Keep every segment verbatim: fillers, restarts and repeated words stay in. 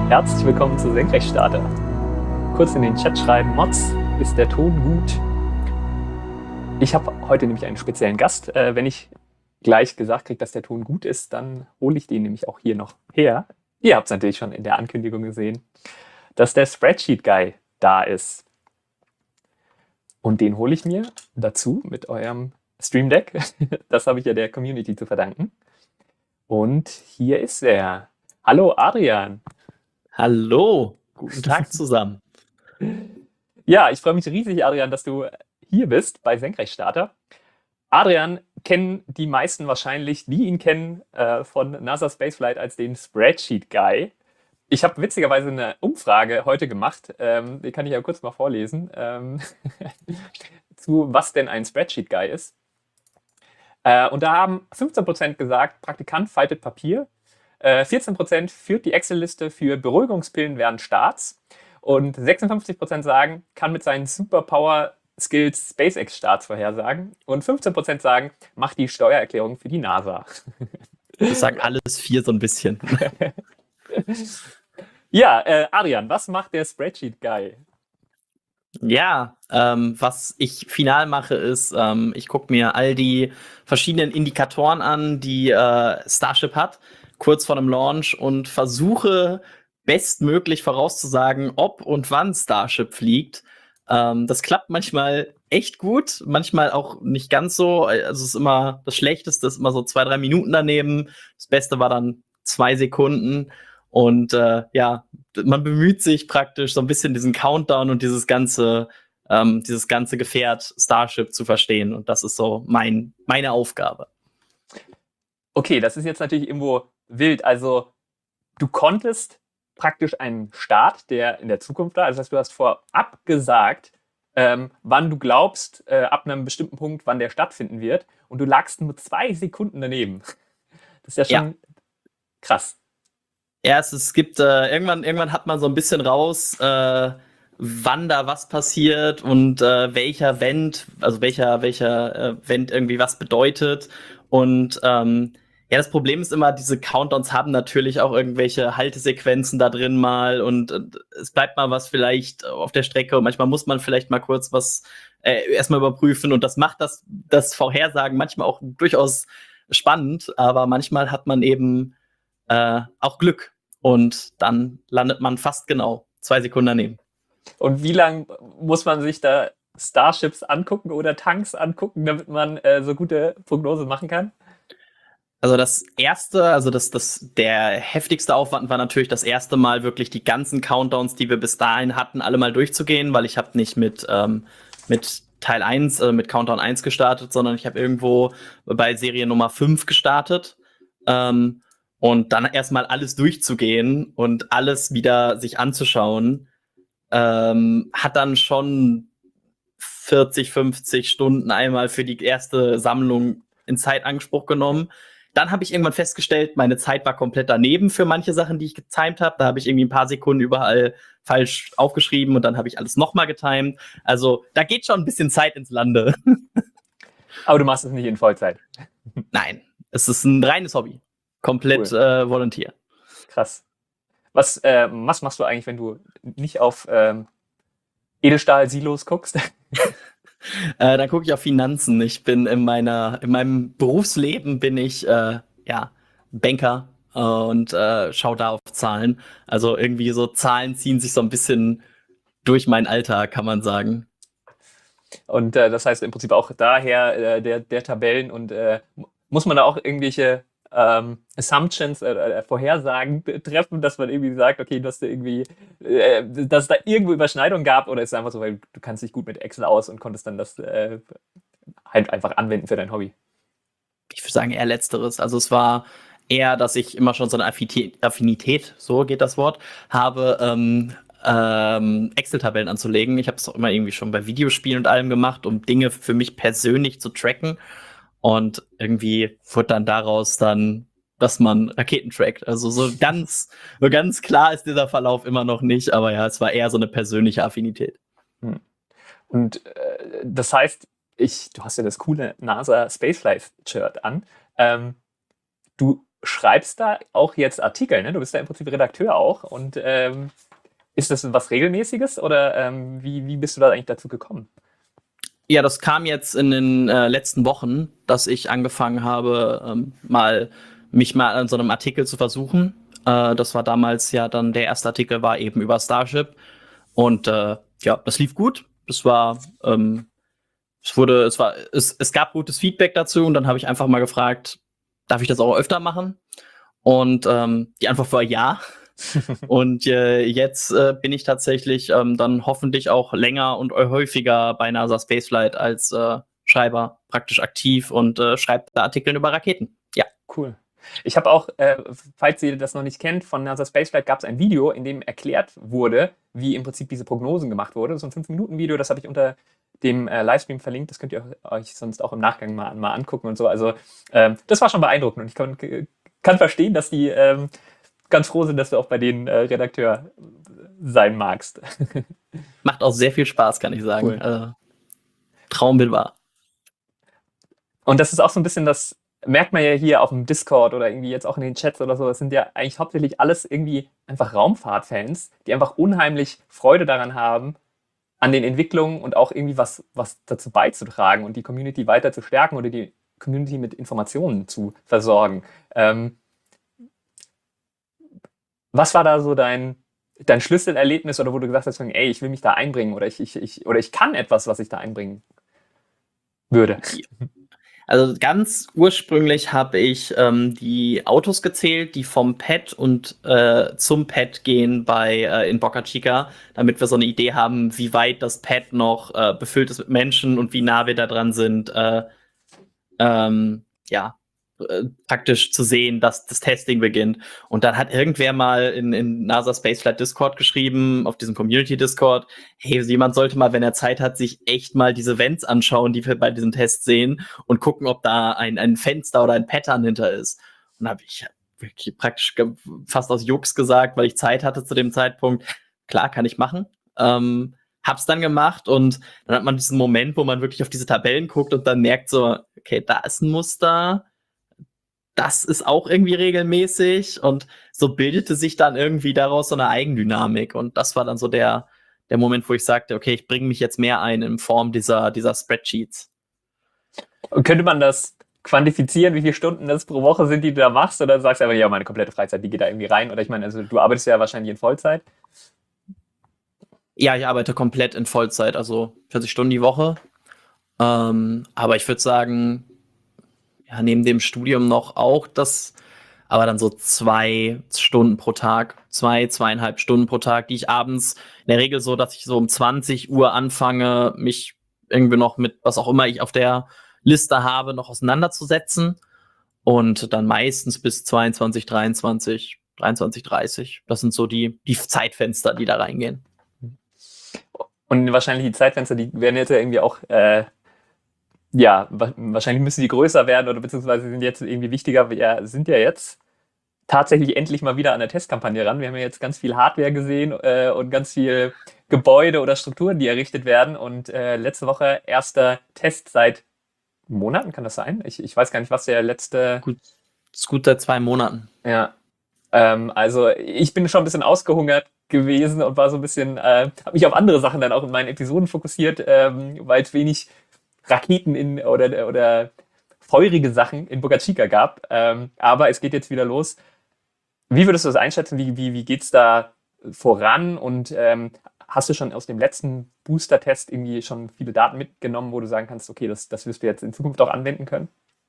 Herzlich willkommen zu Senkrechtstarter. Kurz in den Chat schreiben, Mods, ist der Ton gut? Ich habe heute nämlich einen speziellen Gast. Äh, wenn ich gleich gesagt kriege, dass der Ton gut ist, dann hole ich den nämlich auch hier noch her. Ihr habt es natürlich schon in der Ankündigung gesehen, dass der Spreadsheet-Guy da ist. Und den hole ich mir dazu mit eurem Stream Deck. Das habe ich ja der Community zu verdanken. Und hier ist er. Hallo Adrian. Hallo, guten Tag zusammen. Ja, ich freue mich riesig, Adrian, dass du hier bist bei Senkrechtstarter. Adrian kennen die meisten wahrscheinlich, die ihn kennen, äh, von NASA Spaceflight als den Spreadsheet-Guy. Ich habe witzigerweise eine Umfrage heute gemacht, ähm, die kann ich ja kurz mal vorlesen, ähm, zu was denn ein Spreadsheet-Guy ist. Äh, und da haben fünfzehn Prozent gesagt, Praktikant faltet Papier. Äh, vierzehn Prozent führt die Excel-Liste für Beruhigungspillen während Starts. Und sechsundfünfzig Prozent sagen, kann mit seinen Superpower-Skills SpaceX-Starts vorhersagen. Und fünfzehn Prozent sagen, macht die Steuererklärung für die NASA. Ich sage alles vier so ein bisschen. Ja, äh, Adrian, was macht der Spreadsheet-Guy? Ja, ähm, was ich final mache, ist, ähm, ich gucke mir all die verschiedenen Indikatoren an, die äh, Starship hat, kurz vor dem Launch und versuche bestmöglich vorauszusagen, ob und wann Starship fliegt. Ähm, das klappt manchmal echt gut, manchmal auch nicht ganz so. Also es ist immer das Schlechteste, ist immer so zwei, drei Minuten daneben. Das Beste war dann zwei Sekunden. Und äh, ja, man bemüht sich praktisch so ein bisschen diesen Countdown und dieses ganze, ähm, dieses ganze Gefährt Starship zu verstehen. Und das ist so mein, meine Aufgabe. Okay, das ist jetzt natürlich irgendwo wild. Also du konntest praktisch einen Start, der in der Zukunft war. Also das heißt, du hast vorab gesagt, ähm, wann du glaubst, äh, ab einem bestimmten Punkt, wann der stattfinden wird. Und du lagst nur zwei Sekunden daneben. Das ist ja schon Ja. krass. Ja, es, es gibt, äh, irgendwann, irgendwann hat man so ein bisschen raus, äh, wann da was passiert und äh, welcher Vent, also welcher, welcher äh, Vent irgendwie was bedeutet. Und ähm, ja, das Problem ist immer, diese Countdowns haben natürlich auch irgendwelche Haltesequenzen da drin mal und äh, es bleibt mal was vielleicht auf der Strecke und manchmal muss man vielleicht mal kurz was äh, erstmal überprüfen und das macht das, das Vorhersagen manchmal auch durchaus spannend, aber manchmal hat man eben äh, auch Glück. Und dann landet man fast genau zwei Sekunden daneben. Und wie lange muss man sich da Starships angucken oder Tanks angucken, damit man äh, so gute Prognosen machen kann? Also das erste, also das, das, der heftigste Aufwand war natürlich das erste Mal wirklich die ganzen Countdowns, die wir bis dahin hatten, alle mal durchzugehen, weil ich habe nicht mit, ähm, mit Teil eins, äh, mit Countdown eins gestartet, sondern ich habe irgendwo bei Serie Nummer fünf gestartet. Ähm, und dann erstmal alles durchzugehen und alles wieder sich anzuschauen, ähm, hat dann schon vierzig, fünfzig Stunden einmal für die erste Sammlung in Zeitanspruch genommen. Dann habe ich irgendwann festgestellt, meine Zeit war komplett daneben für manche Sachen, die ich getimed habe. Da habe ich irgendwie ein paar Sekunden überall falsch aufgeschrieben und dann habe ich alles nochmal getimed. Also da geht schon ein bisschen Zeit ins Lande. Aber du machst es nicht in Vollzeit. Nein, es ist ein reines Hobby. Komplett Cool. äh, volontier. Krass. Was, äh, was machst du eigentlich, wenn du nicht auf ähm, Edelstahl-Silos guckst? Äh, dann gucke ich auf Finanzen. Ich bin in meiner, in meinem Berufsleben bin ich äh, ja Banker äh, und äh, schaue da auf Zahlen. Also irgendwie so Zahlen ziehen sich so ein bisschen durch meinen Alltag, kann man sagen. Und äh, das heißt im Prinzip auch daher äh, der, der Tabellen und äh, muss man da auch irgendwelche ähm, Assumptions, äh, äh, Vorhersagen treffen, dass man irgendwie sagt, okay, dass da irgendwie, äh, dass es da irgendwo Überschneidungen gab, oder ist es einfach so, weil du kannst dich gut mit Excel aus und konntest dann das äh, halt einfach anwenden für dein Hobby? Ich würde sagen eher letzteres. Also es war eher, dass ich immer schon so eine Affinität, Affinität so geht das Wort, habe, ähm, ähm, Excel-Tabellen anzulegen. Ich habe es auch immer irgendwie schon bei Videospielen und allem gemacht, um Dinge für mich persönlich zu tracken. Und irgendwie wurde dann daraus dann, dass man Raketen trackt. Also so ganz, so ganz klar ist dieser Verlauf immer noch nicht, aber ja, es war eher so eine persönliche Affinität. Hm. Und äh, das heißt, ich, du hast ja das coole NASA Spaceflight Shirt an. Ähm, du schreibst da auch jetzt Artikel, ne? Du bist da im Prinzip Redakteur auch. Und ähm, ist das was Regelmäßiges oder ähm, wie, wie bist du da eigentlich dazu gekommen? Ja, das kam jetzt in den äh, letzten Wochen, dass ich angefangen habe, ähm, mal mich mal an so einem Artikel zu versuchen. Äh, das war damals ja dann, der erste Artikel war eben über Starship. Und äh, ja, das lief gut. Das war, ähm, es wurde, es war, es, es gab gutes Feedback dazu und dann habe ich einfach mal gefragt, darf ich das auch öfter machen? Und ähm, die Antwort war ja. Und äh, jetzt äh, bin ich tatsächlich ähm, dann hoffentlich auch länger und häufiger bei NASA Spaceflight als äh, Schreiber praktisch aktiv und äh, schreibe da Artikel über Raketen. Ja. Cool. Ich habe auch, äh, falls ihr das noch nicht kennt, von NASA Spaceflight gab es ein Video, in dem erklärt wurde, wie im Prinzip diese Prognosen gemacht wurden. So ein fünf Minuten Video, das habe ich unter dem äh, Livestream verlinkt. Das könnt ihr euch sonst auch im Nachgang mal, mal angucken und so. Also ähm, das war schon beeindruckend und ich kann, kann verstehen, dass die ähm, ganz froh sind, dass du auch bei denen äh, Redakteur sein magst. Macht auch sehr viel Spaß, kann ich sagen. Cool. Äh, Traumbild war. Und das ist auch so ein bisschen das, merkt man ja hier auf dem Discord oder irgendwie jetzt auch in den Chats oder so, das sind ja eigentlich hauptsächlich alles irgendwie einfach Raumfahrtfans, die einfach unheimlich Freude daran haben, an den Entwicklungen und auch irgendwie was, was dazu beizutragen und die Community weiter zu stärken oder die Community mit Informationen zu versorgen. Ähm, was war da so dein, dein Schlüsselerlebnis oder wo du gesagt hast, ey, ich will mich da einbringen oder ich, ich, ich, oder ich kann etwas, was ich da einbringen würde? Also ganz ursprünglich habe ich ähm, die Autos gezählt, die vom Pad und äh, zum Pad gehen bei äh, in Boca Chica, damit wir so eine Idee haben, wie weit das Pad noch äh, befüllt ist mit Menschen und wie nah wir da dran sind, äh, ähm, ja, äh, praktisch zu sehen, dass das Testing beginnt. Und dann hat irgendwer mal in, in NASA Spaceflight Discord geschrieben, auf diesem Community Discord, hey, jemand sollte mal, wenn er Zeit hat, sich echt mal diese Events anschauen, die wir bei diesem Test sehen und gucken, ob da ein, ein Fenster oder ein Pattern hinter ist. Und da habe ich wirklich praktisch fast aus Jux gesagt, weil ich Zeit hatte zu dem Zeitpunkt. Klar, kann ich machen. Ähm, hab's dann gemacht und dann hat man diesen Moment, wo man wirklich auf diese Tabellen guckt und dann merkt so, okay, da ist ein Muster, das ist auch irgendwie regelmäßig und so bildete sich dann irgendwie daraus so eine Eigendynamik und das war dann so der, der Moment, wo ich sagte, okay, ich bringe mich jetzt mehr ein in Form dieser, dieser Spreadsheets. Und könnte man das quantifizieren, wie viele Stunden das pro Woche sind, die du da machst? Oder sagst du einfach, ja, meine komplette Freizeit, die geht da irgendwie rein? Oder ich meine, also du arbeitest ja wahrscheinlich in Vollzeit. Ja, ich arbeite komplett in Vollzeit, also vierzig Stunden die Woche. Ähm, aber ich würde sagen, ja, neben dem Studium noch auch das, aber dann so zwei Stunden pro Tag, zwei, zweieinhalb Stunden pro Tag, die ich abends in der Regel so, dass ich so um zwanzig Uhr anfange, mich irgendwie noch mit was auch immer ich auf der Liste habe, noch auseinanderzusetzen. Und dann meistens bis zweiundzwanzig, dreiundzwanzig, dreiundzwanzig, dreißig. Das sind so die, die Zeitfenster, die da reingehen. Und wahrscheinlich die Zeitfenster, die werden jetzt ja irgendwie auch, äh, ja, wa wahrscheinlich müssen die größer werden oder beziehungsweise sind jetzt irgendwie wichtiger. Wir sind ja jetzt tatsächlich endlich mal wieder an der Testkampagne ran. Wir haben ja jetzt ganz viel Hardware gesehen äh, und ganz viel Gebäude oder Strukturen, die errichtet werden. Und äh, letzte Woche erster Test seit Monaten, kann das sein? Ich, ich weiß gar nicht, was der letzte... Gut, ist gut seit zwei Monaten. Ja, ähm, also ich bin schon ein bisschen ausgehungert gewesen und war so ein bisschen, äh, habe mich auf andere Sachen dann auch in meinen Episoden fokussiert, ähm, weil es wenig Raketen in oder, oder feurige Sachen in Boca Chica gab. Ähm, aber es geht jetzt wieder los. Wie würdest du das einschätzen? Wie, wie, wie geht es da voran? Und ähm, hast du schon aus dem letzten Booster-Test irgendwie schon viele Daten mitgenommen, wo du sagen kannst, okay, das, das wirst du jetzt in Zukunft auch anwenden können?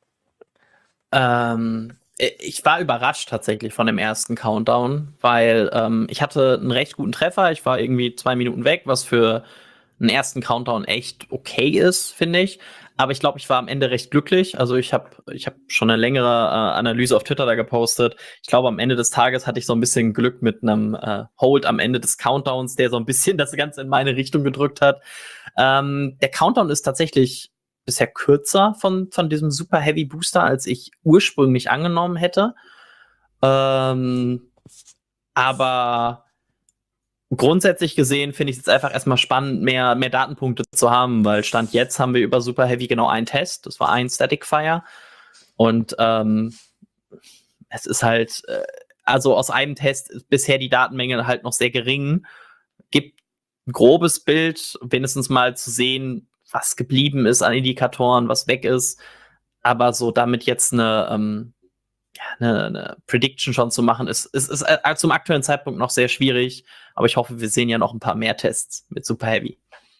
Ähm, ich war überrascht tatsächlich von dem ersten Countdown, weil ähm, ich hatte einen recht guten Treffer. Ich war irgendwie zwei Minuten weg, was für einen ersten Countdown echt okay ist, finde ich. Aber ich glaube, ich war am Ende recht glücklich. Also ich habe ich hab schon eine längere äh, Analyse auf Twitter da gepostet. Ich glaube, am Ende des Tages hatte ich so ein bisschen Glück mit einem äh, Hold am Ende des Countdowns, der so ein bisschen das Ganze in meine Richtung gedrückt hat. Ähm, der Countdown ist tatsächlich bisher kürzer von, von diesem Super Heavy Booster, als ich ursprünglich angenommen hätte. Ähm, aber grundsätzlich gesehen finde ich es jetzt einfach erstmal spannend, mehr, mehr Datenpunkte zu haben, weil Stand jetzt haben wir über Super Heavy genau einen Test. Das war ein Static Fire. Und ähm, es ist halt, äh, also aus einem Test ist bisher die Datenmenge halt noch sehr gering. Gibt ein grobes Bild, wenigstens mal zu sehen, was geblieben ist an Indikatoren, was weg ist. Aber so damit jetzt eine, ähm, ja, eine, eine Prediction schon zu machen, ist, ist, ist äh, zum aktuellen Zeitpunkt noch sehr schwierig. Aber ich hoffe, wir sehen ja noch ein paar mehr Tests mit Super Heavy.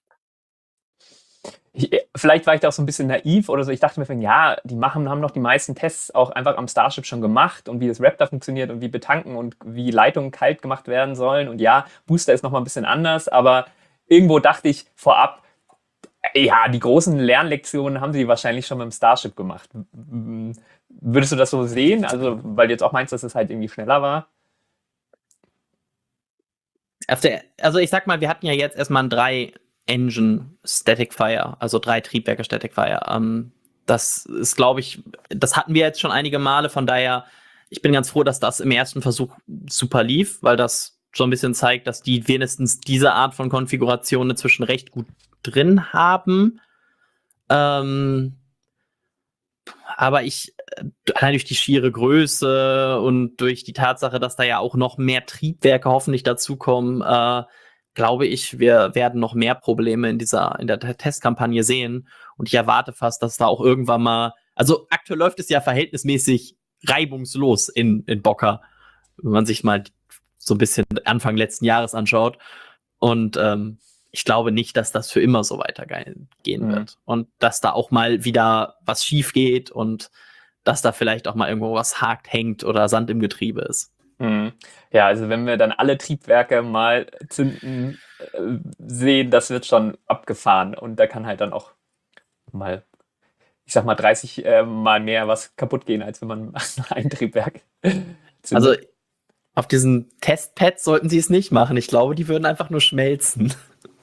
Ich, vielleicht war ich da auch so ein bisschen naiv oder so. Ich dachte mir, von, ja, die machen, haben noch die meisten Tests auch einfach am Starship schon gemacht und wie das Raptor funktioniert und wie betanken und wie Leitungen kalt gemacht werden sollen. Und ja, Booster ist noch mal ein bisschen anders, aber irgendwo dachte ich vorab, ja, die großen Lernlektionen haben sie wahrscheinlich schon mit dem Starship gemacht. W- Würdest du das so sehen? Also, weil du jetzt auch meinst, dass es halt irgendwie schneller war? Auf der, also ich sag mal, wir hatten ja jetzt erstmal ein drei Engine Static Fire, also drei Triebwerke Static Fire. Ähm, das ist, glaube ich, das hatten wir jetzt schon einige Male, von daher, ich bin ganz froh, dass das im ersten Versuch super lief, weil das schon ein bisschen zeigt, dass die wenigstens diese Art von Konfiguration inzwischen recht gut drin haben. Ähm, aber ich, äh, allein durch die schiere Größe und durch die Tatsache, dass da ja auch noch mehr Triebwerke hoffentlich dazukommen, äh, glaube ich, wir werden noch mehr Probleme in dieser, in der Te- Testkampagne sehen. Und ich erwarte fast, dass da auch irgendwann mal, also aktuell läuft es ja verhältnismäßig reibungslos in, in Boca, wenn man sich mal so ein bisschen Anfang letzten Jahres anschaut. Und ähm, ich glaube nicht, dass das für immer so weitergehen Mhm. wird. Und dass da auch mal wieder was schief geht und dass da vielleicht auch mal irgendwo was hakt, hängt oder Sand im Getriebe ist. Mhm. Ja, also wenn wir dann alle Triebwerke mal zünden äh, sehen, das wird schon abgefahren. Und da kann halt dann auch mal, ich sag mal, dreißig äh, Mal mehr was kaputt gehen, als wenn man ein Triebwerk Also zündet. auf diesen Testpads sollten sie es nicht machen. Ich glaube, die würden einfach nur schmelzen.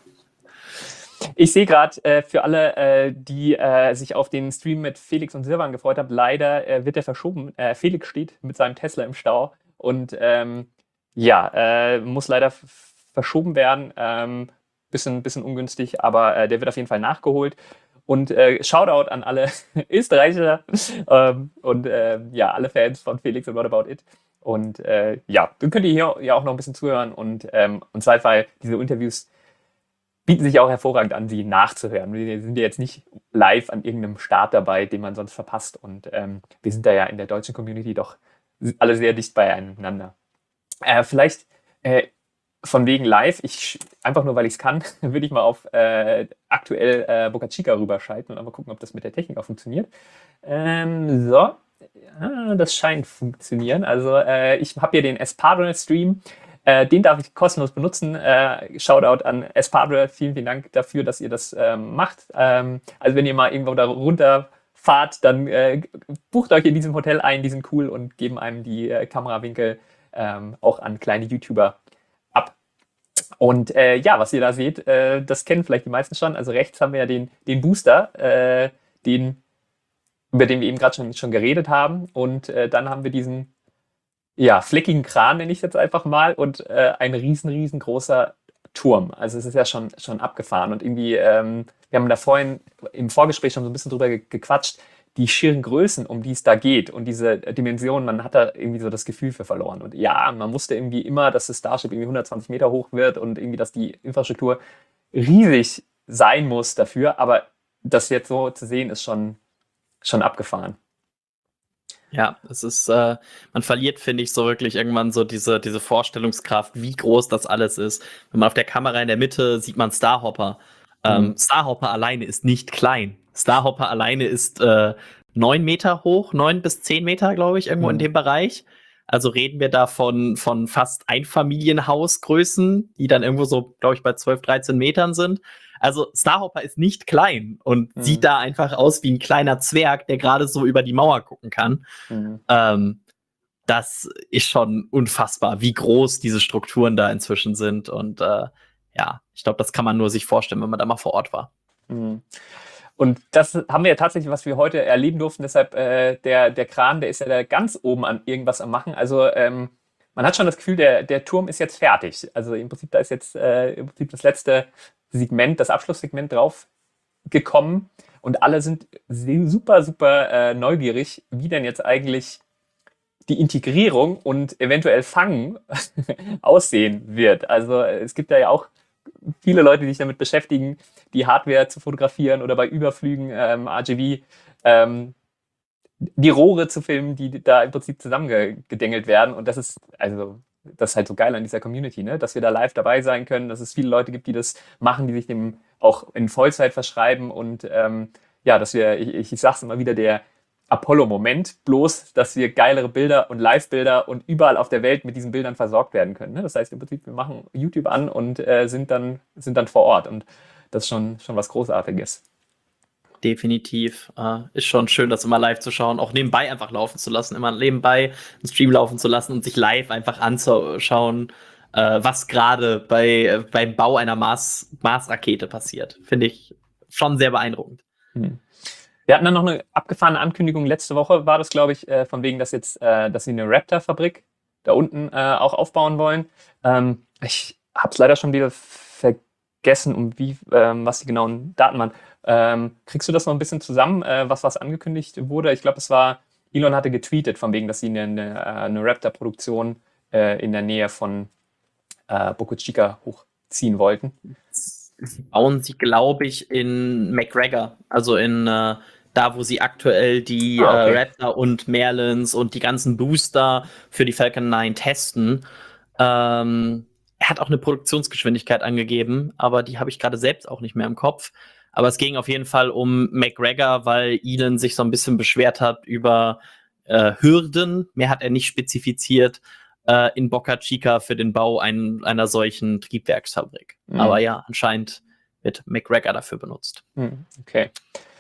Ich sehe gerade äh, für alle, äh, die äh, sich auf den Stream mit Felix und Silvan gefreut haben, leider äh, wird der verschoben. Äh, Felix steht mit seinem Tesla im Stau und ähm, ja, äh, muss leider f- verschoben werden. Ähm, bisschen, bisschen ungünstig, aber äh, der wird auf jeden Fall nachgeholt. Und äh, Shoutout an alle Österreicher ähm, und äh, ja, alle Fans von Felix und What About It. Und äh, ja, dann könnt ihr hier ja auch noch ein bisschen zuhören und ähm, und zweifel diese Interviews bieten sich auch hervorragend an, sie nachzuhören. Wir sind ja jetzt nicht live an irgendeinem Start dabei, den man sonst verpasst. Und ähm, wir sind da ja in der deutschen Community doch alle sehr dicht beieinander. Äh, vielleicht äh, von wegen live, ich einfach nur, weil ich es kann, würde ich mal auf äh, aktuell äh, Boca Chica rüberschalten und einmal gucken, ob das mit der Technik auch funktioniert. Ähm, so, ja, das scheint funktionieren. Also äh, ich habe hier den Espadrille-Stream. Äh, den darf ich kostenlos benutzen. Äh, Shoutout an Espadrille. Vielen, vielen Dank dafür, dass ihr das ähm, macht. Ähm, also wenn ihr mal irgendwo da runterfahrt, dann äh, bucht euch in diesem Hotel ein. Die sind cool und geben einem die äh, Kamerawinkel ähm, auch an kleine YouTuber ab. Und äh, ja, was ihr da seht, äh, das kennen vielleicht die meisten schon. Also rechts haben wir ja den, den Booster, äh, den, über den wir eben gerade schon, schon geredet haben. Und äh, dann haben wir diesen ja, fleckigen Kran, nenne ich jetzt einfach mal, und äh, ein riesen, riesengroßer Turm. Also es ist ja schon, schon abgefahren. Und irgendwie, ähm, wir haben da vorhin im Vorgespräch schon so ein bisschen drüber ge gequatscht, die schieren Größen, um die es da geht und diese Dimensionen, man hat da irgendwie so das Gefühl für verloren. Und ja, man wusste irgendwie immer, dass das Starship irgendwie hundertzwanzig Meter hoch wird und irgendwie, dass die Infrastruktur riesig sein muss dafür. Aber das jetzt so zu sehen, ist schon, schon abgefahren. Ja, es ist, äh, man verliert, finde ich, so wirklich irgendwann so diese, diese Vorstellungskraft, wie groß das alles ist. Wenn man auf der Kamera in der Mitte sieht man Starhopper. Mhm. Ähm, Starhopper alleine ist nicht klein. Starhopper alleine ist äh, neun Meter hoch, neun bis zehn Meter, glaube ich, irgendwo in Mhm. dem Bereich. Also reden wir da von, von fast Einfamilienhausgrößen, die dann irgendwo so, glaube ich, bei zwölf, dreizehn Metern sind. Also Starhopper ist nicht klein und sieht Mhm. da einfach aus wie ein kleiner Zwerg, der gerade so über die Mauer gucken kann. Mhm. Ähm, Das ist schon unfassbar, wie groß diese Strukturen da inzwischen sind. Und äh, ja, ich glaube, das kann man nur sich vorstellen, wenn man da mal vor Ort war. Mhm. Und das haben wir ja tatsächlich, was wir heute erleben durften. Deshalb, äh, der, der Kran, der ist ja da ganz oben an irgendwas am Machen. Also ähm, man hat schon das Gefühl, der, der Turm ist jetzt fertig. Also im Prinzip, da ist jetzt äh, im Prinzip das letzte Segment, das Abschlusssegment drauf gekommen. Und alle sind super, super äh, neugierig, wie denn jetzt eigentlich die Integrierung und eventuell Fangen aussehen wird. Also es gibt da ja auch viele Leute, die sich damit beschäftigen, die Hardware zu fotografieren oder bei Überflügen ähm, R G B ähm, die Rohre zu filmen, die da im Prinzip zusammengedengelt werden. Und das ist, also, das ist halt so geil an dieser Community, ne? Dass wir da live dabei sein können, dass es viele Leute gibt, die das machen, die sich dem auch in Vollzeit verschreiben. Und ähm, ja, dass wir, ich, ich sag's immer wieder, der Apollo-Moment, bloß, dass wir geilere Bilder und Live-Bilder und überall auf der Welt mit diesen Bildern versorgt werden können. Ne? Das heißt im Prinzip, wir machen YouTube an und äh, sind, dann, sind dann vor Ort. Und das ist schon, schon was Großartiges. Definitiv. Äh, ist schon schön, das immer live zu schauen, auch nebenbei einfach laufen zu lassen, immer nebenbei einen Stream laufen zu lassen und sich live einfach anzuschauen, äh, was gerade bei, äh, beim Bau einer Mars, Mars-Rakete passiert. Finde ich schon sehr beeindruckend. Hm. Wir hatten dann noch eine abgefahrene Ankündigung. Letzte Woche war das, glaube ich, äh, von wegen, dass jetzt, äh, dass sie eine Raptor-Fabrik da unten äh, auch aufbauen wollen. Ähm, ich habe es leider schon wieder vergessen, um wie, ähm, was die genauen Daten waren. Ähm, kriegst du das noch ein bisschen zusammen, äh, was was angekündigt wurde? Ich glaube, es war, Elon hatte getweetet, von wegen, dass sie eine, eine, eine Raptor-Produktion äh, in der Nähe von äh, Boca Chica hochziehen wollten. Bauen sie, glaube ich, in McGregor, also in äh, da, wo sie aktuell die Ah, okay. äh, Raptor und Merlins und die ganzen Booster für die Falcon neun testen. Ähm, er hat auch eine Produktionsgeschwindigkeit angegeben, aber die habe ich gerade selbst auch nicht mehr im Kopf. Aber es ging auf jeden Fall um McGregor, weil Elon sich so ein bisschen beschwert hat über äh, Hürden. Mehr hat er nicht spezifiziert äh, in Boca Chica für den Bau ein, einer solchen Triebwerksfabrik. Mhm. Aber ja, anscheinend wird McGregor dafür benutzt. Mhm, okay.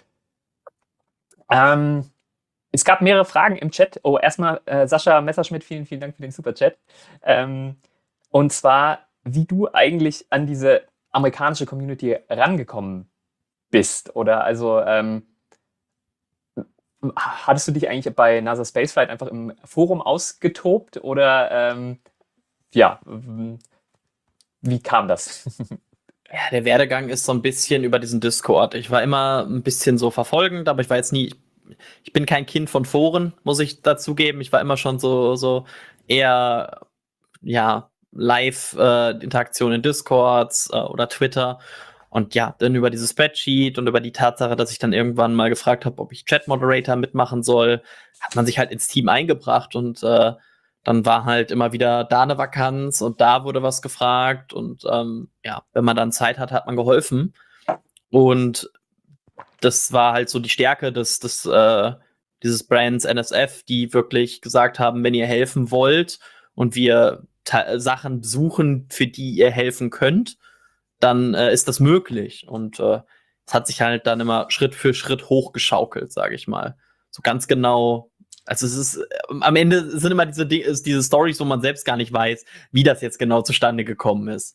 Ähm, es gab mehrere Fragen im Chat. Oh, erstmal äh, Sascha Messerschmidt, vielen, vielen Dank für den Superchat. Ähm, und zwar, wie du eigentlich an diese amerikanische Community rangekommen bist. Oder also, ähm, hattest du dich eigentlich bei NASA Spaceflight einfach im Forum ausgetobt? Oder ähm, ja, wie kam das? Ja, der Werdegang ist so ein bisschen über diesen Discord. Ich war immer ein bisschen so verfolgend, aber ich war jetzt nie, ich bin kein Kind von Foren, muss ich dazugeben. Ich war immer schon so, so eher, ja, Live-Interaktion äh, in Discords äh, oder Twitter. Und ja, dann über dieses Spreadsheet und über die Tatsache, dass ich dann irgendwann mal gefragt habe, ob ich Chat-Moderator mitmachen soll, hat man sich halt ins Team eingebracht und äh, dann war halt immer wieder da eine Vakanz und da wurde was gefragt und ähm, ja, wenn man dann Zeit hat, hat man geholfen. Und das war halt so die Stärke des, des äh, dieses Brands N S F, die wirklich gesagt haben, wenn ihr helfen wollt und wir Sachen suchen, für die ihr helfen könnt, dann äh, ist das möglich. Und äh, es hat sich halt dann immer Schritt für Schritt hochgeschaukelt, sage ich mal. So ganz genau. Also es ist, am Ende sind immer diese, diese Storys, wo man selbst gar nicht weiß, wie das jetzt genau zustande gekommen ist.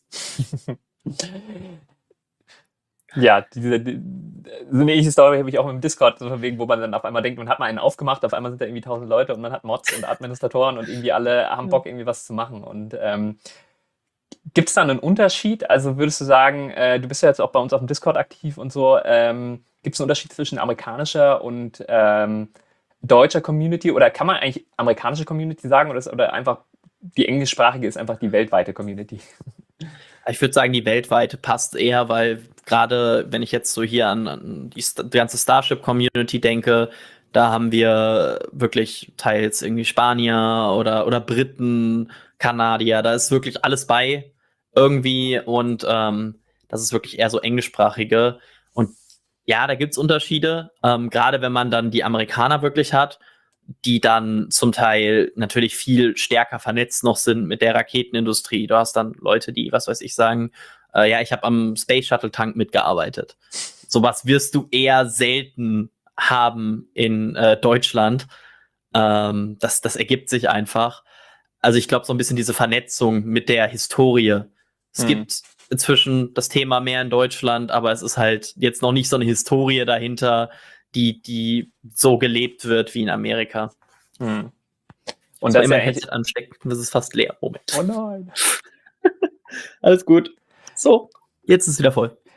Ja, diese, die, so eine ähnliche Story habe ich auch im Discord, so von wegen, wo man dann auf einmal denkt, man hat mal einen aufgemacht, auf einmal sind da irgendwie tausend Leute und man hat Mods und Administratoren und irgendwie alle haben Bock, irgendwie was zu machen. Und ähm, gibt es da einen Unterschied? Also würdest du sagen, äh, du bist ja jetzt auch bei uns auf dem Discord aktiv und so, ähm, gibt es einen Unterschied zwischen amerikanischer und ähm, deutscher Community? Oder kann man eigentlich amerikanische Community sagen oder, ist, oder einfach die englischsprachige ist einfach die weltweite Community? Ich würde sagen, die weltweite passt eher, weil gerade wenn ich jetzt so hier an, an die, die ganze Starship-Community denke, da haben wir wirklich teils irgendwie Spanier oder, oder Briten, Kanadier, da ist wirklich alles bei irgendwie und ähm, das ist wirklich eher so englischsprachige. Und ja, da gibt's Unterschiede, ähm, gerade wenn man dann die Amerikaner wirklich hat, die dann zum Teil natürlich viel stärker vernetzt noch sind mit der Raketenindustrie. Du hast dann Leute, die, was weiß ich, sagen, äh, ja, ich habe am Space Shuttle Tank mitgearbeitet. Sowas wirst du eher selten haben in äh, Deutschland. Ähm, das, das ergibt sich einfach. Also ich glaube, so ein bisschen diese Vernetzung mit der Historie. Es Hm. gibt inzwischen das Thema mehr in Deutschland, aber es ist halt jetzt noch nicht so eine Historie dahinter, die, die so gelebt wird wie in Amerika. Hm. Und so, das immer ja ein Headset ansteckt, das ist fast leer. Moment. Oh nein. Alles gut. So, jetzt ist es wieder voll.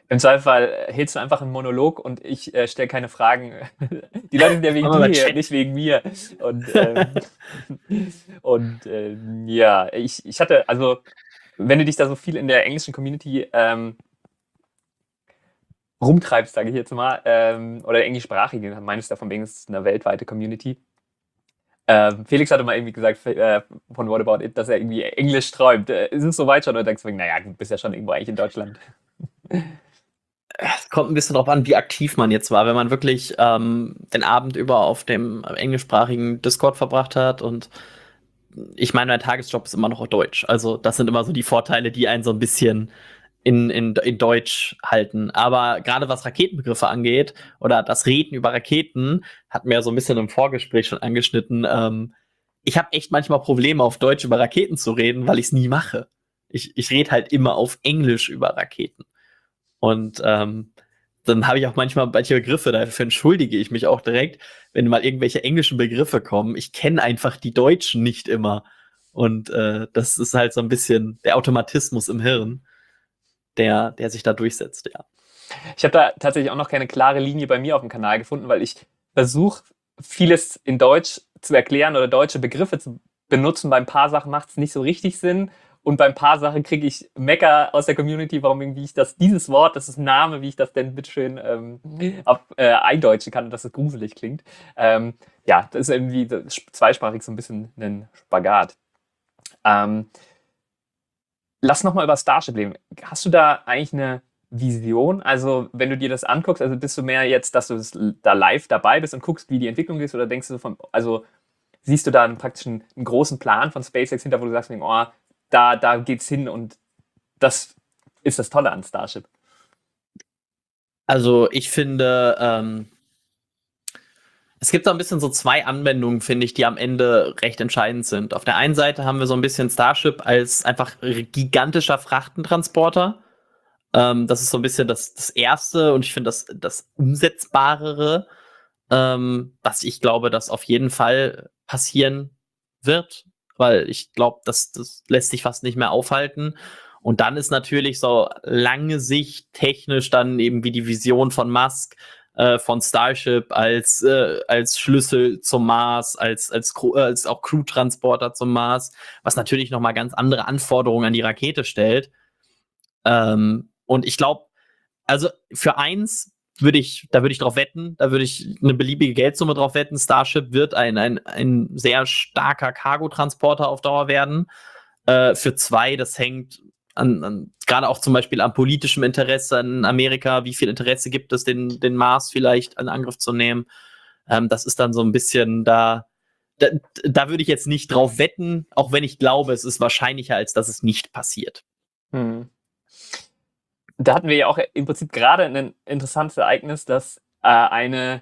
Im Zweifelsfall hältst du einfach einen Monolog und ich äh, stelle keine Fragen. Die Leute sind ja wegen Machen wir dir mal hier, Chat. nicht wegen mir. Und, ähm, und ähm, ja, ich, ich hatte, also, wenn du dich da so viel in der englischen Community ähm, rumtreibst, sage ich jetzt mal, ähm, oder englischsprachige, meinst du davon wegen, es ist eine weltweite Community. Ähm, Felix hatte mal irgendwie gesagt äh, von What About It, dass er irgendwie Englisch träumt. Äh, ist es soweit schon oder denkst du, naja, du bist ja schon irgendwo eigentlich in Deutschland? Es kommt ein bisschen drauf an, wie aktiv man jetzt war. Wenn man wirklich ähm, den Abend über auf dem englischsprachigen Discord verbracht hat und ich meine, mein Tagesjob ist immer noch auf Deutsch. Also das sind immer so die Vorteile, die einen so ein bisschen in, in, in Deutsch halten. Aber gerade was Raketenbegriffe angeht oder das Reden über Raketen, hat mir ja so ein bisschen im Vorgespräch schon angeschnitten. Ähm, ich habe echt manchmal Probleme, auf Deutsch über Raketen zu reden, weil ich es nie mache. Ich, ich rede halt immer auf Englisch über Raketen. Und ähm, dann habe ich auch manchmal manche Begriffe, dafür entschuldige ich mich auch direkt, wenn mal irgendwelche englischen Begriffe kommen. Ich kenne einfach die deutschen nicht immer. Und äh, das ist halt so ein bisschen der Automatismus im Hirn, der, der sich da durchsetzt, ja. Ich habe da tatsächlich auch noch keine klare Linie bei mir auf dem Kanal gefunden, weil ich versuche, vieles in Deutsch zu erklären oder deutsche Begriffe zu benutzen. Bei ein paar Sachen macht es nicht so richtig Sinn. Und bei ein paar Sachen kriege ich Mecker aus der Community, warum irgendwie ich das, dieses Wort, das ist ein Name, wie ich das denn bitteschön ähm, auf, äh, eindeutschen kann und dass es gruselig klingt. Ähm, ja, das ist irgendwie das, zweisprachig so ein bisschen ein Spagat. Ähm, lass nochmal über Starship leben. Hast du da eigentlich eine Vision? Also, wenn du dir das anguckst, also bist du mehr jetzt, dass du da live dabei bist und guckst, wie die Entwicklung ist, oder denkst du von, also siehst du da einen, praktisch einen, einen großen Plan von SpaceX hinter, wo du sagst, oh, da, da geht's hin und das ist das Tolle an Starship? Also ich finde, ähm, es gibt so ein bisschen so zwei Anwendungen, finde ich, die am Ende recht entscheidend sind. Auf der einen Seite haben wir so ein bisschen Starship als einfach gigantischer Frachtentransporter. Ähm, das ist so ein bisschen das, das Erste und ich finde das, das Umsetzbarere, ähm, was ich glaube, dass auf jeden Fall passieren wird, weil ich glaube, das, das lässt sich fast nicht mehr aufhalten. Und dann ist natürlich so lange Sicht technisch dann eben wie die Vision von Musk, äh, von Starship als, äh, als Schlüssel zum Mars, als, als, äh, als auch Crew-Transporter zum Mars, was natürlich nochmal ganz andere Anforderungen an die Rakete stellt. Ähm, und ich glaube, also für eins würde ich, da würde ich drauf wetten, da würde ich eine beliebige Geldsumme drauf wetten. Starship wird ein, ein, ein sehr starker Cargotransporter auf Dauer werden. Äh, für zwei, das hängt an, an gerade auch zum Beispiel am politischem Interesse in Amerika. Wie viel Interesse gibt es, den, den Mars vielleicht in Angriff zu nehmen? Ähm, das ist dann so ein bisschen da, da, da würde ich jetzt nicht drauf wetten, auch wenn ich glaube, es ist wahrscheinlicher, als dass es nicht passiert. Hm. Da hatten wir ja auch im Prinzip gerade ein interessantes Ereignis, dass äh, eine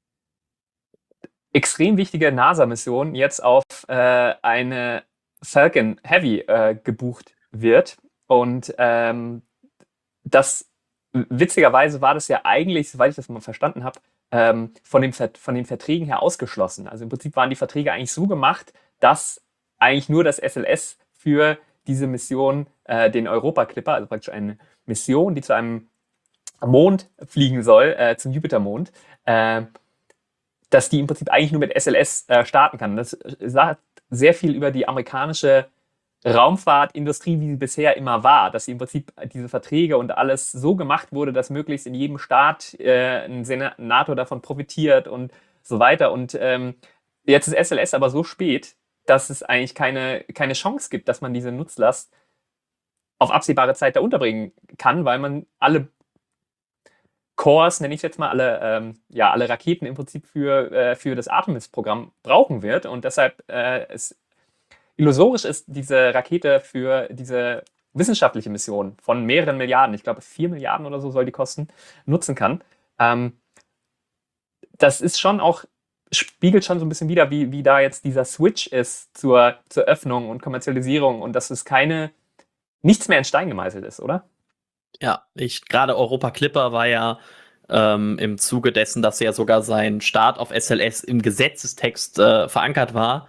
extrem wichtige NASA-Mission jetzt auf äh, eine Falcon Heavy äh, gebucht wird. Und ähm, das, witzigerweise war das ja eigentlich, soweit ich das mal verstanden habe, ähm, von, dem von den Verträgen her ausgeschlossen. Also im Prinzip waren die Verträge eigentlich so gemacht, dass eigentlich nur das S L S für diese Mission, äh, den Europa Clipper, also praktisch eine Mission, die zu einem Mond fliegen soll, äh, zum Jupitermond, äh, dass die im Prinzip eigentlich nur mit S L S äh, starten kann. Das sagt sehr viel über die amerikanische Raumfahrtindustrie, wie sie bisher immer war, dass sie im Prinzip diese Verträge und alles so gemacht wurde, dass möglichst in jedem Staat äh, ein Senator davon profitiert und so weiter. Und ähm, jetzt ist S L S aber so spät, dass es eigentlich keine, keine Chance gibt, dass man diese Nutzlast auf absehbare Zeit da unterbringen kann, weil man alle Cores, nenne ich es jetzt mal, alle, ähm, ja, alle Raketen im Prinzip für, äh, für das Artemis-Programm brauchen wird. Und deshalb äh, ist illusorisch ist diese Rakete für diese wissenschaftliche Mission von mehreren Milliarden, ich glaube vier Milliarden oder so soll die kosten, nutzen kann. Ähm, das ist schon auch, spiegelt schon so ein bisschen wider, wie, wie da jetzt dieser Switch ist zur, zur Öffnung und Kommerzialisierung und dass es keine, nichts mehr in Stein gemeißelt ist, oder? Ja, ich gerade Europa Clipper war ja ähm, im Zuge dessen, dass ja sogar sein Start auf S L S im Gesetzestext äh, verankert war,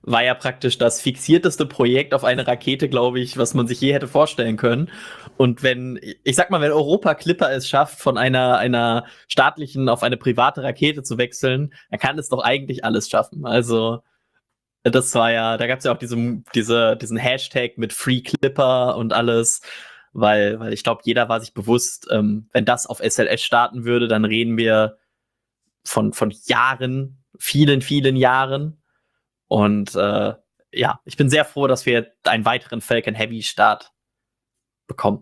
war ja praktisch das fixierteste Projekt auf eine Rakete, glaube ich, was man sich je hätte vorstellen können. Und wenn, ich sag mal, wenn Europa Clipper es schafft, von einer, einer staatlichen auf eine private Rakete zu wechseln, dann kann es doch eigentlich alles schaffen. Also, das war ja, da gab es ja auch diese, diese, diesen Hashtag mit Free Clipper und alles, weil, weil ich glaube, jeder war sich bewusst, ähm, wenn das auf S L S starten würde, dann reden wir von, von Jahren, vielen, vielen Jahren. Und äh, ja, ich bin sehr froh, dass wir einen weiteren Falcon Heavy Start bekommen.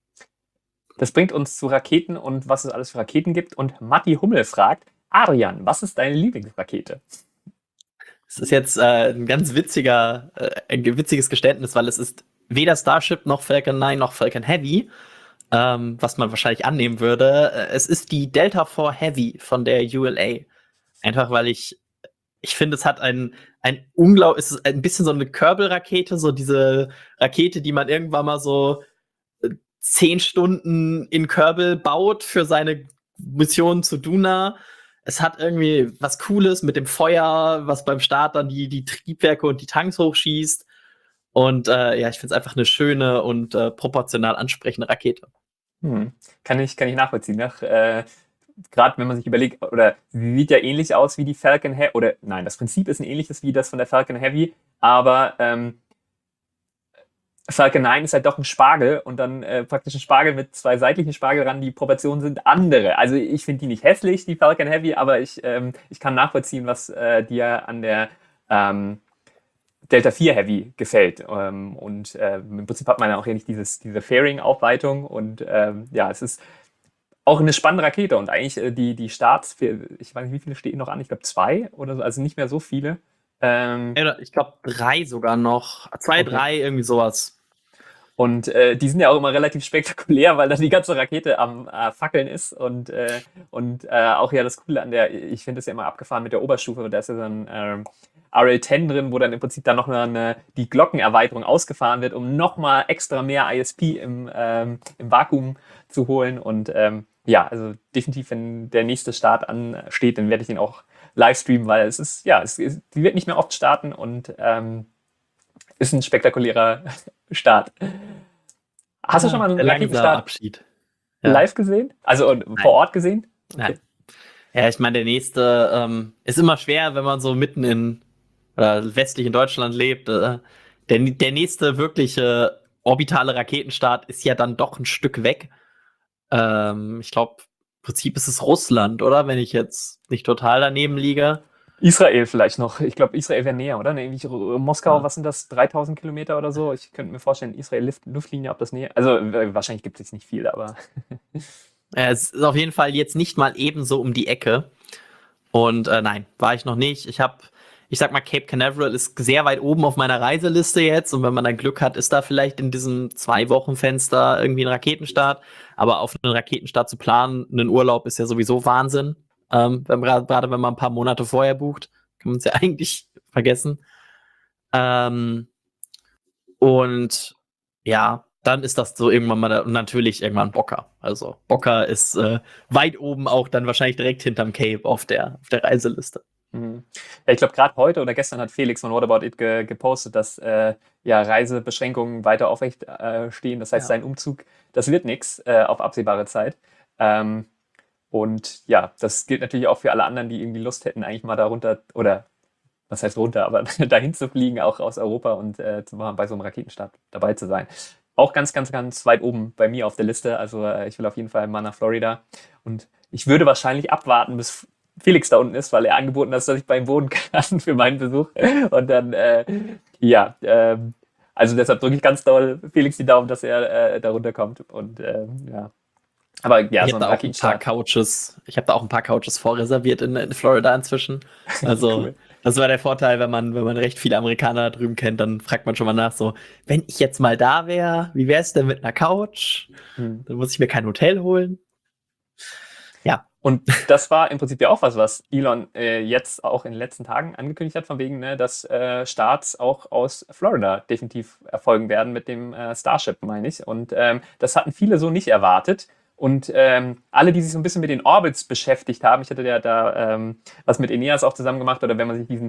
Das bringt uns zu Raketen und was es alles für Raketen gibt. Und Matti Hummel fragt, Adrian, was ist deine Lieblingsrakete? Es ist jetzt äh, ein ganz witziger, äh, ein witziges Geständnis, weil es ist weder Starship noch Falcon neun noch Falcon Heavy, ähm, was man wahrscheinlich annehmen würde. Es ist die Delta vier Heavy von der U L A. Einfach weil ich Ich finde, es hat ein, ein unglaublich, es ist ein bisschen so eine Kerbal-Rakete, so diese Rakete, die man irgendwann mal so äh, zehn Stunden in Kerbal baut für seine Mission zu Duna. Es hat irgendwie was Cooles mit dem Feuer, was beim Start dann die, die Triebwerke und die Tanks hochschießt. Und äh, ja, ich finde es einfach eine schöne und äh, proportional ansprechende Rakete. Hm. Kann ich, kann ich nachvollziehen. Nach, äh, Gerade wenn man sich überlegt, oder sie sieht ja ähnlich aus wie die Falcon Heavy, oder nein, das Prinzip ist ein ähnliches wie das von der Falcon Heavy, aber ähm, Falcon neun ist halt doch ein Spargel und dann äh, praktisch ein Spargel mit zwei seitlichen Spargel ran, die Proportionen sind andere. Also ich finde die nicht hässlich, die Falcon Heavy, aber ich, ähm, ich kann nachvollziehen, was äh, dir an der ähm, Delta vier Heavy gefällt. Ähm, und äh, im Prinzip hat man ja auch ja nicht dieses, diese Fairing-Aufweitung und ähm, ja, es ist auch eine spannende Rakete und eigentlich äh, die, die Starts, für, ich weiß nicht, wie viele stehen noch an, ich glaube zwei oder so, also nicht mehr so viele. Ähm, Ich glaube, drei sogar noch. Zwei, Okay. drei, irgendwie sowas. Und äh, die sind ja auch immer relativ spektakulär, weil dann die ganze Rakete am äh, Fackeln ist. Und, äh, und äh, auch ja das Coole an der, ich finde es ja immer abgefahren mit der Oberstufe, da ist ja so ein ähm, R L zehn drin, wo dann im Prinzip dann noch eine, die Glockenerweiterung ausgefahren wird, um nochmal extra mehr I S P im, ähm, im Vakuum zu holen. Und ähm, ja, also definitiv, wenn der nächste Start ansteht, dann werde ich den auch live streamen, weil es ist, ja, es, es, die wird nicht mehr oft starten und ähm, ist ein spektakulärer Start. Hast du schon mal einen Langsamer Raketenstart Abschied. Ja. live gesehen? Also und vor Ort gesehen? Nein. Ja, ich meine, der nächste ähm, ist immer schwer, wenn man so mitten in oder westlich in Deutschland lebt. Äh, der, der nächste wirkliche orbitale Raketenstart ist ja dann doch ein Stück weg. Ähm, ich glaube, im Prinzip ist es Russland, oder? Wenn ich jetzt nicht total daneben liege. Israel vielleicht noch. Ich glaube, Israel wäre näher, oder? Ne, irgendwie Moskau, Ja. was sind das? dreitausend Kilometer oder so? Ich könnte mir vorstellen, Israel Luft, Luftlinie, ob das näher. Also äh, wahrscheinlich gibt es nicht viel, aber. Äh, es ist auf jeden Fall jetzt nicht mal ebenso um die Ecke. Und äh, nein, war ich noch nicht. Ich habe, ich sag mal, Cape Canaveral ist sehr weit oben auf meiner Reiseliste jetzt. Und wenn man dann Glück hat, ist da vielleicht in diesem Zwei-Wochen-Fenster irgendwie ein Raketenstart. Aber auf einen Raketenstart zu planen, einen Urlaub ist ja sowieso Wahnsinn. Ähm, wenn, gerade wenn man ein paar Monate vorher bucht, kann man es ja eigentlich vergessen. Ähm, und ja, dann ist das so irgendwann mal da, und natürlich irgendwann Bocker. Also Bocker ist äh, weit oben auch dann wahrscheinlich direkt hinterm Cape auf der, auf der Reiseliste. Mhm. Ja, ich glaube, gerade heute oder gestern hat Felix von What About It ge gepostet, dass äh, ja, Reisebeschränkungen weiter aufrecht äh, stehen. Das heißt, Ja. sein Umzug, das wird nichts äh, auf absehbare Zeit. Ähm, und ja, das gilt natürlich auch für alle anderen, die irgendwie Lust hätten, eigentlich mal darunter oder was heißt runter, aber dahin zu fliegen, auch aus Europa und äh, zu machen, bei so einem Raketenstart dabei zu sein. Auch ganz, ganz, ganz weit oben bei mir auf der Liste. Also äh, ich will auf jeden Fall mal nach Florida. Und ich würde wahrscheinlich abwarten, bis Felix da unten ist, weil er angeboten hat, dass ich bei ihm wohnen kann für meinen Besuch. Und dann, äh, ja, ähm, also deshalb drücke ich ganz doll Felix die Daumen, dass er äh, da runterkommt. Und ähm, ja. Aber ja, ich so habe ein da auch ein paar Raketenstart. Couches, ich habe da auch ein paar Couches vorreserviert in, in Florida inzwischen. Also Cool. das war der Vorteil, wenn man, wenn man recht viele Amerikaner da drüben kennt, dann fragt man schon mal nach, so, wenn ich jetzt mal da wäre, wie wäre es denn mit einer Couch? Hm. Dann muss ich mir kein Hotel holen. Ja. Und das war im Prinzip ja auch was, was Elon äh, jetzt auch in den letzten Tagen angekündigt hat, von wegen, ne, dass äh, Starts auch aus Florida definitiv erfolgen werden mit dem äh, Starship, meine ich. Und ähm, das hatten viele so nicht erwartet. Und ähm, alle, die sich so ein bisschen mit den Orbits beschäftigt haben, ich hatte ja da ähm, was mit Eneas auch zusammen gemacht, oder wenn man sich diesen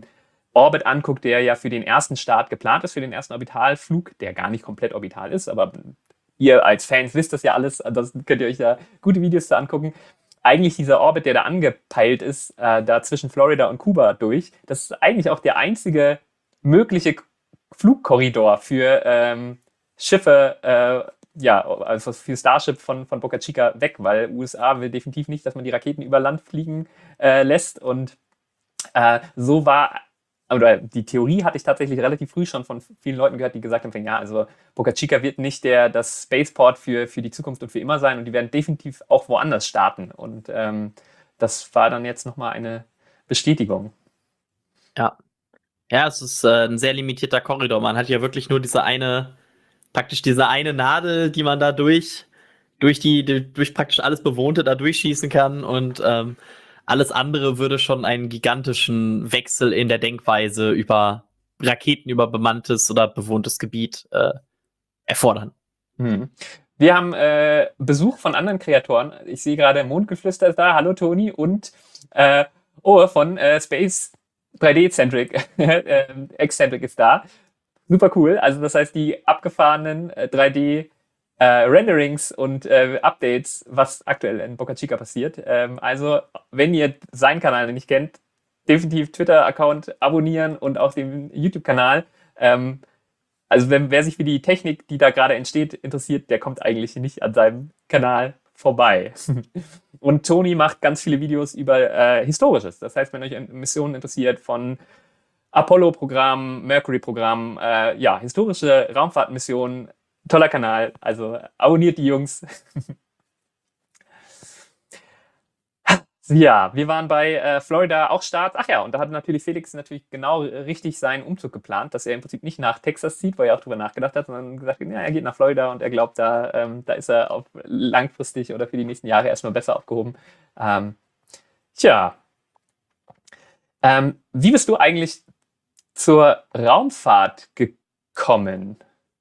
Orbit anguckt, der ja für den ersten Start geplant ist, für den ersten Orbitalflug, der gar nicht komplett orbital ist, aber ihr als Fans wisst das ja alles, ansonsten könnt ihr euch da gute Videos da angucken. Eigentlich dieser Orbit, der da angepeilt ist, äh, da zwischen Florida und Kuba durch, das ist eigentlich auch der einzige mögliche Flugkorridor für ähm, Schiffe, äh, ja, also für Starship von, von Boca Chica weg, weil U S A will definitiv nicht, dass man die Raketen über Land fliegen äh, lässt. Und äh, so war, oder die Theorie hatte ich tatsächlich relativ früh schon von vielen Leuten gehört, die gesagt haben, ja, also Boca Chica wird nicht der, das Spaceport für, für die Zukunft und für immer sein und die werden definitiv auch woanders starten. Und ähm, das war dann jetzt nochmal eine Bestätigung. Ja. Ja, es ist äh, ein sehr limitierter Korridor. Man hat ja wirklich nur diese eine, praktisch diese eine Nadel, die man da durch, durch die, die durch praktisch alles Bewohnte da durchschießen kann und ähm, alles andere würde schon einen gigantischen Wechsel in der Denkweise über Raketen, über bemanntes oder bewohntes Gebiet äh, erfordern. Hm. Wir haben äh, Besuch von anderen Kreatoren. Ich sehe gerade Mondgeflüster ist da. Hallo Toni und äh, oh, von äh, Space drei D-Centric. äh, Eccentric ist da. Super cool. Also das heißt, die abgefahrenen äh, drei D äh, Renderings und äh, Updates, was aktuell in Boca Chica passiert. Ähm, also, wenn ihr seinen Kanal nicht kennt, definitiv Twitter-Account abonnieren und auch den YouTube-Kanal. Ähm, also wenn, wer sich für die Technik, die da gerade entsteht, interessiert, der kommt eigentlich nicht an seinem Kanal vorbei. Und Toni macht ganz viele Videos über äh, Historisches. Das heißt, wenn euch Missionen interessiert von Apollo-Programm, Mercury-Programm, äh, ja, historische Raumfahrtmissionen, toller Kanal. Also abonniert die Jungs. Ja, wir waren bei äh, Florida auch Start. Ach ja, und da hat natürlich Felix natürlich genau richtig seinen Umzug geplant, dass er im Prinzip nicht nach Texas zieht, weil er auch drüber nachgedacht hat, sondern gesagt hat, ja, er geht nach Florida und er glaubt, da, ähm, da ist er auf langfristig oder für die nächsten Jahre erstmal besser aufgehoben. Ähm, tja, ähm, wie bist du eigentlich zur Raumfahrt gekommen?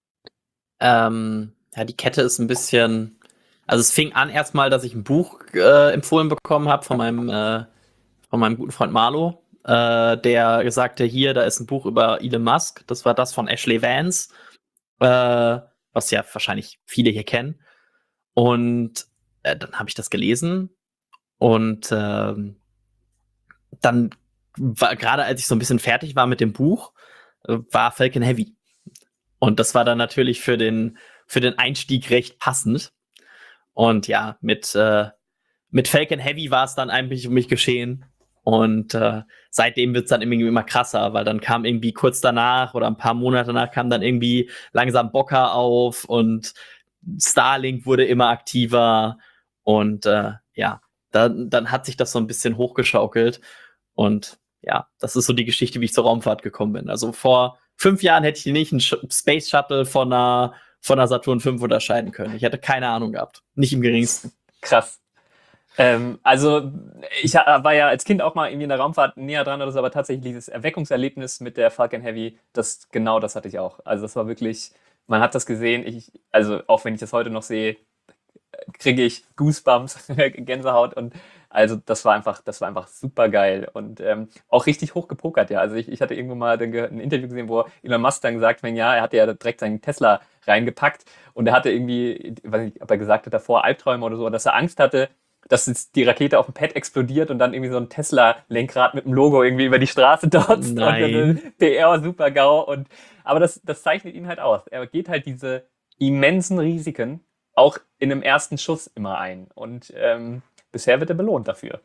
Ähm, ja, die Kette ist ein bisschen. Also es fing an erstmal, dass ich ein Buch äh, empfohlen bekommen habe von meinem äh, von meinem guten Freund Marlo, äh, der sagte, hier, da ist ein Buch über Elon Musk. Das war das von Ashley Vance, äh, was ja wahrscheinlich viele hier kennen. Und äh, dann habe ich das gelesen und ähm, dann war gerade, als ich so ein bisschen fertig war mit dem Buch, äh, war Falcon Heavy. Und das war dann natürlich für den für den Einstieg recht passend. Und ja, mit, äh, mit Falcon Heavy war es dann eigentlich um mich geschehen. Und äh, seitdem wird es dann irgendwie immer krasser, weil dann kam irgendwie kurz danach oder ein paar Monate danach kam dann irgendwie langsam Bocker auf und Starlink wurde immer aktiver. Und äh, ja, dann, dann hat sich das so ein bisschen hochgeschaukelt. Und ja, das ist so die Geschichte, wie ich zur Raumfahrt gekommen bin. Also vor fünf Jahren hätte ich nicht einen Space Shuttle von einer von der Saturn fünf unterscheiden können. Ich hätte keine Ahnung gehabt. Nicht im geringsten. Krass. Ähm, also ich war ja als Kind auch mal irgendwie in der Raumfahrt näher dran oder so, aber tatsächlich dieses Erweckungserlebnis mit der Falcon Heavy, das genau das hatte ich auch. Also das war wirklich, man hat das gesehen, ich, also auch wenn ich das heute noch sehe, kriege ich Goosebumps, Gänsehaut und also das war einfach, das war einfach super geil und ähm, auch richtig hoch gepokert, ja. Also ich, ich hatte irgendwo mal ein Interview gesehen, wo Elon Musk dann gesagt hat, ja, er hatte ja direkt seinen Tesla reingepackt und er hatte irgendwie, ich weiß nicht, ob er gesagt hat davor, Albträume oder so, dass er Angst hatte, dass jetzt die Rakete auf dem Pad explodiert und dann irgendwie so ein Tesla-Lenkrad mit dem Logo irgendwie über die Straße dotzt. Nein. Und P R super GAU. Und, aber das, das zeichnet ihn halt aus. Er geht halt diese immensen Risiken auch in einem ersten Schuss immer ein. Und ähm, bisher wird er belohnt dafür.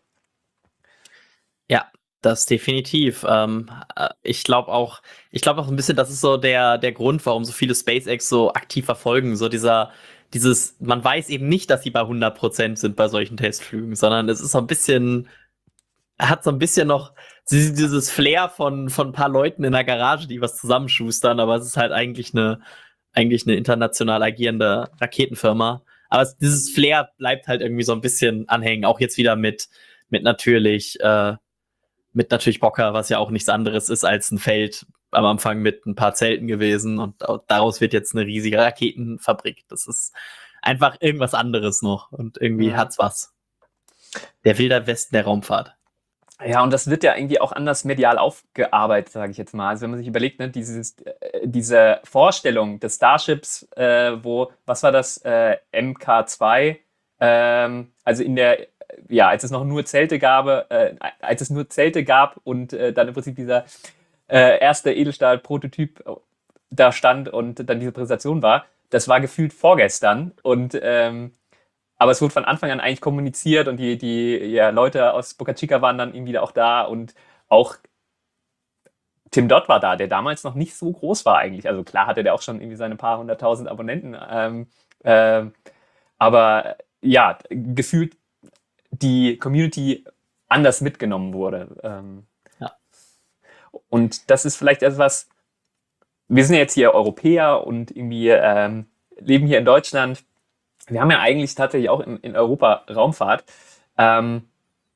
Ja, das definitiv. Ähm, äh, ich glaube auch, ich glaube auch ein bisschen, das ist so der, der Grund, warum so viele SpaceX so aktiv verfolgen. So dieser, dieses, man weiß eben nicht, dass sie bei hundert Prozent sind bei solchen Testflügen, sondern es ist so ein bisschen, hat so ein bisschen noch dieses Flair von, von ein paar Leuten in der Garage, die was zusammenschustern, aber es ist halt eigentlich eine, eigentlich eine international agierende Raketenfirma. Aber es, dieses Flair bleibt halt irgendwie so ein bisschen anhängen, auch jetzt wieder mit, mit natürlich, äh, mit natürlich Bocker, was ja auch nichts anderes ist als ein Feld am Anfang mit ein paar Zelten gewesen und daraus wird jetzt eine riesige Raketenfabrik. Das ist einfach irgendwas anderes noch und irgendwie Ja. hat's was. Der Wilder Westen der Raumfahrt. Ja, und das wird ja irgendwie auch anders medial aufgearbeitet, sage ich jetzt mal. Also wenn man sich überlegt, ne, dieses, äh, diese Vorstellung des Starships, äh, wo, was war das, äh, M K zwei, ähm, also in der, ja, als es noch nur Zelte gab, äh, als es nur Zelte gab und äh, dann im Prinzip dieser äh, erste Edelstahl-Prototyp da stand und dann diese Präsentation war, das war gefühlt vorgestern und ähm, aber es wurde von Anfang an eigentlich kommuniziert und die, die ja, Leute aus Boca Chica waren dann irgendwie auch da und auch Tim Dodd war da, der damals noch nicht so groß war eigentlich. Also klar hatte der auch schon irgendwie seine paar hunderttausend Abonnenten. Ähm, ähm, aber ja, gefühlt die Community anders mitgenommen wurde. Ähm, Ja. und das ist vielleicht etwas, wir sind ja jetzt hier Europäer und irgendwie ähm, leben hier in Deutschland. Wir haben ja eigentlich tatsächlich auch in, in Europa Raumfahrt. Ähm,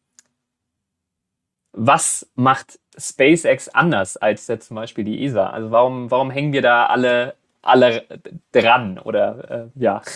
was macht SpaceX anders als jetzt zum Beispiel die E S A? Also warum, warum hängen wir da alle, alle dran? Oder äh, ja.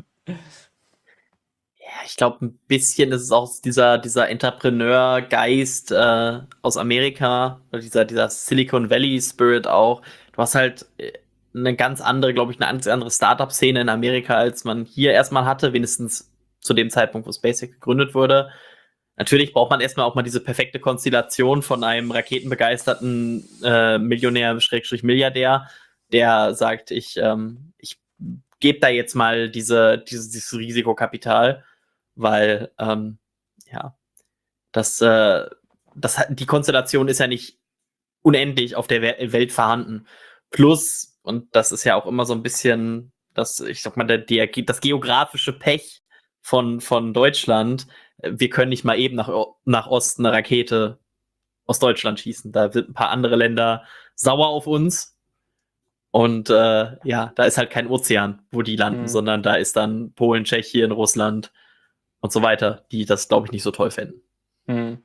Ja, ich glaube, ein bisschen ist es auch dieser, dieser Entrepreneur-Geist äh, aus Amerika, oder dieser, dieser Silicon Valley-Spirit auch. Du hast halt äh, eine ganz andere, glaube ich, eine ganz andere Startup-Szene in Amerika, als man hier erstmal hatte, wenigstens zu dem Zeitpunkt, wo SpaceX gegründet wurde. Natürlich braucht man erstmal auch mal diese perfekte Konstellation von einem raketenbegeisterten äh, Millionär, Schrägstrich Milliardär, der sagt, ich, ähm, ich gebe da jetzt mal diese, dieses, dieses Risikokapital, weil ähm, ja, das, äh, das hat, die Konstellation ist ja nicht unendlich auf der We- Welt vorhanden. Plus, und das ist ja auch immer so ein bisschen das, ich sag mal, der, der, das geografische Pech von, von Deutschland. Wir können nicht mal eben nach, nach Osten eine Rakete aus Deutschland schießen. Da sind ein paar andere Länder sauer auf uns. Und äh, ja, da ist halt kein Ozean, wo die landen, Hm, sondern da ist dann Polen, Tschechien, Russland und so weiter, die das, glaube ich, nicht so toll fänden. hm.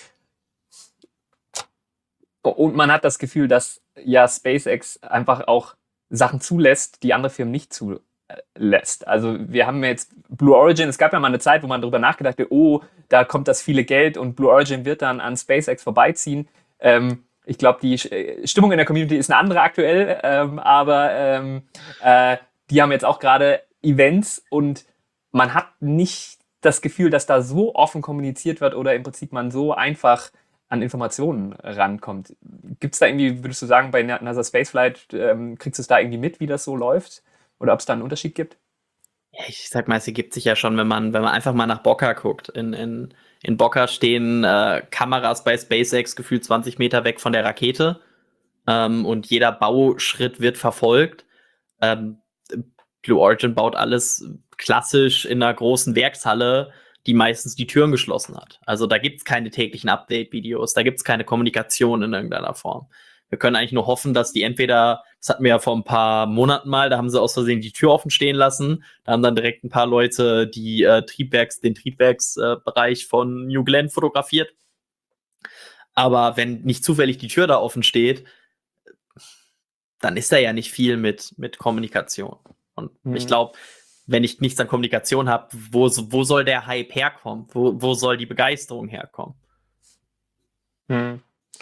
Und man hat das Gefühl, dass ja SpaceX einfach auch Sachen zulässt, die andere Firmen nicht zulässt. Also wir haben jetzt Blue Origin, es gab ja mal eine Zeit, wo man darüber nachgedacht hat, oh, da kommt das viele Geld und Blue Origin wird dann an SpaceX vorbeiziehen. Ähm, ich glaube, die äh, Stimmung in der Community ist eine andere aktuell, ähm, aber ähm, äh, die haben jetzt auch gerade Events und man hat nicht das Gefühl, dass da so offen kommuniziert wird oder im Prinzip man so einfach an Informationen rankommt. Gibt es da irgendwie, würdest du sagen, bei NASA Spaceflight, ähm, kriegst du es da irgendwie mit, wie das so läuft? Oder ob es da einen Unterschied gibt? Ja, ich sag mal, es ergibt sich ja schon, wenn man, wenn man einfach mal nach Boca guckt. In, in, in Boca stehen äh, Kameras bei SpaceX gefühlt zwanzig Meter weg von der Rakete. Ähm, und jeder Bauschritt wird verfolgt. Ähm, Blue Origin baut alles klassisch in einer großen Werkshalle, die meistens die Türen geschlossen hat. Also da gibt's keine täglichen Update-Videos, da gibt's keine Kommunikation in irgendeiner Form. Wir können eigentlich nur hoffen, dass die entweder, das hatten wir ja vor ein paar Monaten mal, da haben sie aus Versehen die Tür offen stehen lassen, da haben dann direkt ein paar Leute die äh, Triebwerks, den Triebwerksbereich äh, von New Glenn fotografiert. Aber wenn nicht zufällig die Tür da offen steht, dann ist da ja nicht viel mit, mit Kommunikation. Und ich Hm. glaube, wenn ich nichts an Kommunikation habe, wo, wo soll der Hype herkommen? Wo, wo soll die Begeisterung herkommen? Hm.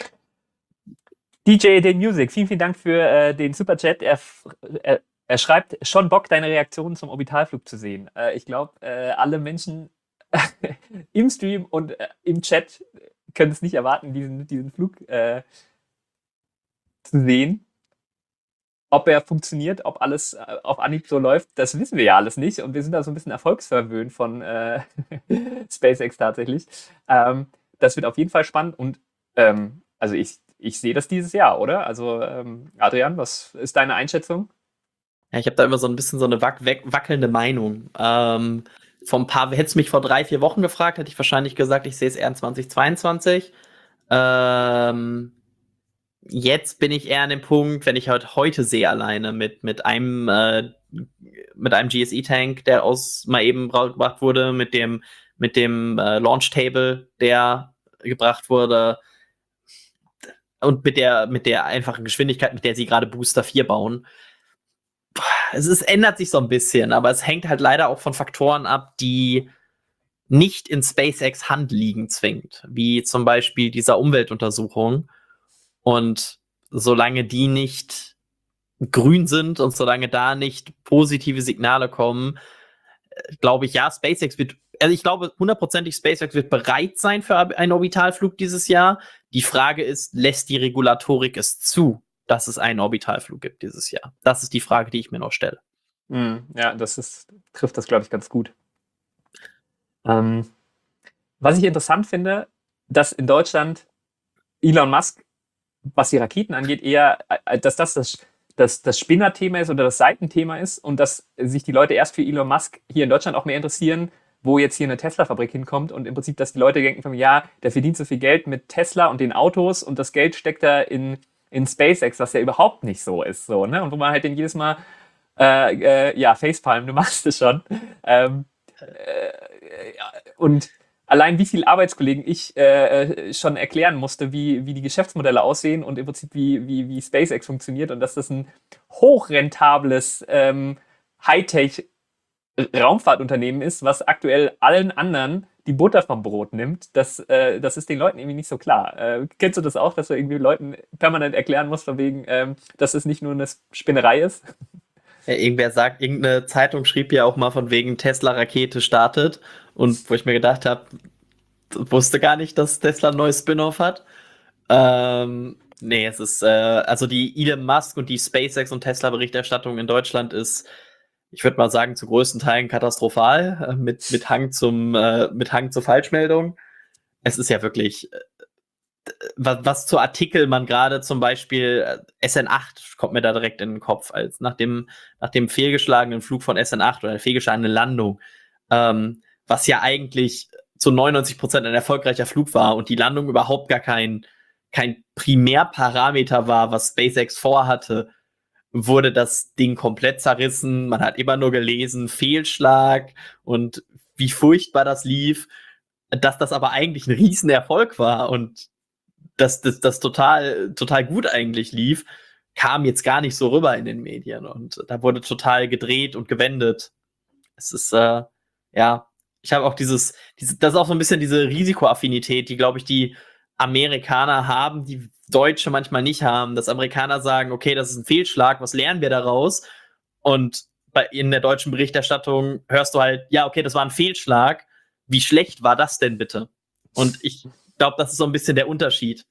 D J The Music, vielen, vielen Dank für äh, den Superchat. Er, er, er schreibt, schon Bock, deine Reaktionen zum Orbitalflug zu sehen. Äh, ich glaube, äh, alle Menschen im Stream und äh, im Chat können es nicht erwarten, diesen, diesen Flug äh, zu sehen. Ob er funktioniert, ob alles äh, auf Anhieb so läuft, das wissen wir ja alles nicht. Und wir sind da so ein bisschen erfolgsverwöhnt von äh, SpaceX tatsächlich. Ähm, das wird auf jeden Fall spannend. Und ähm, also ich, ich sehe das dieses Jahr, oder? Also ähm, Adrian, was ist deine Einschätzung? Ja, ich habe da immer so ein bisschen so eine wac wackelnde Meinung. Ähm, vor ein paar, hättest du mich vor drei, vier Wochen gefragt, hätte ich wahrscheinlich gesagt, ich sehe es eher in zwanzig zweiundzwanzig. Ähm, Jetzt bin ich eher an dem Punkt, wenn ich halt heute sehe alleine mit, mit einem äh, mit einem G S E-Tank, der aus mal eben gebracht wurde, mit dem, mit dem äh, Launch Table, der gebracht wurde, und mit der, mit der einfachen Geschwindigkeit, mit der sie gerade Booster vier bauen. Es ist, ändert sich so ein bisschen, aber es hängt halt leider auch von Faktoren ab, die nicht in SpaceX Hand liegen zwingt, wie zum Beispiel dieser Umweltuntersuchung. Und solange die nicht grün sind und solange da nicht positive Signale kommen, glaube ich, ja, SpaceX wird, also ich glaube hundertprozentig, SpaceX wird bereit sein für einen Orbitalflug dieses Jahr. Die Frage ist, lässt die Regulatorik es zu, dass es einen Orbitalflug gibt dieses Jahr? Das ist die Frage, die ich mir noch stelle. Mhm. Ja, das ist, trifft das, glaube ich, ganz gut. Ähm, was ich interessant finde, dass in Deutschland Elon Musk, was die Raketen angeht, eher, äh, dass das das, das, das Spinnerthema ist oder das Seitenthema ist und dass sich die Leute erst für Elon Musk hier in Deutschland auch mehr interessieren, wo jetzt hier eine Tesla-Fabrik hinkommt und im Prinzip, dass die Leute denken von, ja, der verdient so viel Geld mit Tesla und den Autos und das Geld steckt da in, in SpaceX, was ja überhaupt nicht so ist, so, ne? Und wo man halt den jedes Mal, äh, äh, ja, Facepalm, du machst es schon, ähm, äh, ja, und allein wie viele Arbeitskollegen ich äh, schon erklären musste, wie, wie die Geschäftsmodelle aussehen und im Prinzip wie, wie, wie SpaceX funktioniert und dass das ein hochrentables ähm, Hightech-Raumfahrtunternehmen ist, was aktuell allen anderen die Butter vom Brot nimmt, das, äh, das ist den Leuten irgendwie nicht so klar. Äh, kennst du das auch, dass du irgendwie Leuten permanent erklären musst, von wegen, ähm, dass es nicht nur eine Spinnerei ist? Ja, irgendwer sagt, irgendeine Zeitung schrieb ja auch mal von wegen Tesla-Rakete startet. Und wo ich mir gedacht habe, wusste gar nicht, dass Tesla ein neues Spin-off hat. Ähm, nee, es ist, äh, also die Elon Musk und die SpaceX und Tesla-Berichterstattung in Deutschland ist, ich würde mal sagen, zu größten Teilen katastrophal, äh, mit, mit Hang zum, äh, mit Hang zur Falschmeldung. Es ist ja wirklich, äh, was, was zu Artikel man gerade zum Beispiel, äh, S N acht kommt mir da direkt in den Kopf, als nach dem, nach dem fehlgeschlagenen Flug von S N acht oder der fehlgeschlagenen Landung, ähm, was ja eigentlich zu neunundneunzig Prozent ein erfolgreicher Flug war und die Landung überhaupt gar kein, kein Primärparameter war, was SpaceX vorhatte, wurde das Ding komplett zerrissen. Man hat immer nur gelesen, Fehlschlag und wie furchtbar das lief, dass das aber eigentlich ein Riesenerfolg war und dass das, das total, total gut eigentlich lief, kam jetzt gar nicht so rüber in den Medien. Und da wurde total gedreht und gewendet. Es ist, äh, ja, ich habe auch dieses, diese, das ist auch so ein bisschen diese Risikoaffinität, die, glaube ich, die Amerikaner haben, die Deutsche manchmal nicht haben. Dass Amerikaner sagen, okay, das ist ein Fehlschlag, was lernen wir daraus? Und bei, in der deutschen Berichterstattung hörst du halt, ja, okay, das war ein Fehlschlag. Wie schlecht war das denn bitte? Und ich glaube, das ist so ein bisschen der Unterschied.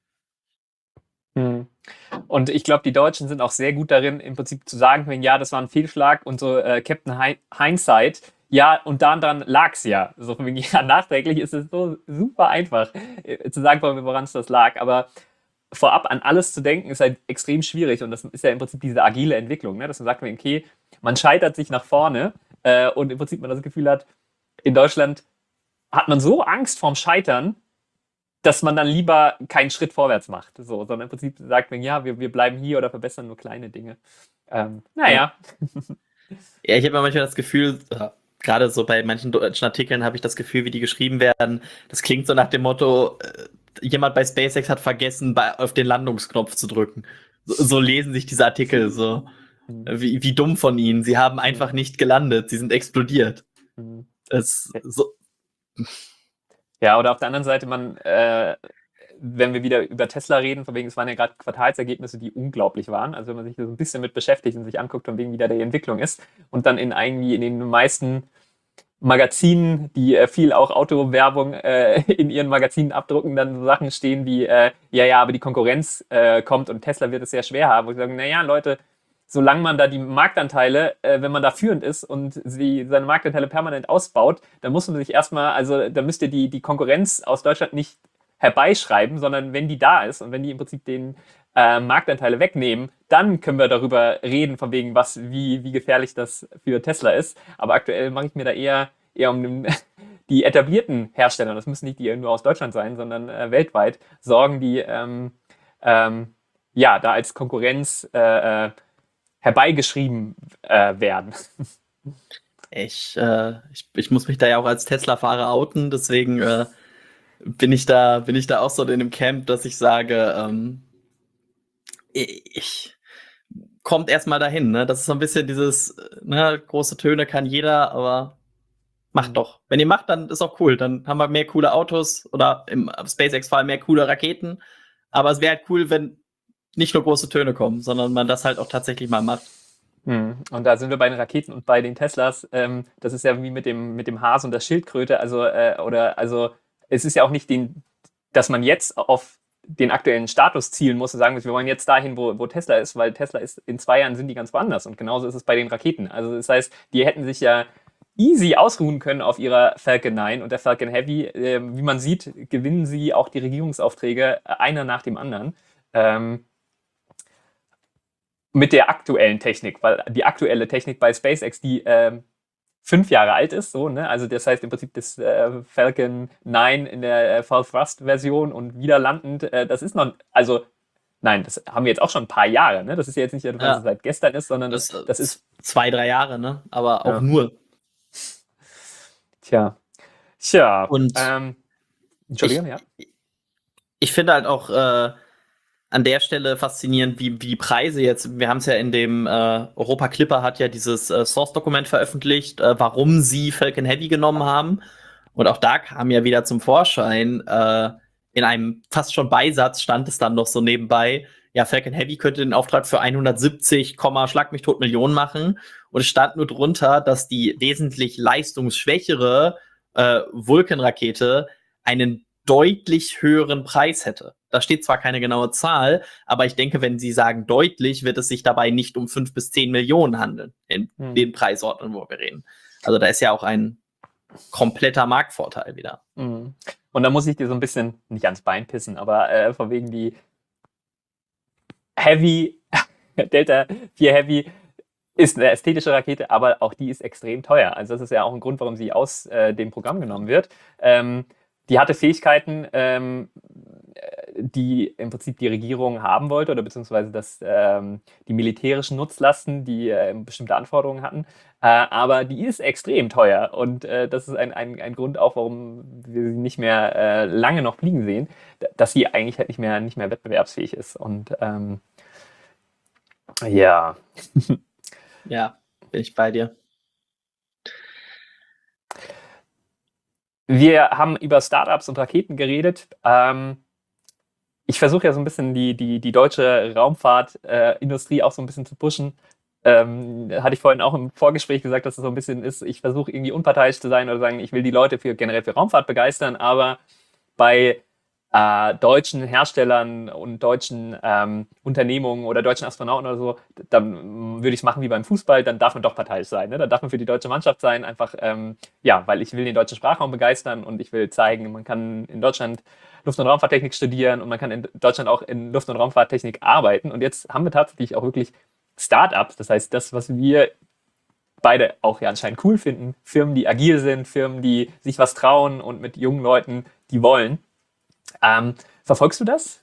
Hm. Und ich glaube, die Deutschen sind auch sehr gut darin, im Prinzip zu sagen, wenn ja, das war ein Fehlschlag und so äh, Captain Hi- Hindsight, ja, und daran dran lag's ja. So von wegen, ja, nachträglich ist es so super einfach äh, zu sagen, woran es das lag. Aber vorab an alles zu denken, ist halt extrem schwierig. Und das ist ja im Prinzip diese agile Entwicklung, ne? Dass man sagt, okay, man scheitert sich nach vorne äh, und im Prinzip man das Gefühl hat, in Deutschland hat man so Angst vorm Scheitern, dass man dann lieber keinen Schritt vorwärts macht, so, sondern im Prinzip sagt man, ja, wir, wir bleiben hier oder verbessern nur kleine Dinge. Ähm, naja. Ja, ich habe manchmal das Gefühl, äh, gerade so bei manchen deutschen Artikeln habe ich das Gefühl, wie die geschrieben werden. Das klingt so nach dem Motto, äh, jemand bei SpaceX hat vergessen, bei, auf den Landungsknopf zu drücken. So, so lesen sich diese Artikel so. Mhm. Wie, wie dumm von ihnen. Sie haben einfach Mhm. nicht gelandet. Sie sind explodiert. Mhm. Es, so, Ja, oder auf der anderen Seite, man, äh, wenn wir wieder über Tesla reden, von wegen, es waren ja gerade Quartalsergebnisse, die unglaublich waren. Also wenn man sich so ein bisschen mit beschäftigt und sich anguckt, von wegen, wie da die Entwicklung ist und dann in irgendwie in den meisten Magazinen, die äh, viel auch Autowerbung äh, in ihren Magazinen abdrucken, dann so Sachen stehen wie, äh, ja, ja, aber die Konkurrenz äh, kommt und Tesla wird es sehr schwer haben. Wo ich sage, naja, Leute, solange man da die Marktanteile, äh, wenn man da führend ist und sie seine Marktanteile permanent ausbaut, dann muss man sich erstmal, also da müsst ihr die, die Konkurrenz aus Deutschland nicht herbeischreiben, sondern wenn die da ist und wenn die im Prinzip den äh, Marktanteile wegnehmen, dann können wir darüber reden, von wegen, was, wie, wie gefährlich das für Tesla ist. Aber aktuell mache ich mir da eher, eher um den, die etablierten Hersteller, das müssen nicht die nur aus Deutschland sein, sondern äh, weltweit, Sorgen, die ähm, ähm, ja, da als Konkurrenz äh, äh, herbeigeschrieben äh, werden. ich, äh, ich, ich muss mich da ja auch als Tesla-Fahrer outen, deswegen äh, bin ich da, bin ich da auch so in dem Camp, dass ich sage, ähm, ich kommt erstmal dahin, ne? Das ist so ein bisschen dieses, ne, große Töne kann jeder, aber Macht Mhm. doch. Wenn ihr macht, dann ist auch cool. Dann haben wir mehr coole Autos oder im SpaceX-Fall mehr coole Raketen. Aber es wäre halt cool, wenn nicht nur große Töne kommen, sondern man das halt auch tatsächlich mal macht. Mhm. Und da sind wir bei den Raketen und bei den Teslas. Ähm, das ist ja wie mit dem, mit dem Hase und der Schildkröte. Also, äh, oder, also, es ist ja auch nicht den, dass man jetzt auf den aktuellen Status zielen muss und sagen muss, wir wollen jetzt dahin, wo, wo Tesla ist, weil Tesla ist, in zwei Jahren sind die ganz woanders. Und genauso ist es bei den Raketen. Also, das heißt, die hätten sich ja easy ausruhen können auf ihrer Falcon neun und der Falcon Heavy. Ähm, wie man sieht, gewinnen sie auch die Regierungsaufträge äh, einer nach dem anderen. Ähm, mit der aktuellen Technik, weil die aktuelle Technik bei SpaceX, die ähm, fünf Jahre alt ist, so, ne? Also das heißt im Prinzip das äh, Falcon neun in der äh, Full Thrust Version und wieder landend, äh, das ist noch, also nein, das haben wir jetzt auch schon ein paar Jahre, ne? Das ist ja jetzt nicht, dass es Ja, seit gestern ist, sondern das, das äh, das ist, zwei, drei Jahre, ne? Aber auch ja, nur. tja, tja, Und ähm, Entschuldigung, ich, ja. ich finde halt auch äh, an der Stelle faszinierend, wie, wie die Preise jetzt, wir haben es ja in dem, äh, Europa Clipper hat ja dieses äh, Source-Dokument veröffentlicht, äh, warum sie Falcon Heavy genommen haben. Und auch da kam ja wieder zum Vorschein, äh, in einem fast schon Beisatz stand es dann noch so nebenbei, ja, Falcon Heavy könnte den Auftrag für hundertsiebzig, Schlag mich tot Millionen machen. Und es stand nur drunter, dass die wesentlich leistungsschwächere äh, Vulcan-Rakete einen deutlich höheren Preis hätte. Da steht zwar keine genaue Zahl, aber ich denke, wenn Sie sagen deutlich, wird es sich dabei nicht um fünf bis zehn Millionen handeln, in Hm. den Preisordnungen, wo wir reden. Also da ist ja auch ein kompletter Marktvorteil wieder. Mhm. Und da muss ich dir so ein bisschen, nicht ans Bein pissen, aber äh, von wegen die Heavy, Delta vier Heavy ist eine ästhetische Rakete, aber auch die ist extrem teuer. Also das ist ja auch ein Grund, warum sie aus äh, dem Programm genommen wird. Ähm, die hatte Fähigkeiten, ähm, die im Prinzip die Regierung haben wollte oder beziehungsweise das, ähm, die militärischen Nutzlasten, die äh, bestimmte Anforderungen hatten. Äh, aber die ist extrem teuer und äh, das ist ein, ein, ein Grund auch, warum wir sie nicht mehr äh, lange noch fliegen sehen, dass sie eigentlich halt nicht mehr, nicht mehr wettbewerbsfähig ist. Und ähm, ja. Ja, bin ich bei dir. Wir haben über Startups und Raketen geredet. Ähm, ich versuche ja so ein bisschen die, die, die deutsche Raumfahrtindustrie äh, auch so ein bisschen zu pushen. Ähm, hatte ich vorhin auch im Vorgespräch gesagt, dass es so ein bisschen ist, ich versuche irgendwie unparteiisch zu sein oder sagen, ich will die Leute für generell für Raumfahrt begeistern, aber bei äh, deutschen Herstellern und deutschen ähm, Unternehmungen oder deutschen Astronauten oder so, dann würde ich es machen wie beim Fußball, dann darf man doch parteiisch sein. Ne? Dann darf man für die deutsche Mannschaft sein, einfach, ähm, ja, weil ich will den deutschen Sprachraum begeistern und ich will zeigen, man kann in Deutschland Luft- und Raumfahrttechnik studieren und man kann in Deutschland auch in Luft- und Raumfahrttechnik arbeiten. Und jetzt haben wir tatsächlich auch wirklich Startups, das heißt, das, was wir beide auch ja anscheinend cool finden, Firmen, die agil sind, Firmen, die sich was trauen und mit jungen Leuten, die wollen. Ähm, verfolgst du das?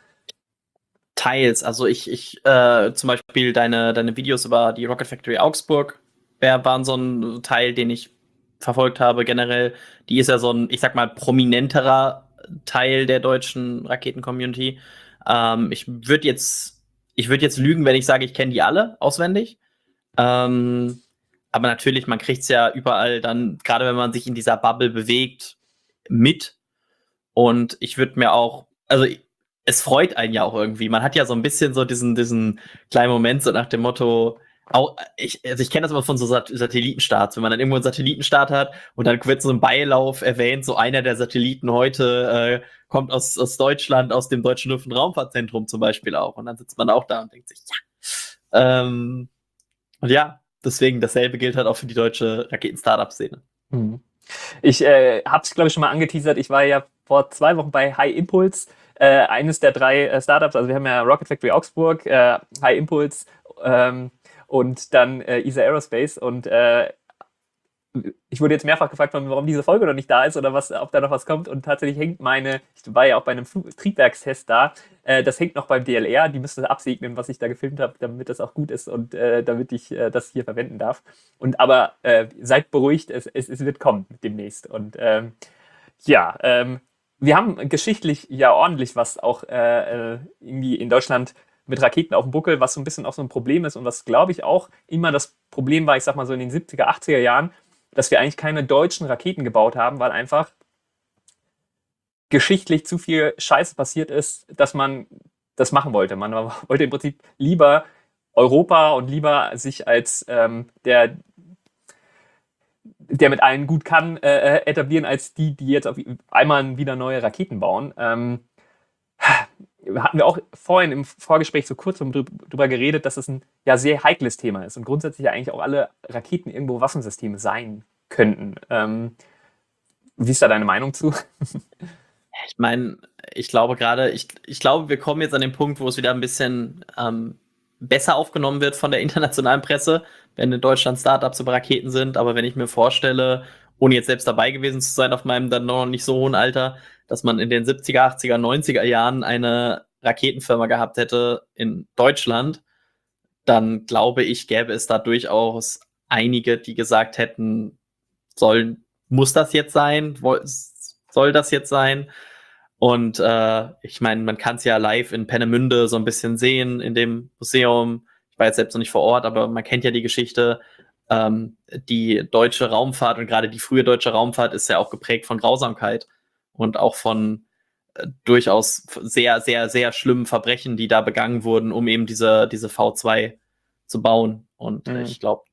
Teils, also ich, ich äh, zum Beispiel deine, deine Videos über die Rocket Factory Augsburg wär, waren so ein Teil, den ich verfolgt habe generell. Die ist ja so ein, ich sag mal, prominenterer Teil der deutschen Raketen-Community. Ähm, ich würde jetzt, ich würde jetzt lügen, wenn ich sage, ich kenne die alle auswendig. Ähm, aber natürlich, man kriegt es ja überall dann, gerade wenn man sich in dieser Bubble bewegt, mit. Und ich würde mir auch, also es freut einen ja auch irgendwie. Man hat ja so ein bisschen so diesen, diesen kleinen Moment, so nach dem Motto, auch, ich, also ich kenne das immer von so Sat Satellitenstarts, wenn man dann irgendwo einen Satellitenstart hat und dann wird so ein Beilauf erwähnt, so einer der Satelliten heute äh, kommt aus, aus Deutschland, aus dem Deutschen Luft- und Raumfahrtzentrum zum Beispiel auch. Und dann sitzt man auch da und denkt sich, ja. Ähm, und ja, deswegen dasselbe gilt halt auch für die deutsche Raketen-Startup-Szene. Mhm. Ich äh, habe es, glaube ich, schon mal angeteasert. Ich war ja vor zwei Wochen bei High Impulse, äh, eines der drei äh, Startups. Also wir haben ja Rocket Factory Augsburg, äh, High Impulse ähm, und dann äh, E S A Aerospace. Und äh, ich wurde jetzt mehrfach gefragt, warum diese Folge noch nicht da ist oder was, ob da noch was kommt. Und tatsächlich hängt meine, ich war ja auch bei einem Flug Triebwerkstest da, äh, das hängt noch beim D L R. Die müsste absegnen, was ich da gefilmt habe, damit das auch gut ist und äh, damit ich äh, das hier verwenden darf. Und aber äh, seid beruhigt, es, es, es wird kommen demnächst. Und ähm, ja, ähm, wir haben geschichtlich ja ordentlich was auch äh, äh, irgendwie in Deutschland mit Raketen auf dem Buckel, was so ein bisschen auch so ein Problem ist und was, glaube ich, auch immer das Problem war, ich sag mal so in den siebziger, achtziger Jahren, dass wir eigentlich keine deutschen Raketen gebaut haben, weil einfach geschichtlich zu viel Scheiße passiert ist, dass man das machen wollte. Man wollte im Prinzip lieber Europa und lieber sich als ähm, der, der mit allen gut kann, äh, etablieren, als die, die jetzt auf einmal wieder neue Raketen bauen. Ähm, hatten wir auch vorhin im Vorgespräch so kurz drüber geredet, dass es ein ja sehr heikles Thema ist und grundsätzlich ja eigentlich auch alle Raketen irgendwo Waffensysteme sein könnten. Ähm, wie ist da deine Meinung zu? Ich meine, ich glaube gerade, ich, ich glaube, wir kommen jetzt an den Punkt, wo es wieder ein bisschen ähm, besser aufgenommen wird von der internationalen Presse, wenn in Deutschland Startups über Raketen sind. Aber wenn ich mir vorstelle, ohne jetzt selbst dabei gewesen zu sein auf meinem dann noch nicht so hohen Alter, dass man in den siebziger, achtziger, neunziger Jahren eine Raketenfirma gehabt hätte in Deutschland, dann glaube ich, gäbe es da durchaus einige, die gesagt hätten, soll, muss das jetzt sein? Soll das jetzt sein? Und äh, ich meine, man kann es ja live in Peenemünde so ein bisschen sehen, in dem Museum. Ich war jetzt selbst noch nicht vor Ort, aber man kennt ja die Geschichte. Ähm, die deutsche Raumfahrt und gerade die frühe deutsche Raumfahrt ist ja auch geprägt von Grausamkeit und auch von äh, durchaus sehr, sehr, sehr schlimmen Verbrechen, die da begangen wurden, um eben diese, diese V zwei zu bauen. Und Mhm. ich glaube,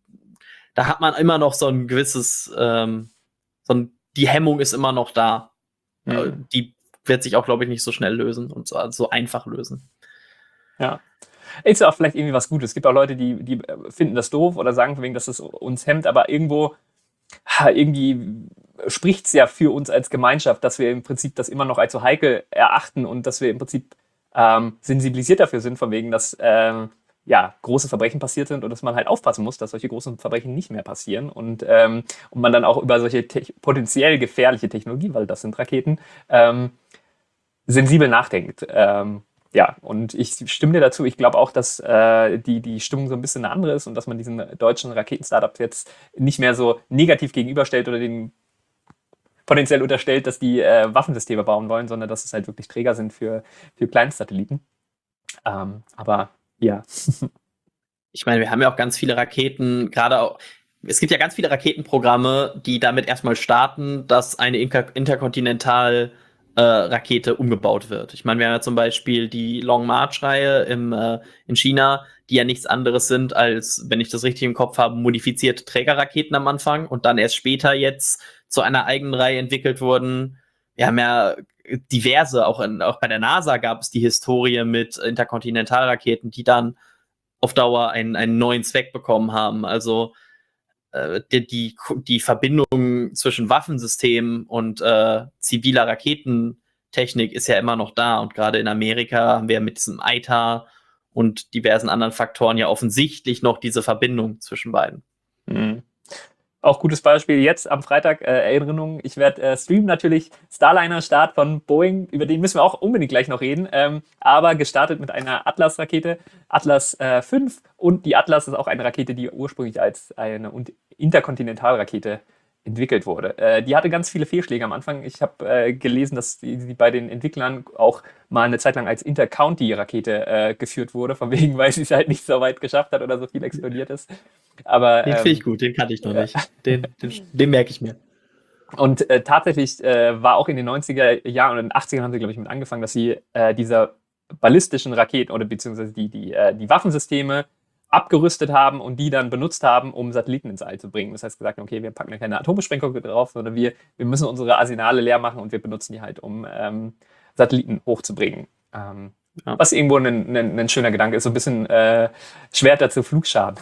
da hat man immer noch so ein gewisses, ähm, so ein, die Hemmung ist immer noch da. Mhm. Die wird sich auch, glaube ich, nicht so schnell lösen und so, so einfach lösen. Ja. Ist ja auch vielleicht irgendwie was Gutes. Es gibt auch Leute, die, die finden das doof oder sagen von wegen, dass es uns hemmt, aber irgendwo, irgendwie spricht es ja für uns als Gemeinschaft, dass wir im Prinzip das immer noch als so heikel erachten und dass wir im Prinzip ähm, sensibilisiert dafür sind, von wegen, dass ähm, ja, große Verbrechen passiert sind und dass man halt aufpassen muss, dass solche großen Verbrechen nicht mehr passieren und, ähm, und man dann auch über solche potenziell gefährliche Technologien, weil das sind Raketen, ähm, sensibel nachdenkt. Ähm, ja, und ich stimme dir dazu. Ich glaube auch, dass äh, die, die Stimmung so ein bisschen eine andere ist und dass man diesen deutschen Raketen-Startups jetzt nicht mehr so negativ gegenüberstellt oder den potenziell unterstellt, dass die äh, Waffensysteme bauen wollen, sondern dass es halt wirklich Träger sind für, für Kleinstsatelliten. Ähm, aber ja. Ich meine, wir haben ja auch ganz viele Raketen, gerade auch, es gibt ja ganz viele Raketenprogramme, die damit erstmal starten, dass eine Inter Interkontinental äh, Rakete umgebaut wird. Ich meine, wir haben ja zum Beispiel die Long March-Reihe im, äh, in China, die ja nichts anderes sind als, wenn ich das richtig im Kopf habe, modifizierte Trägerraketen am Anfang und dann erst später jetzt zu einer eigenen Reihe entwickelt wurden. Wir haben ja diverse, auch, in, auch bei der NASA gab es die Historie mit Interkontinentalraketen, die dann auf Dauer einen, einen neuen Zweck bekommen haben. Also äh, die, die, die Verbindung zwischen Waffensystemen und äh, ziviler Raketentechnik ist ja immer noch da. Und gerade in Amerika haben wir mit diesem I T A R und diversen anderen Faktoren ja offensichtlich noch diese Verbindung zwischen beiden. Mhm. Auch gutes Beispiel jetzt am Freitag, äh, Erinnerung, ich werde äh, streamen natürlich Starliner-Start von Boeing, über den müssen wir auch unbedingt gleich noch reden, ähm, aber gestartet mit einer Atlas-Rakete, Atlas äh, fünf und die Atlas ist auch eine Rakete, die ursprünglich als eine Interkontinentalrakete entwickelt wurde. Äh, die hatte ganz viele Fehlschläge am Anfang. Ich habe äh, gelesen, dass die, die bei den Entwicklern auch mal eine Zeit lang als Intercounty-Rakete äh, geführt wurde, von wegen, weil sie es halt nicht so weit geschafft hat oder so viel explodiert ist. Aber, den ähm, finde ich gut, den kannte ich noch ja. nicht. Den, den, den merke ich mir. Und äh, tatsächlich äh, war auch in den neunziger Jahren und in den achtzigern haben sie, glaube ich, mit angefangen, dass sie äh, diese ballistischen Raketen oder beziehungsweise die, die, äh, die Waffensysteme abgerüstet haben und die dann benutzt haben, um Satelliten ins All zu bringen. Das heißt, gesagt, okay, wir packen da keine Atombeschränkung drauf, sondern wir, wir müssen unsere Arsenale leer machen und wir benutzen die halt, um ähm, Satelliten hochzubringen. Ähm, ja. Was irgendwo ein, ein, ein schöner Gedanke ist, so ein bisschen äh, Schwerter zu Flugscharen.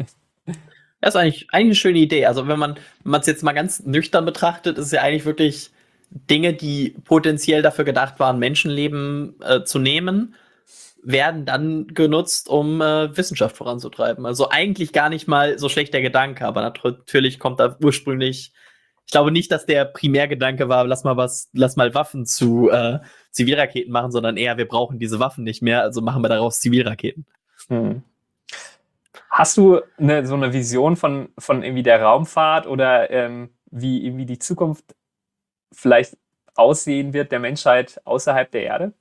Das ist eigentlich, eigentlich eine schöne Idee. Also wenn man es jetzt mal ganz nüchtern betrachtet, ist es ja eigentlich wirklich Dinge, die potenziell dafür gedacht waren, Menschenleben äh, zu nehmen, werden dann genutzt, um äh, Wissenschaft voranzutreiben. Also eigentlich gar nicht mal so schlecht der Gedanke, aber natürlich kommt da ursprünglich, ich glaube nicht, dass der Primärgedanke war, lass mal was, lass mal Waffen zu äh, Zivilraketen machen, sondern eher, wir brauchen diese Waffen nicht mehr, also machen wir daraus Zivilraketen. Hm. Hast du eine, so eine Vision von, von irgendwie der Raumfahrt oder ähm, wie irgendwie die Zukunft vielleicht aussehen wird der Menschheit außerhalb der Erde?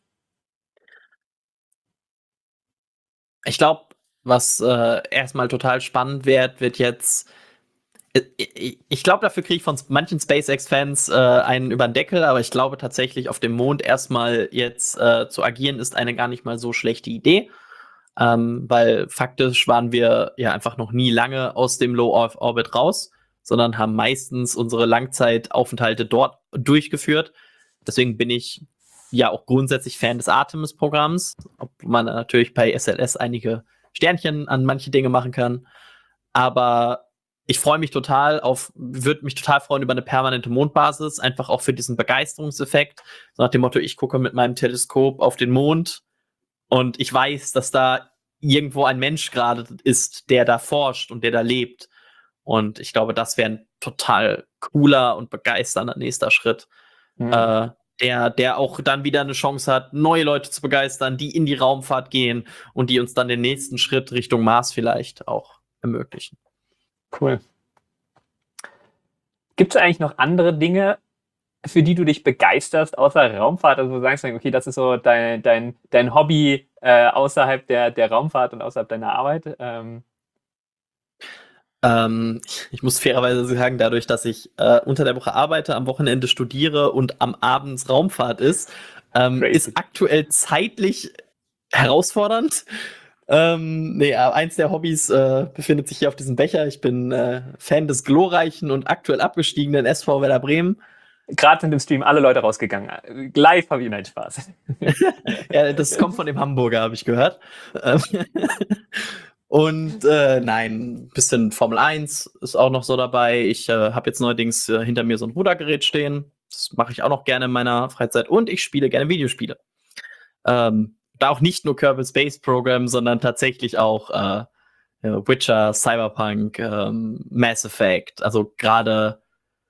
Ich glaube, was äh, erstmal total spannend wird, wird jetzt Ich, ich glaube, dafür kriege ich von manchen SpaceX-Fans äh, einen über den Deckel, aber ich glaube tatsächlich, auf dem Mond erstmal jetzt äh, zu agieren, ist eine gar nicht mal so schlechte Idee. Ähm, weil faktisch waren wir ja einfach noch nie lange aus dem Low Earth Orbit raus, sondern haben meistens unsere Langzeitaufenthalte dort durchgeführt. Deswegen bin ich ja auch grundsätzlich Fan des Artemis-Programms, ob man natürlich bei S L S einige Sternchen an manche Dinge machen kann. Aber ich freue mich total auf, würde mich total freuen über eine permanente Mondbasis, einfach auch für diesen Begeisterungseffekt. So nach dem Motto, ich gucke mit meinem Teleskop auf den Mond und ich weiß, dass da irgendwo ein Mensch gerade ist, der da forscht und der da lebt. Und ich glaube, das wäre ein total cooler und begeisternder nächster Schritt, mhm. äh, der, der auch dann wieder eine Chance hat, neue Leute zu begeistern, die in die Raumfahrt gehen und die uns dann den nächsten Schritt Richtung Mars vielleicht auch ermöglichen. Cool. Gibt es eigentlich noch andere Dinge, für die du dich begeisterst, außer Raumfahrt? Also du sagst, okay, das ist so dein, dein, dein Hobby äh, außerhalb der, der Raumfahrt und außerhalb deiner Arbeit? Ähm. Ähm, ich muss fairerweise sagen, dadurch, dass ich äh, unter der Woche arbeite, am Wochenende studiere und am Abend Raumfahrt ist, ähm, ist aktuell zeitlich herausfordernd. Ähm, nee, eins der Hobbys äh, befindet sich hier auf diesem Becher. Ich bin äh, Fan des glorreichen und aktuell abgestiegenen S V Werder Bremen. Gerade sind im Stream alle Leute rausgegangen. Live habe ich einen Spaß. Ja, das kommt von dem Hamburger, habe ich gehört. Und äh, nein, ein bisschen Formel eins ist auch noch so dabei. Ich äh, habe jetzt neuerdings äh, hinter mir so ein Rudergerät stehen. Das mache ich auch noch gerne in meiner Freizeit. Und ich spiele gerne Videospiele. Ähm, da auch nicht nur Kerbal Space Program, sondern tatsächlich auch äh, Witcher, Cyberpunk, ähm, Mass Effect. Also gerade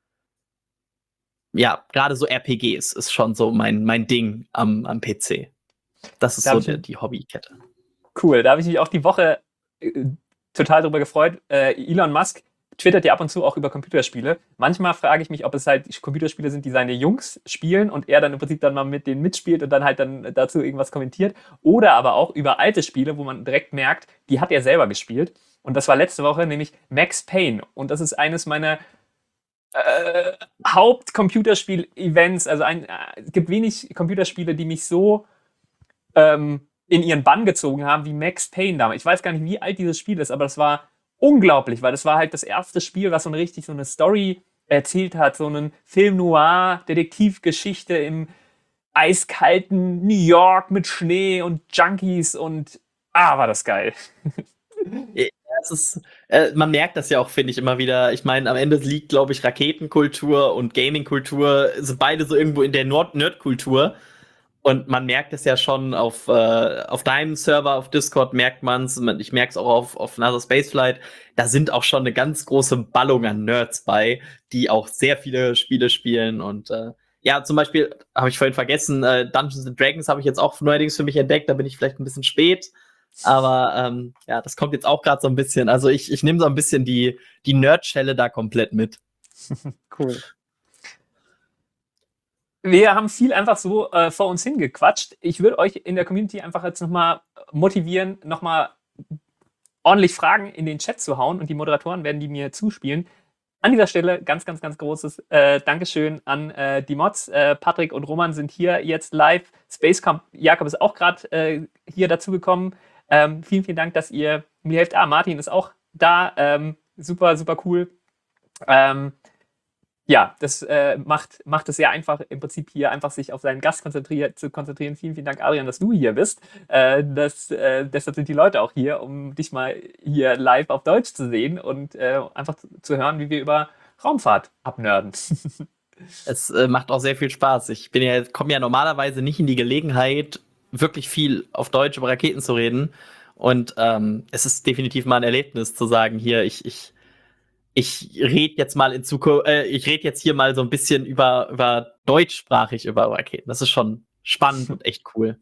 ja, gerade so R P Gs ist schon so mein, mein Ding am, am P C. Das ist da so der, die Hobbykette. Cool, da habe ich mich auch die Woche äh, total drüber gefreut. Äh, Elon Musk twittert ja ab und zu auch über Computerspiele. Manchmal frage ich mich, ob es halt Computerspiele sind, die seine Jungs spielen und er dann im Prinzip dann mal mit denen mitspielt und dann halt dann dazu irgendwas kommentiert. Oder aber auch über alte Spiele, wo man direkt merkt, die hat er selber gespielt. Und das war letzte Woche nämlich Max Payne. Und das ist eines meiner äh, Haupt-Computerspiel-Events. Also ein, äh, es gibt wenig Computerspiele, die mich so ähm, in ihren Bann gezogen haben wie Max Payne damals. Ich weiß gar nicht, wie alt dieses Spiel ist, aber das war unglaublich, weil das war halt das erste Spiel, was so eine richtig so eine Story erzählt hat, so einen Film Noir, Detektivgeschichte im eiskalten New York mit Schnee und Junkies und ah, war das geil. Ja, es ist, äh, man merkt das ja auch, finde ich, immer wieder. Ich meine, am Ende liegt, glaube ich, Raketenkultur und Gamingkultur sind beide so irgendwo in der Nerd-Kultur. Und man merkt es ja schon auf, äh, auf deinem Server, auf Discord merkt man es. Ich merke es auch auf, auf NASA Spaceflight. Da sind auch schon eine ganz große Ballung an Nerds bei, die auch sehr viele Spiele spielen. Und äh, ja, zum Beispiel, habe ich vorhin vergessen, äh, Dungeons and Dragons habe ich jetzt auch neuerdings für mich entdeckt. Da bin ich vielleicht ein bisschen spät. Aber ähm, ja, das kommt jetzt auch gerade so ein bisschen. Also ich, ich nehme so ein bisschen die, die Nerd-Schelle da komplett mit. Cool. Wir haben viel einfach so äh, vor uns hingequatscht. Ich würde euch in der Community einfach jetzt nochmal motivieren, nochmal ordentlich Fragen in den Chat zu hauen und die Moderatoren werden die mir zuspielen. An dieser Stelle ganz, ganz, ganz großes äh, Dankeschön an äh, die Mods. Äh, Patrick und Roman sind hier jetzt live. Spacecamp Jakob ist auch gerade äh, hier dazugekommen. Ähm, vielen, vielen Dank, dass ihr mir helft. Ah, Martin ist auch da. Ähm, super, super cool. Ähm, Ja, das äh, macht, macht es sehr einfach, im Prinzip hier einfach sich auf seinen Gast konzentriert, zu konzentrieren. Vielen, vielen Dank, Adrian, dass du hier bist. Äh, das, äh, deshalb sind die Leute auch hier, um dich mal hier live auf Deutsch zu sehen und äh, einfach zu, zu hören, wie wir über Raumfahrt abnörden. Es äh, macht auch sehr viel Spaß. Ich bin ja, komme ja normalerweise nicht in die Gelegenheit, wirklich viel auf Deutsch über Raketen zu reden. Und ähm, es ist definitiv mal ein Erlebnis zu sagen, hier, ich, ich Ich rede jetzt mal in Zukunft, äh, ich rede jetzt hier mal so ein bisschen über, über deutschsprachig über Raketen. Das ist schon spannend und echt cool.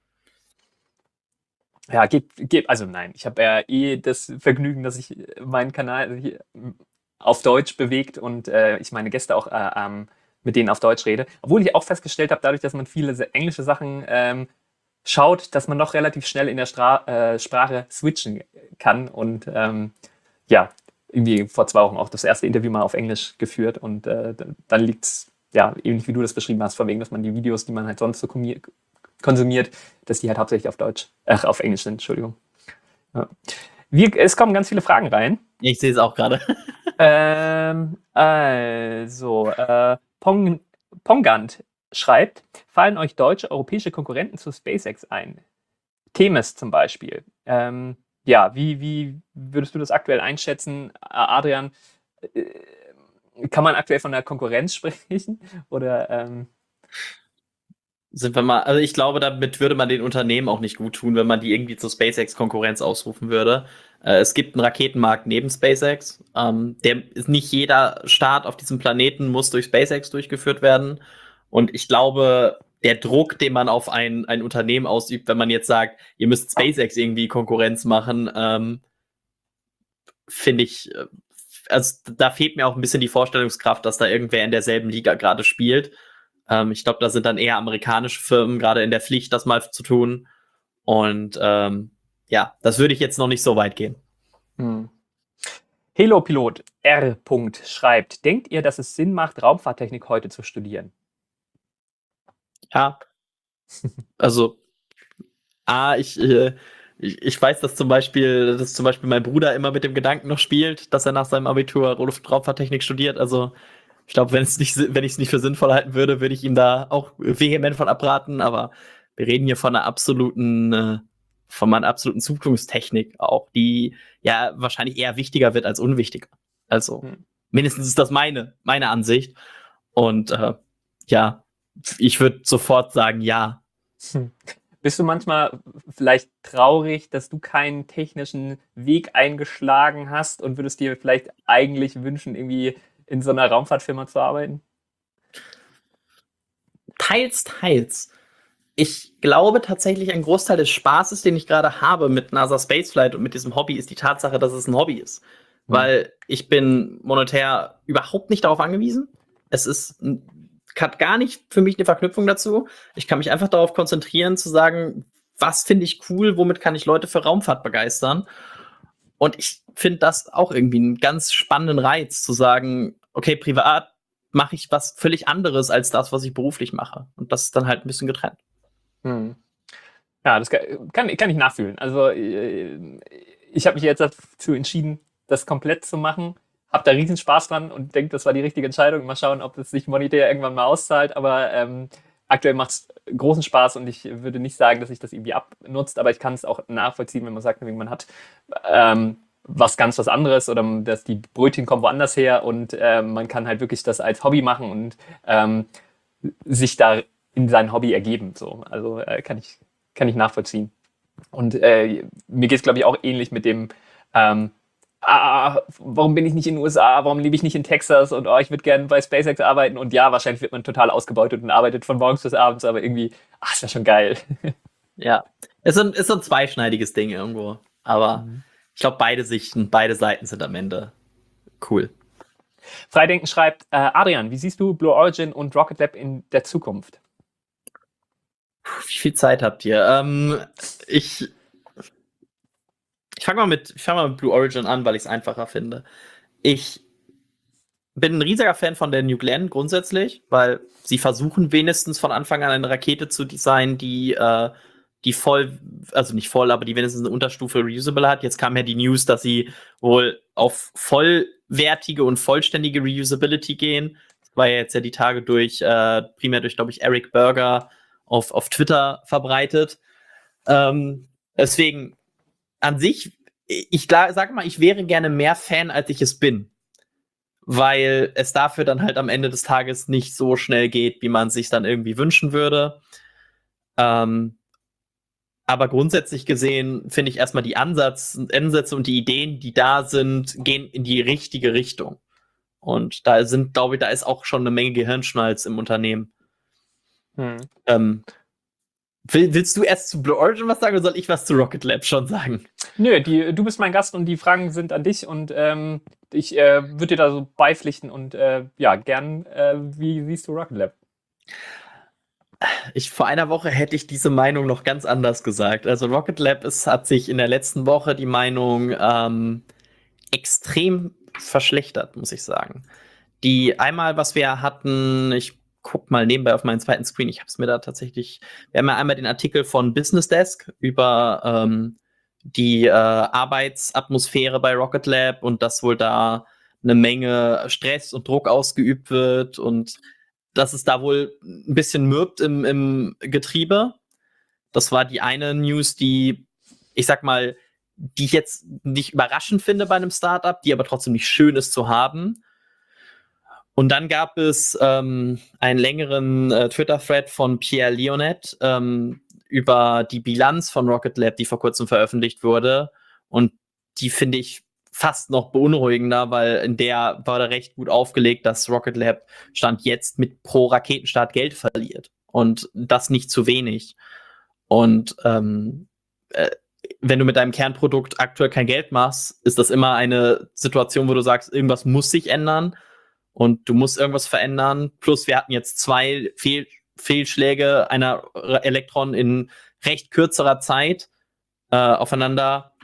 Ja, geht, geht, also nein, ich habe ja eh das Vergnügen, dass ich meinen Kanal hier auf Deutsch bewegt und äh, ich meine Gäste auch äh, ähm, mit denen auf Deutsch rede. Obwohl ich auch festgestellt habe, dadurch, dass man viele englische Sachen ähm, schaut, dass man noch relativ schnell in der Stra äh, Sprache switchen kann und ähm, ja, irgendwie vor zwei Wochen auch das erste Interview mal auf Englisch geführt und äh, dann liegt es, ja, ähnlich wie du das beschrieben hast, von wegen, dass man die Videos, die man halt sonst so konsumiert, dass die halt hauptsächlich auf Deutsch, äh, auf Englisch sind, Entschuldigung. Ja. Wir, es kommen ganz viele Fragen rein. Ich sehe es auch gerade. ähm, also, äh, Pong, Pongant schreibt, fallen euch deutsche, europäische Konkurrenten zu SpaceX ein? Themis zum Beispiel. Ähm, ja, wie, wie würdest du das aktuell einschätzen, Adrian? Äh, kann man aktuell von der Konkurrenz sprechen? Oder ähm sind wir mal, also ich glaube, damit würde man den Unternehmen auch nicht gut tun, wenn man die irgendwie zur SpaceX-Konkurrenz ausrufen würde. Äh, es gibt einen Raketenmarkt neben SpaceX. Ähm, der ist nicht jeder Start auf diesem Planeten muss durch SpaceX durchgeführt werden. Und ich glaube, der Druck, den man auf ein, ein Unternehmen ausübt, wenn man jetzt sagt, ihr müsst SpaceX irgendwie Konkurrenz machen, ähm, finde ich, also da fehlt mir auch ein bisschen die Vorstellungskraft, dass da irgendwer in derselben Liga gerade spielt. Ähm, ich glaube, da sind dann eher amerikanische Firmen gerade in der Pflicht, das mal zu tun. Und ähm, ja, das würde ich jetzt noch nicht so weit gehen. Hm. Hello-Pilot R. schreibt, denkt ihr, dass es Sinn macht, Raumfahrttechnik heute zu studieren? Ja. Also, A, ich, äh, ich, ich weiß, dass zum Beispiel, dass zum Beispiel mein Bruder immer mit dem Gedanken noch spielt, dass er nach seinem Abitur Raumfahrttechnik studiert. Also, ich glaube, wenn es nicht, wenn ich es nicht für sinnvoll halten würde, würde ich ihm da auch vehement von abraten. Aber wir reden hier von einer absoluten, äh, von einer absoluten Zukunftstechnik auch, die ja wahrscheinlich eher wichtiger wird als unwichtiger. Also, hm. mindestens ist das meine, meine Ansicht. Und äh, ja, ich würde sofort sagen, ja. Hm. Bist du manchmal vielleicht traurig, dass du keinen technischen Weg eingeschlagen hast und würdest dir vielleicht eigentlich wünschen, irgendwie in so einer Raumfahrtfirma zu arbeiten? Teils, teils. Ich glaube tatsächlich, ein Großteil des Spaßes, den ich gerade habe mit NASA Spaceflight und mit diesem Hobby, ist die Tatsache, dass es ein Hobby ist. Hm. Weil ich bin monetär überhaupt nicht darauf angewiesen. Es ist hat gar nicht für mich eine Verknüpfung dazu. Ich kann mich einfach darauf konzentrieren, zu sagen, was finde ich cool, womit kann ich Leute für Raumfahrt begeistern. Und ich finde das auch irgendwie einen ganz spannenden Reiz, zu sagen, okay, privat mache ich was völlig anderes als das, was ich beruflich mache. Und das ist dann halt ein bisschen getrennt. Hm. Ja, das kann, kann ich nachfühlen. Also ich habe mich jetzt dazu entschieden, das komplett zu machen. Hab da riesen Spaß dran und denke, das war die richtige Entscheidung. Mal schauen, ob es sich monetär irgendwann mal auszahlt. Aber ähm, aktuell macht es großen Spaß und ich würde nicht sagen, dass sich das irgendwie abnutzt. Aber ich kann es auch nachvollziehen, wenn man sagt, man hat ähm, was ganz was anderes oder dass die Brötchen kommen woanders her und äh, man kann halt wirklich das als Hobby machen und ähm, sich da in sein Hobby ergeben. So. Also äh, kann ich, kann ich nachvollziehen. Und äh, mir geht es, glaube ich, auch ähnlich mit dem ähm, ah, warum bin ich nicht in den U S A, warum lebe ich nicht in Texas und oh, ich würde gerne bei SpaceX arbeiten und ja, wahrscheinlich wird man total ausgebeutet und arbeitet von morgens bis abends, aber irgendwie, ach, ist ja schon geil. Ja, ist so ein, ist so ein zweischneidiges Ding irgendwo, aber mhm. ich glaube, beide Sichten, beide Seiten sind am Ende cool. Freidenken schreibt, äh, Adrian, wie siehst du Blue Origin und Rocket Lab in der Zukunft? Wie viel Zeit habt ihr? Ähm, ich Ich fange mal, mit, fang mal mit Blue Origin an, weil ich es einfacher finde. Ich bin ein riesiger Fan von der New Glenn grundsätzlich, weil sie versuchen wenigstens von Anfang an eine Rakete zu designen, die, äh, die voll, also nicht voll, aber die wenigstens eine Unterstufe reusable hat. Jetzt kam ja die News, dass sie wohl auf vollwertige und vollständige Reusability gehen. Das war ja jetzt ja die Tage durch, äh, primär durch, glaube ich, Eric Berger auf, auf Twitter verbreitet. Ähm, deswegen an sich, ich sage mal, ich wäre gerne mehr Fan, als ich es bin. Weil es dafür dann halt am Ende des Tages nicht so schnell geht, wie man es sich dann irgendwie wünschen würde. Ähm, aber grundsätzlich gesehen finde ich erstmal die Ansatz, Ansätze und die Ideen, die da sind, gehen in die richtige Richtung. Und da sind, glaube ich, da ist auch schon eine Menge Gehirnschmalz im Unternehmen. Hm. Ähm, Will, willst du erst zu Blue Origin was sagen oder soll ich was zu Rocket Lab schon sagen? Nö, die, du bist mein Gast und die Fragen sind an dich und ähm, ich äh, würde dir da so beipflichten und äh, ja, gern, äh, wie siehst du Rocket Lab? Ich, vor einer Woche hätte ich diese Meinung noch ganz anders gesagt. Also Rocket Lab ist, hat sich in der letzten Woche die Meinung ähm, extrem verschlechtert, muss ich sagen. Die einmal, was wir hatten, ich guck mal nebenbei auf meinen zweiten Screen, ich habe es mir da tatsächlich, wir haben ja einmal den Artikel von Business Desk über ähm, die äh, Arbeitsatmosphäre bei Rocket Lab und dass wohl da eine Menge Stress und Druck ausgeübt wird und dass es da wohl ein bisschen mürbt im, im Getriebe. Das war die eine News, die, ich sag mal, die ich jetzt nicht überraschend finde bei einem Startup, die aber trotzdem nicht schön ist zu haben. Und dann gab es ähm, einen längeren äh, Twitter-Thread von Pierre Lionet ähm, über die Bilanz von Rocket Lab, die vor kurzem veröffentlicht wurde. Und die finde ich fast noch beunruhigender, weil in der war da recht gut aufgelegt, dass Rocket Lab Stand jetzt mit pro Raketenstart Geld verliert. Und das nicht zu wenig. Und ähm, äh, wenn du mit deinem Kernprodukt aktuell kein Geld machst, ist das immer eine Situation, wo du sagst, irgendwas muss sich ändern und du musst irgendwas verändern. Plus wir hatten jetzt zwei Fehl Fehlschläge einer Elektron in recht kürzerer Zeit äh, aufeinander.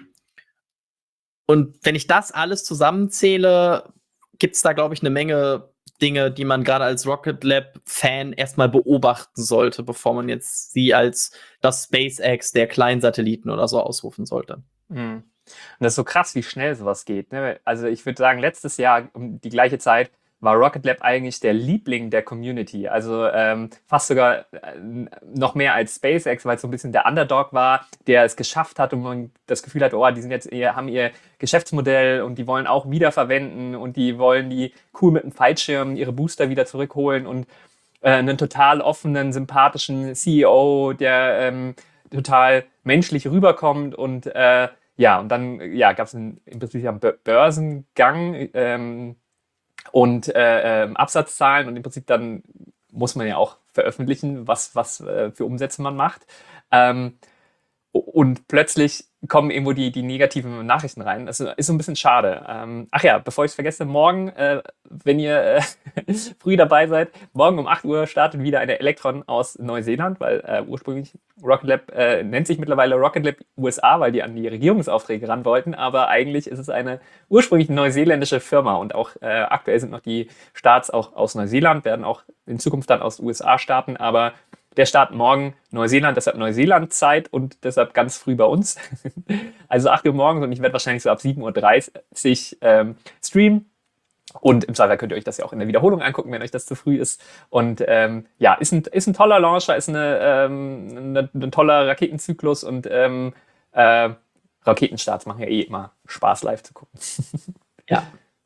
Und wenn ich das alles zusammenzähle, gibt es da, glaube ich, eine Menge Dinge, die man gerade als Rocket Lab-Fan erstmal beobachten sollte, bevor man jetzt sie als das SpaceX der kleinen Satelliten oder so ausrufen sollte. Mhm. Und das ist so krass, wie schnell sowas geht. Ne? Also ich würde sagen, letztes Jahr um die gleiche Zeit war Rocket Lab eigentlich der Liebling der Community. Also ähm, fast sogar äh, noch mehr als SpaceX, weil es so ein bisschen der Underdog war, der es geschafft hat und man das Gefühl hat, oh, die sind jetzt eher, haben ihr Geschäftsmodell und die wollen auch wiederverwenden und die wollen die cool mit dem Fallschirm ihre Booster wieder zurückholen und äh, einen total offenen, sympathischen C E O, der ähm, total menschlich rüberkommt und äh, ja, und dann ja, gab es im Prinzip einen Börsengang ähm, und äh, ähm, Absatzzahlen und im Prinzip dann muss man ja auch veröffentlichen, was, was äh, für Umsätze man macht. Ähm, und plötzlich kommen irgendwo die, die negativen Nachrichten rein. Das ist so ein bisschen schade. Ähm, ach ja, bevor ich es vergesse, morgen, äh, wenn ihr äh, früh dabei seid, morgen um acht Uhr startet wieder eine Elektron aus Neuseeland, weil äh, ursprünglich Rocket Lab äh, nennt sich mittlerweile Rocket Lab U S A, weil die an die Regierungsaufträge ran wollten, aber eigentlich ist es eine ursprünglich neuseeländische Firma und auch äh, aktuell sind noch die Starts auch aus Neuseeland, werden auch in Zukunft dann aus U S A starten, aber der Start morgen Neuseeland, deshalb Neuseeland-Zeit und deshalb ganz früh bei uns. Also acht Uhr morgens und ich werde wahrscheinlich so ab sieben Uhr dreißig ähm, streamen. Und im Zweifel könnt ihr euch das ja auch in der Wiederholung angucken, wenn euch das zu früh ist. Und ähm, ja, ist ein, ist ein toller Launcher, ist eine, ähm, eine, ein toller Raketenzyklus und ähm, äh, Raketenstarts machen ja eh immer Spaß, live zu gucken. Ja.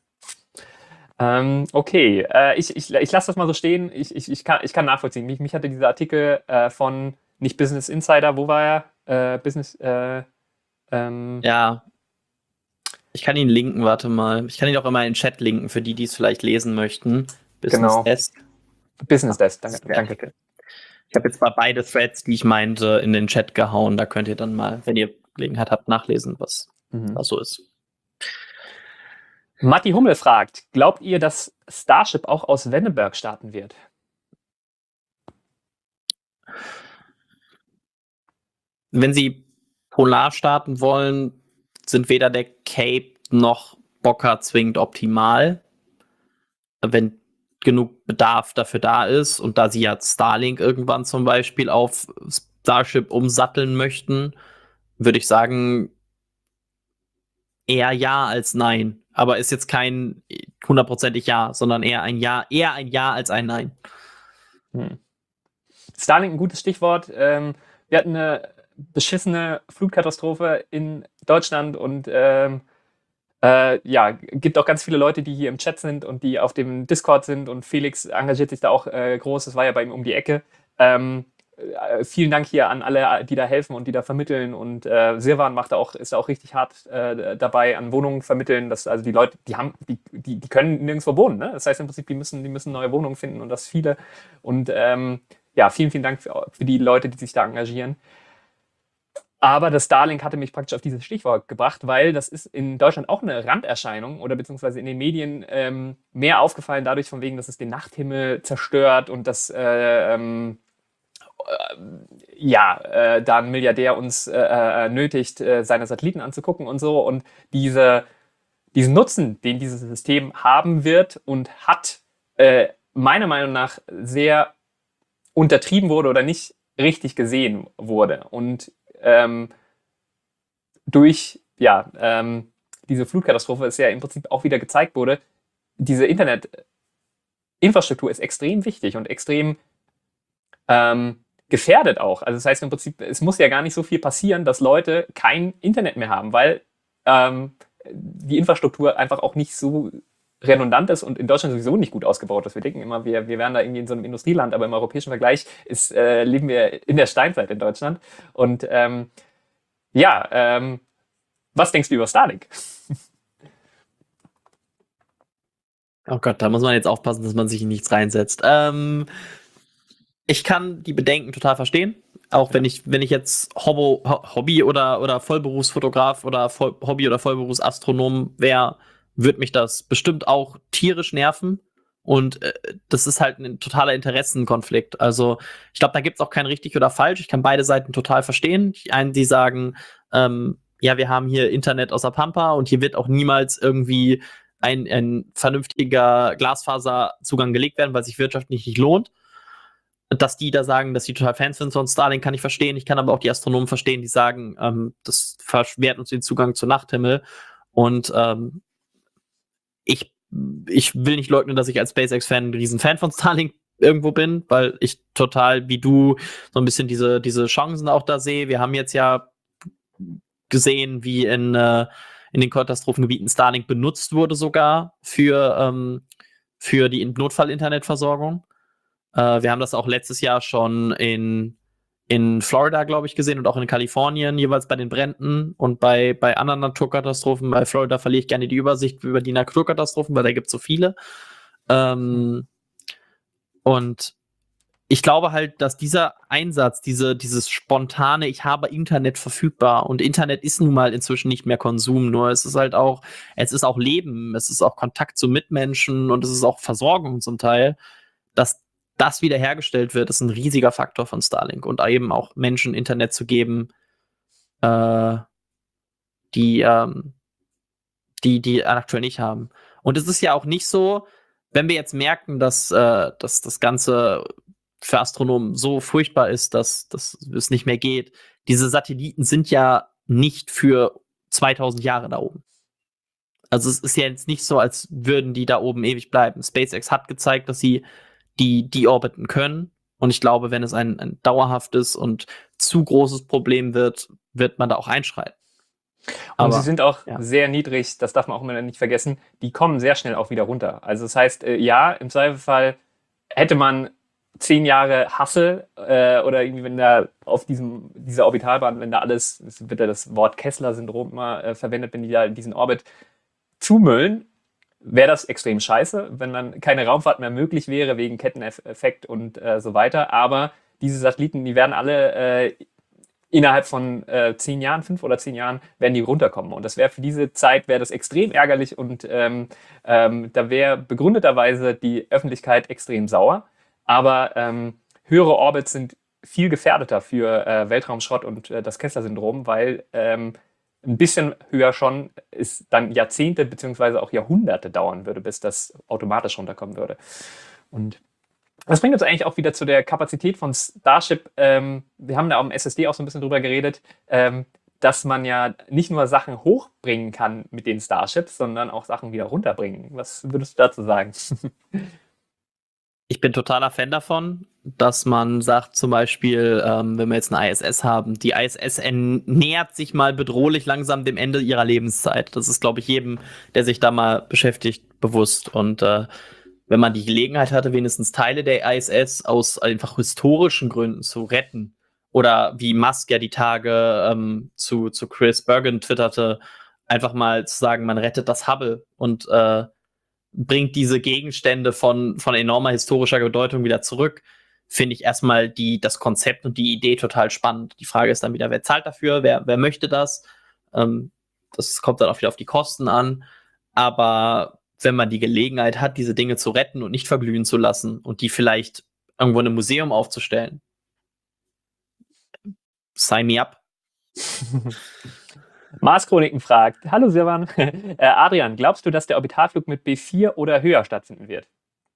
Ähm, okay, äh, ich, ich, ich lasse das mal so stehen. Ich, ich, ich, kann, ich kann nachvollziehen. Mich, mich hatte dieser Artikel äh, von, nicht Business Insider, wo war er? Äh, Business, äh, ähm, Ja. Ich kann ihn linken, warte mal. Ich kann ihn auch immer in den Chat linken, für die, die es vielleicht lesen möchten. Business Genau. Desk. Business Desk, Das danke. ist der danke. Artikel. Ich habe jetzt mal beide Threads, die ich meinte, in den Chat gehauen. Da könnt ihr dann mal, wenn ihr Gelegenheit habt, nachlesen, was Mhm. da so ist. Matti Hummel fragt, glaubt ihr, dass Starship auch aus Wenneberg starten wird? Wenn sie polar starten wollen, sind weder der Cape noch Bocker zwingend optimal. Wenn genug Bedarf dafür da ist und da sie ja Starlink irgendwann zum Beispiel auf Starship umsatteln möchten, würde ich sagen, eher ja als nein. Aber ist jetzt kein hundertprozentig ja, sondern eher ein ja, eher ein ja als ein nein. Hm. Starlink, ein gutes Stichwort. Ähm, wir hatten eine beschissene Flutkatastrophe in Deutschland und ähm, äh, ja, gibt auch ganz viele Leute, die hier im Chat sind und die auf dem Discord sind und Felix engagiert sich da auch äh, groß, das war ja bei ihm um die Ecke. Ähm, äh, vielen Dank hier an alle, die da helfen und die da vermitteln und äh, Sirwan macht da auch, ist da auch richtig hart äh, dabei an Wohnungen vermitteln, dass also die Leute, die haben, die, die, die können nirgendwo wohnen, ne? Das heißt im Prinzip, die müssen, die müssen neue Wohnungen finden und das viele und ähm, ja, vielen, vielen Dank für, für die Leute, die sich da engagieren. Aber das Starlink hatte mich praktisch auf dieses Stichwort gebracht, weil das ist in Deutschland auch eine Randerscheinung oder beziehungsweise in den Medien ähm, mehr aufgefallen dadurch von wegen, dass es den Nachthimmel zerstört und dass äh, ähm, äh, ja, äh, da ein Milliardär uns äh, äh, nötigt, äh, seine Satelliten anzugucken und so. Und diese diesen Nutzen, den dieses System haben wird und hat, äh, meiner Meinung nach sehr untertrieben wurde oder nicht richtig gesehen wurde. Und ähm, durch ja, ähm, diese Flutkatastrophe ist ja im Prinzip auch wieder gezeigt wurde, diese Internetinfrastruktur ist extrem wichtig und extrem ähm, gefährdet auch. Also das heißt im Prinzip, es muss ja gar nicht so viel passieren, dass Leute kein Internet mehr haben, weil ähm, die Infrastruktur einfach auch nicht so redundant ist und in Deutschland sowieso nicht gut ausgebaut ist. Wir denken immer, wir, wir wären da irgendwie in so einem Industrieland, aber im europäischen Vergleich ist, äh, leben wir in der Steinzeit in Deutschland. Und ähm, ja, ähm, was denkst du über Starlink? Oh Gott, da muss man jetzt aufpassen, dass man sich in nichts reinsetzt. Ähm, ich kann die Bedenken total verstehen. Auch ja. wenn ich, wenn ich jetzt Hobbo, Hobby- oder, oder Vollberufsfotograf oder Voll, Hobby- oder Vollberufsastronom wäre, würde mich das bestimmt auch tierisch nerven. Und äh, das ist halt ein totaler Interessenkonflikt. Also ich glaube, da gibt es auch kein richtig oder falsch. Ich kann beide Seiten total verstehen. Die einen, die sagen, ähm, ja, wir haben hier Internet aus der Pampa und hier wird auch niemals irgendwie ein, ein vernünftiger Glasfaserzugang gelegt werden, weil sich wirtschaftlich nicht lohnt. Dass die da sagen, dass die total Fans sind von Starlink, kann ich verstehen. Ich kann aber auch die Astronomen verstehen, die sagen, ähm, das verwehrt uns den Zugang zum Nachthimmel. Und ähm, ich, ich will nicht leugnen, dass ich als SpaceX-Fan ein riesen Fan von Starlink irgendwo bin, weil ich total wie du so ein bisschen diese, diese Chancen auch da sehe. Wir haben jetzt ja gesehen, wie in, äh, in den Katastrophengebieten Starlink benutzt wurde sogar für, ähm, für die Notfall-Internetversorgung. Äh, wir haben das auch letztes Jahr schon in, in Florida, glaube ich, gesehen und auch in Kalifornien, jeweils bei den Bränden und bei, bei anderen Naturkatastrophen. Bei Florida verliere ich gerne die Übersicht über die Naturkatastrophen, weil da gibt es so viele. Ähm, und ich glaube halt, dass dieser Einsatz, diese, dieses spontane, ich habe Internet verfügbar und Internet ist nun mal inzwischen nicht mehr Konsum, nur es ist halt auch, es ist auch Leben, es ist auch Kontakt zu Mitmenschen und es ist auch Versorgung zum Teil, dass das wiederhergestellt wird, ist ein riesiger Faktor von Starlink und eben auch Menschen Internet zu geben, äh, die, ähm, die, die aktuell nicht haben. Und es ist ja auch nicht so, wenn wir jetzt merken, dass, äh, dass das Ganze für Astronomen so furchtbar ist, dass, dass es nicht mehr geht. Diese Satelliten sind ja nicht für zweitausend Jahre da oben. Also es ist ja jetzt nicht so, als würden die da oben ewig bleiben. SpaceX hat gezeigt, dass sie die, die orbiten können. Und ich glaube, wenn es ein, ein dauerhaftes und zu großes Problem wird, wird man da auch einschreiten. Und Aber, sie sind auch ja. sehr niedrig, das darf man auch immer nicht vergessen, die kommen sehr schnell auch wieder runter. Also das heißt, äh, ja, im Zweifelsfall hätte man zehn Jahre Hassel äh, oder irgendwie, wenn da auf diesem, dieser Orbitalbahn, wenn da alles, es wird ja das Wort Kessler-Syndrom immer äh, verwendet, wenn die da in diesen Orbit zumüllen, wäre das extrem scheiße, wenn dann keine Raumfahrt mehr möglich wäre wegen Ketteneffekt und äh, so weiter. Aber diese Satelliten, die werden alle äh, innerhalb von äh, zehn Jahren, fünf oder zehn Jahren, werden die runterkommen. Und das wäre für diese Zeit, wäre das extrem ärgerlich und ähm, ähm, da wäre begründeterweise die Öffentlichkeit extrem sauer. Aber ähm, höhere Orbits sind viel gefährdeter für äh, Weltraumschrott und äh, das Kessler-Syndrom, weil ähm, ein bisschen höher schon es dann Jahrzehnte beziehungsweise auch Jahrhunderte dauern würde, bis das automatisch runterkommen würde. Und das bringt uns eigentlich auch wieder zu der Kapazität von Starship. Ähm, wir haben da am S S D auch so ein bisschen drüber geredet, ähm, dass man ja nicht nur Sachen hochbringen kann mit den Starships, sondern auch Sachen wieder runterbringen. Was würdest du dazu sagen? Ich bin totaler Fan davon, dass man sagt, zum Beispiel, ähm, wenn wir jetzt eine I S S haben, die I S S nähert sich mal bedrohlich langsam dem Ende ihrer Lebenszeit. Das ist, glaube ich, jedem, der sich da mal beschäftigt, bewusst. Und äh, wenn man die Gelegenheit hatte, wenigstens Teile der I S S aus einfach historischen Gründen zu retten, oder wie Musk ja die Tage ähm, zu, zu Chris Bergen twitterte, einfach mal zu sagen, man rettet das Hubble und äh, bringt diese Gegenstände von, von enormer historischer Bedeutung wieder zurück, finde ich erstmal die, das Konzept und die Idee total spannend. Die Frage ist dann wieder, wer zahlt dafür, wer, wer möchte das? Ähm, das kommt dann auch wieder auf die Kosten an. Aber wenn man die Gelegenheit hat, diese Dinge zu retten und nicht verglühen zu lassen und die vielleicht irgendwo in einem Museum aufzustellen, sign me up. Mars Chroniken fragt, hallo Sirwan, äh, Adrian, glaubst du, dass der Orbitalflug mit B vier oder höher stattfinden wird?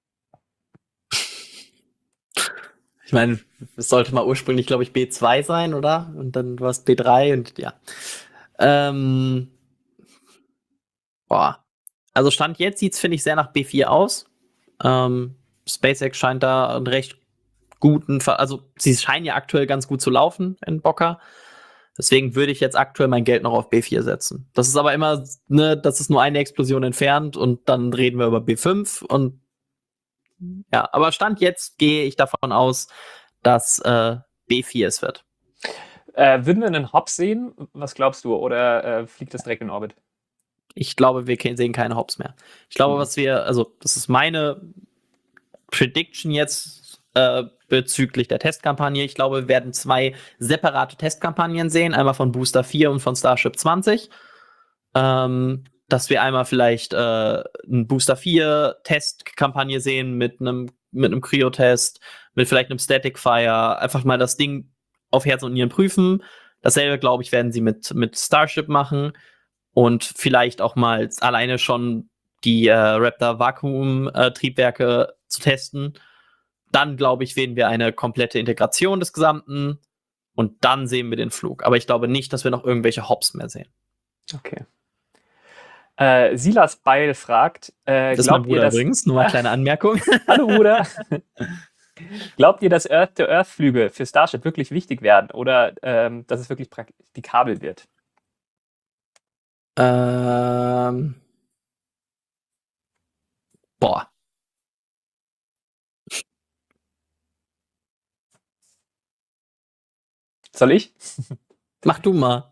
Ich meine, es sollte mal ursprünglich, glaube ich, B zwei sein, oder? Und dann war es B drei und ja. Ähm, boah. Also Stand jetzt sieht es, finde ich, sehr nach B vier aus. Ähm, SpaceX scheint da einen recht guten, Ver also sie scheinen ja aktuell ganz gut zu laufen in Boca. Deswegen würde ich jetzt aktuell mein Geld noch auf B vier setzen. Das ist aber immer, ne, das ist nur eine Explosion entfernt und dann reden wir über B fünf und ja, aber Stand jetzt gehe ich davon aus, dass äh, B vier es wird. Äh, würden wir einen Hops sehen? Was glaubst du? Oder äh, fliegt das direkt in Orbit? Ich glaube, wir ke- sehen keine Hops mehr. Ich glaube, Mhm. was wir, also das ist meine Prediction jetzt äh, bezüglich der Testkampagne. Ich glaube, wir werden zwei separate Testkampagnen sehen, einmal von Booster vier und von Starship zwanzig. Ähm, dass wir einmal vielleicht äh, einen Booster vier Testkampagne sehen mit einem mit einem Cryo-Test, mit vielleicht einem Static Fire, einfach mal das Ding auf Herz und Nieren prüfen. Dasselbe, glaube ich, werden sie mit, mit Starship machen und vielleicht auch mal alleine schon die äh, Raptor Vakuum-Triebwerke zu testen. Dann, glaube ich, sehen wir eine komplette Integration des Gesamten und dann sehen wir den Flug. Aber ich glaube nicht, dass wir noch irgendwelche Hops mehr sehen. Okay. Äh, Silas Beil fragt, äh, Das ist mein glaubt ihr, Bruder dass... übrigens, nur mal kleine Anmerkung. Hallo Bruder. Glaubt ihr, dass Earth-to-Earth-Flüge für Starship wirklich wichtig werden oder ähm, dass es wirklich praktikabel wird? ähm. Boah. Soll ich? Mach du mal.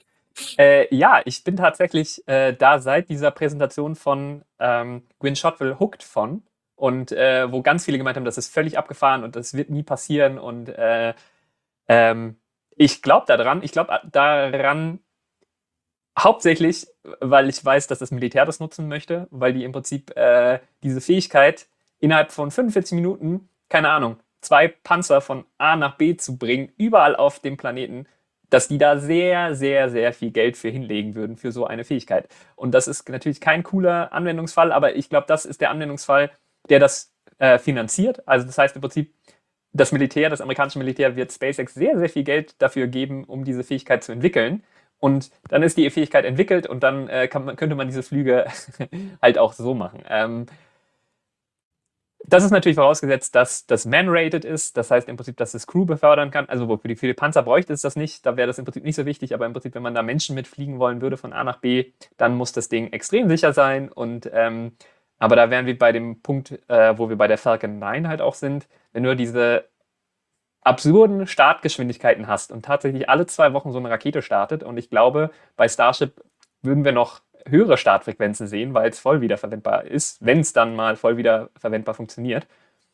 Äh, ja, ich bin tatsächlich äh, da seit dieser Präsentation von ähm, Gwynne Shotwell hooked von und äh, wo ganz viele gemeint haben, das ist völlig abgefahren und das wird nie passieren und äh, ähm, ich glaube daran, ich glaube daran hauptsächlich, weil ich weiß, dass das Militär das nutzen möchte, weil die im Prinzip äh, diese Fähigkeit innerhalb von fünfundvierzig Minuten, keine Ahnung, zwei Panzer von A nach B zu bringen, überall auf dem Planeten, dass die da sehr, sehr, sehr viel Geld für hinlegen würden für so eine Fähigkeit. Und das ist natürlich kein cooler Anwendungsfall, aber ich glaube, das ist der Anwendungsfall, der das äh, finanziert. Also das heißt im Prinzip, das Militär, das amerikanische Militär wird SpaceX sehr, sehr viel Geld dafür geben, um diese Fähigkeit zu entwickeln. Und dann ist die Fähigkeit entwickelt und dann äh, kann man, könnte man diese Flüge halt auch so machen. Ähm, das ist natürlich vorausgesetzt, dass das man-rated ist. Das heißt im Prinzip, dass es Crew befördern kann. Also für die viele Panzer bräuchte es das nicht. Da wäre das im Prinzip nicht so wichtig. Aber im Prinzip, wenn man da Menschen mitfliegen wollen würde von A nach B, dann muss das Ding extrem sicher sein. Und ähm, aber da wären wir bei dem Punkt, äh, wo wir bei der Falcon neun halt auch sind. Wenn du diese absurden Startgeschwindigkeiten hast und tatsächlich alle zwei Wochen so eine Rakete startet. Und ich glaube, bei Starship würden wir noch höhere Startfrequenzen sehen, weil es voll wiederverwendbar ist, wenn es dann mal voll wiederverwendbar funktioniert.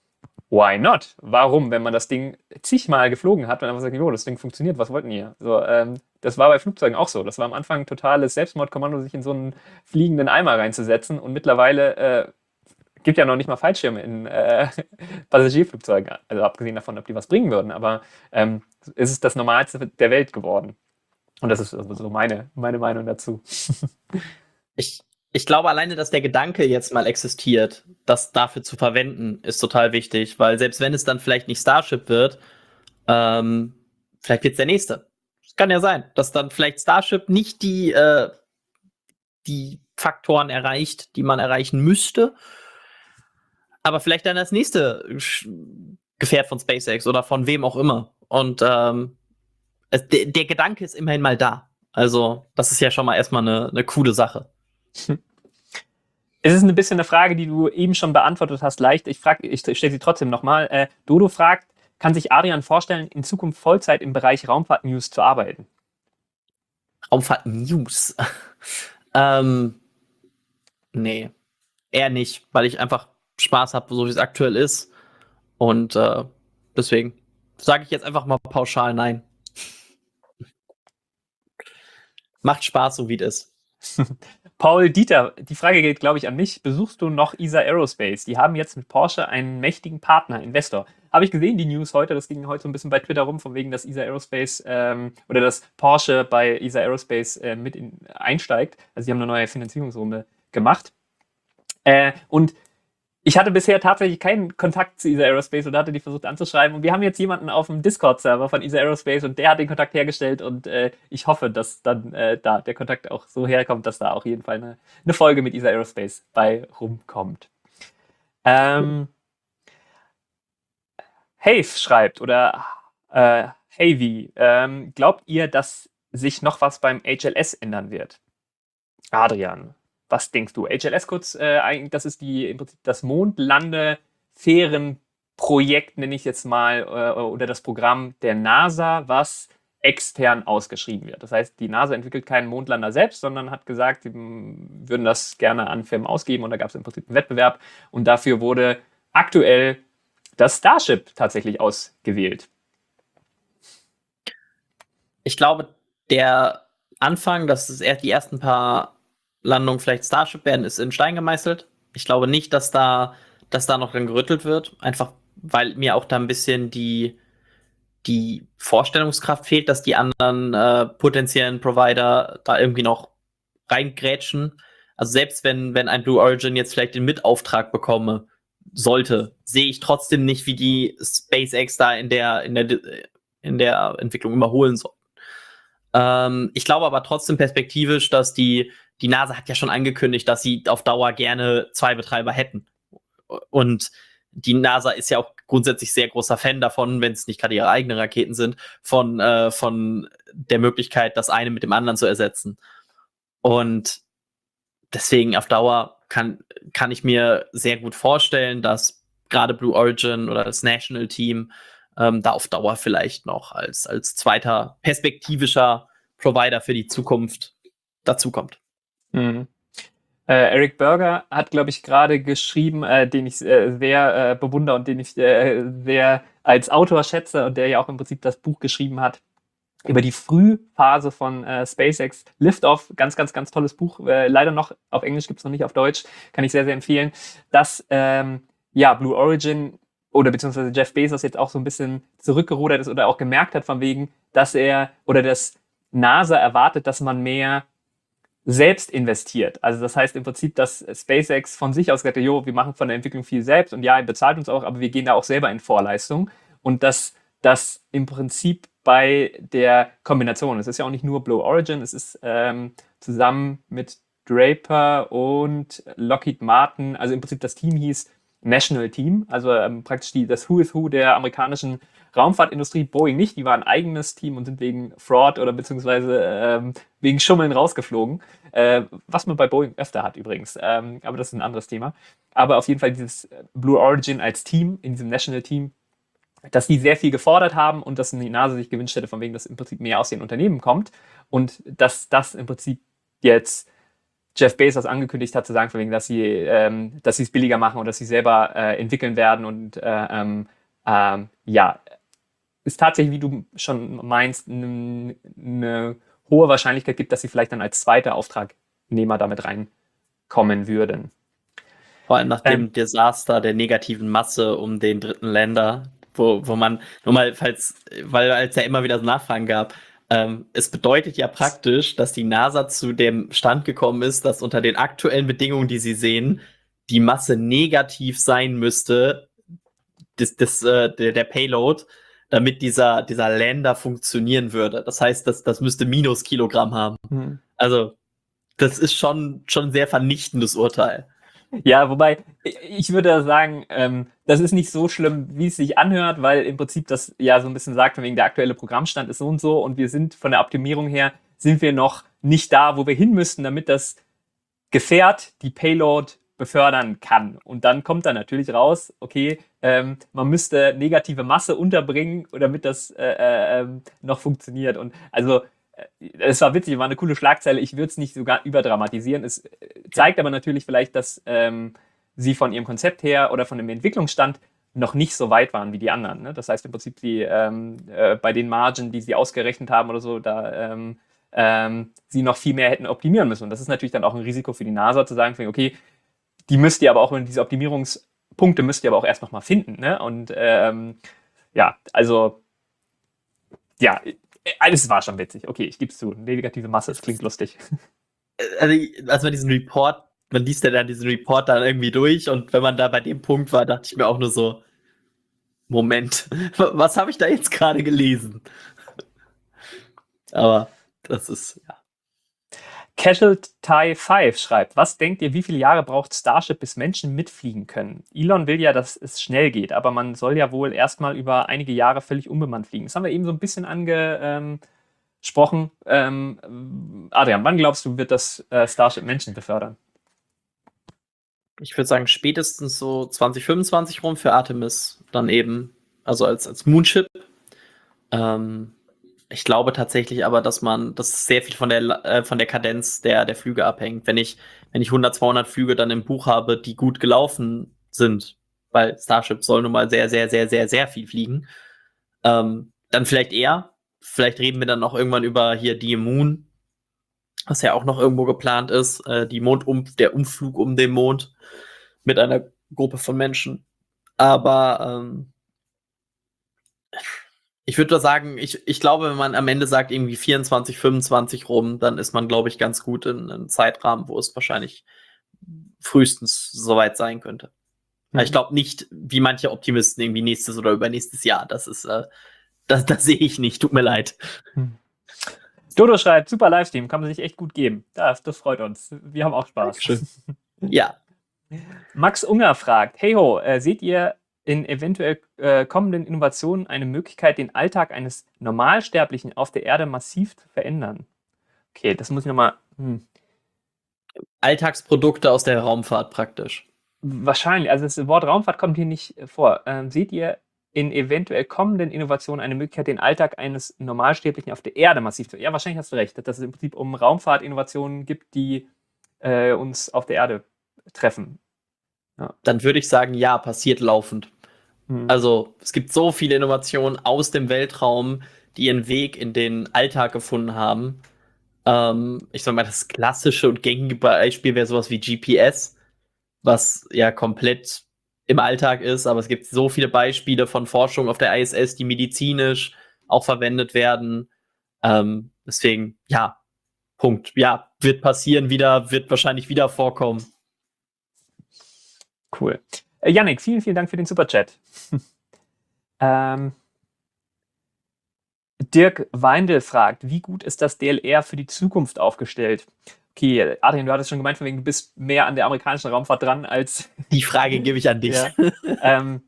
Why not? Warum, wenn man das Ding zigmal geflogen hat und einfach sagt, oh, das Ding funktioniert, was wollten ihr? So, ähm, das war bei Flugzeugen auch so. Das war am Anfang ein totales Selbstmordkommando, sich in so einen fliegenden Eimer reinzusetzen. Und mittlerweile äh, gibt ja noch nicht mal Fallschirme in äh, Passagierflugzeugen, also abgesehen davon, ob die was bringen würden, aber ähm, ist es das Normalste der Welt geworden. Und das ist also so meine, meine Meinung dazu. Ich, ich glaube alleine, dass der Gedanke jetzt mal existiert, das dafür zu verwenden, ist total wichtig, weil selbst wenn es dann vielleicht nicht Starship wird, ähm, vielleicht wird es der nächste. Es kann ja sein, dass dann vielleicht Starship nicht die, äh, die Faktoren erreicht, die man erreichen müsste, aber vielleicht dann das nächste Gefährt von SpaceX oder von wem auch immer. Und ähm, es, der, der Gedanke ist immerhin mal da. Also, das ist ja schon mal erstmal eine, eine coole Sache. Es ist ein bisschen eine Frage, die du eben schon beantwortet hast, leicht. Ich, frag, ich stelle sie trotzdem nochmal. Äh, Dodo fragt, kann sich Adrian vorstellen, in Zukunft Vollzeit im Bereich Raumfahrt-News zu arbeiten? Raumfahrt-News? ähm, nee, eher nicht, weil ich einfach Spaß habe, so wie es aktuell ist. Und äh, deswegen sage ich jetzt einfach mal pauschal nein. Macht Spaß, so wie es ist. Paul Dieter, die Frage geht, glaube ich, an mich. Besuchst du noch E S A Aerospace? Die haben jetzt mit Porsche einen mächtigen Partner, Investor. habe ich gesehen, die News heute, das ging heute so ein bisschen bei Twitter rum, von wegen, dass E S A Aerospace ähm, oder dass Porsche bei E S A Aerospace äh, mit in, einsteigt. Also sie haben eine neue Finanzierungsrunde gemacht. Äh, und ich hatte bisher tatsächlich keinen Kontakt zu E S A Aerospace und hatte die versucht anzuschreiben. Und wir haben jetzt jemanden auf dem Discord-Server von E S A Aerospace und der hat den Kontakt hergestellt. Und äh, ich hoffe, dass dann äh, da der Kontakt auch so herkommt, dass da auf jeden Fall eine, eine Folge mit E S A Aerospace bei rumkommt. Ähm, Have schreibt oder äh, Havy, ähm, glaubt ihr, dass sich noch was beim H L S ändern wird? Adrian, was denkst du? H L S kurz, äh, eigentlich, das ist die im Prinzip das Mondlande-Fähren-Projekt, nenne ich jetzt mal, äh, oder das Programm der NASA, was extern ausgeschrieben wird. Das heißt, die NASA entwickelt keinen Mondlander selbst, sondern hat gesagt, sie würden das gerne an Firmen ausgeben und da gab es im Prinzip einen Wettbewerb und dafür wurde aktuell das Starship tatsächlich ausgewählt. Ich glaube, der Anfang, dass es erst die ersten paar Landungen vielleicht Starship werden, ist in Stein gemeißelt. Ich glaube nicht, dass da, dass da noch dran gerüttelt wird. Einfach, weil mir auch da ein bisschen die, die Vorstellungskraft fehlt, dass die anderen äh, potenziellen Provider da irgendwie noch reingrätschen. Also selbst wenn, wenn ein Blue Origin jetzt vielleicht den Mitauftrag bekomme, sollte, sehe ich trotzdem nicht, wie die SpaceX da in der, in der, in der Entwicklung überholen soll. Ähm, ich glaube aber trotzdem perspektivisch, dass die, die NASA hat ja schon angekündigt, dass sie auf Dauer gerne zwei Betreiber hätten. Und die NASA ist ja auch grundsätzlich sehr großer Fan davon, wenn es nicht gerade ihre eigenen Raketen sind, von, äh, von der Möglichkeit, das eine mit dem anderen zu ersetzen. Und deswegen auf Dauer kann, kann ich mir sehr gut vorstellen, dass gerade Blue Origin oder das National Team ähm, da auf Dauer vielleicht noch als, als zweiter perspektivischer Provider für die Zukunft dazukommt. Mhm. Äh, Eric Berger hat, glaube ich, gerade geschrieben, äh, den ich äh, sehr äh, bewundere und den ich äh, sehr als Autor schätze und der ja auch im Prinzip das Buch geschrieben hat über die Frühphase von äh, SpaceX. Liftoff, ganz, ganz, ganz tolles Buch. Äh, leider noch auf Englisch, gibt es noch nicht auf Deutsch. Kann ich sehr, sehr empfehlen. Dass ähm, ja, Blue Origin oder beziehungsweise Jeff Bezos jetzt auch so ein bisschen zurückgerudert ist oder auch gemerkt hat von wegen, dass er oder dass NASA erwartet, dass man mehr selbst investiert. Also das heißt im Prinzip, dass SpaceX von sich aus gesagt hat, jo, wir machen von der Entwicklung viel selbst und ja, er bezahlt uns auch, aber wir gehen da auch selber in Vorleistung. Und dass das im Prinzip bei der Kombination, es ist ja auch nicht nur Blue Origin, es ist ähm, zusammen mit Draper und Lockheed Martin, also im Prinzip das Team hieß National Team, also ähm, praktisch die, das Who is Who der amerikanischen Raumfahrtindustrie, Boeing nicht, die war ein eigenes Team und sind wegen Fraud oder beziehungsweise ähm, wegen Schummeln rausgeflogen, äh, was man bei Boeing öfter hat übrigens, ähm, aber das ist ein anderes Thema. Aber auf jeden Fall dieses Blue Origin als Team, in diesem National Team, dass die sehr viel gefordert haben und dass die NASA sich gewünscht hätte, von wegen, dass im Prinzip mehr aus den Unternehmen kommt und dass das im Prinzip jetzt Jeff Bezos angekündigt hat, zu sagen, von wegen, dass sie ähm, dass sie es billiger machen und dass sie selber äh, entwickeln werden und äh, ähm, ähm, ja, ist tatsächlich, wie du schon meinst, eine ne hohe Wahrscheinlichkeit gibt, dass sie vielleicht dann als zweiter Auftragnehmer damit reinkommen würden. Vor allem nach dem ähm, Desaster der negativen Masse um den dritten Länder, wo, wo man, nur mal, falls, weil es ja immer wieder so Nachfragen gab, ähm, es bedeutet ja praktisch, dass die NASA zu dem Stand gekommen ist, dass unter den aktuellen Bedingungen, die sie sehen, die Masse negativ sein müsste, des, des, äh, der, der Payload, damit dieser, dieser Lander funktionieren würde. Das heißt, das, das müsste minus Kilogramm haben. Hm. Also, das ist schon, schon ein sehr vernichtendes Urteil. Ja, wobei, ich würde sagen, ähm, das ist nicht so schlimm, wie es sich anhört, weil im Prinzip das ja so ein bisschen sagt, wegen der aktuelle Programmstand ist so und so und wir sind von der Optimierung her, sind wir noch nicht da, wo wir hin müssten, damit das Gefährt die Payload befördern kann. Und dann kommt da natürlich raus, okay, ähm, man müsste negative Masse unterbringen, damit das äh, äh, noch funktioniert. Und also es war witzig, war eine coole Schlagzeile. Ich würde es nicht sogar überdramatisieren. Es zeigt aber natürlich vielleicht, dass ähm, sie von ihrem Konzept her oder von dem Entwicklungsstand noch nicht so weit waren wie die anderen. Ne? Das heißt im Prinzip, die, ähm, äh, bei den Margen, die sie ausgerechnet haben oder so, da ähm, ähm, sie noch viel mehr hätten optimieren müssen. Und das ist natürlich dann auch ein Risiko für die NASA, zu sagen, okay, die müsst ihr aber auch in diese Optimierungs- Punkte müsst ihr aber auch erst noch mal finden, ne? Und ähm, ja, also ja, alles war schon witzig. Okay, ich gebe es zu. Negative Masse, es klingt lustig. Also, als man diesen Report, man liest ja dann diesen Report dann irgendwie durch und wenn man da bei dem Punkt war, dachte ich mir auch nur so, Moment, was habe ich da jetzt gerade gelesen? Aber das ist, ja. Casualty fünf schreibt, was denkt ihr, wie viele Jahre braucht Starship, bis Menschen mitfliegen können? Elon will ja, dass es schnell geht, aber man soll ja wohl erstmal über einige Jahre völlig unbemannt fliegen. Das haben wir eben so ein bisschen angesprochen. Ähm, ähm, Adrian, wann glaubst du, wird das äh, Starship Menschen befördern? Ich würde sagen, spätestens so zwanzig fünfundzwanzig rum für Artemis dann eben, also als, als Moonship. Ähm, ich glaube tatsächlich aber, dass man, dass sehr viel von der, äh, von der Kadenz der, der Flüge abhängt. Wenn ich, wenn ich hundert, zweihundert Flüge dann im Buch habe, die gut gelaufen sind, weil Starship soll nun mal sehr, sehr, sehr, sehr, sehr viel fliegen, ähm, dann vielleicht eher. Vielleicht reden wir dann noch irgendwann über hier die Moon, was ja auch noch irgendwo geplant ist, äh, die Mond um, der Umflug um den Mond mit einer Gruppe von Menschen. Aber ähm, ich würde sagen, ich, ich glaube, wenn man am Ende sagt, irgendwie vierundzwanzig, fünfundzwanzig rum, dann ist man, glaube ich, ganz gut in einem Zeitrahmen, wo es wahrscheinlich frühestens soweit sein könnte. Mhm. Ich glaube nicht, wie manche Optimisten, irgendwie nächstes oder übernächstes Jahr. Das ist, äh, das, das sehe ich nicht, tut mir leid. Hm. Dodo schreibt, super Livestream, kann man sich echt gut geben. Das, das freut uns. Wir haben auch Spaß. Dankeschön. Ja. Max Unger fragt, hey ho, äh, seht ihr in eventuell äh, kommenden Innovationen eine Möglichkeit, den Alltag eines Normalsterblichen auf der Erde massiv zu verändern? Okay, das muss ich nochmal... Hm. Alltagsprodukte aus der Raumfahrt praktisch. Wahrscheinlich, also das Wort Raumfahrt kommt hier nicht vor. Ähm, seht ihr in eventuell kommenden Innovationen eine Möglichkeit, den Alltag eines Normalsterblichen auf der Erde massiv zu... Ja, wahrscheinlich hast du recht, dass es im Prinzip um Raumfahrtinnovationen gibt, die äh, uns auf der Erde treffen. Ja. Dann würde ich sagen, ja, passiert laufend. Hm. Also es gibt so viele Innovationen aus dem Weltraum, die ihren Weg in den Alltag gefunden haben. Ähm, ich sag mal, das klassische und gängige Beispiel wäre sowas wie G P S, was ja komplett im Alltag ist, aber es gibt so viele Beispiele von Forschung auf der I S S, die medizinisch auch verwendet werden. Ähm, deswegen, ja, Punkt. Ja, wird passieren wieder, wird wahrscheinlich wieder vorkommen. Cool. Äh, Yannick, vielen, vielen Dank für den Superchat. ähm, Dirk Weindel fragt, wie gut ist das D L R für die Zukunft aufgestellt? Okay, Adrian, du hattest schon gemeint, von wegen, du bist mehr an der amerikanischen Raumfahrt dran als... Die Frage gebe ich an dich. Ja. ähm,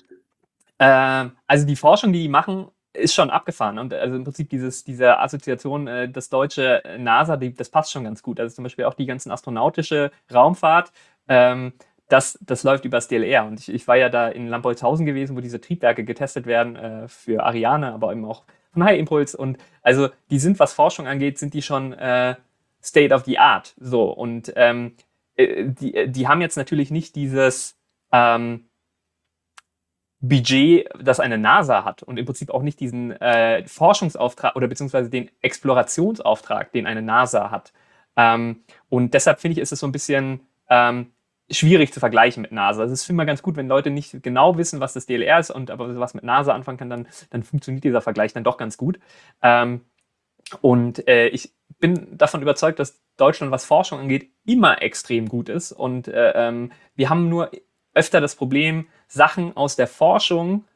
äh, also die Forschung, die die machen, ist schon abgefahren. Und also im Prinzip dieses, diese Assoziation, äh, das deutsche NASA, die, das passt schon ganz gut. Also zum Beispiel auch die ganzen astronautische Raumfahrt, ähm, Das, das läuft übers D L R. Und ich, ich war ja da in Lambolzhausen gewesen, wo diese Triebwerke getestet werden äh, für Ariane, aber eben auch von High Impulse. Und also die sind, was Forschung angeht, sind die schon äh, State of the Art. So. Und ähm, die, die haben jetzt natürlich nicht dieses ähm, Budget, das eine NASA hat und im Prinzip auch nicht diesen äh, Forschungsauftrag oder beziehungsweise den Explorationsauftrag, den eine NASA hat. Ähm, und deshalb finde ich, ist es so ein bisschen ähm, schwierig zu vergleichen mit NASA. Also es ist immer ganz gut, wenn Leute nicht genau wissen, was das D L R ist und aber was mit NASA anfangen kann, dann, dann funktioniert dieser Vergleich dann doch ganz gut. Ähm, und äh, ich bin davon überzeugt, dass Deutschland, was Forschung angeht, immer extrem gut ist. Und äh, ähm, wir haben nur öfter das Problem, Sachen aus der Forschung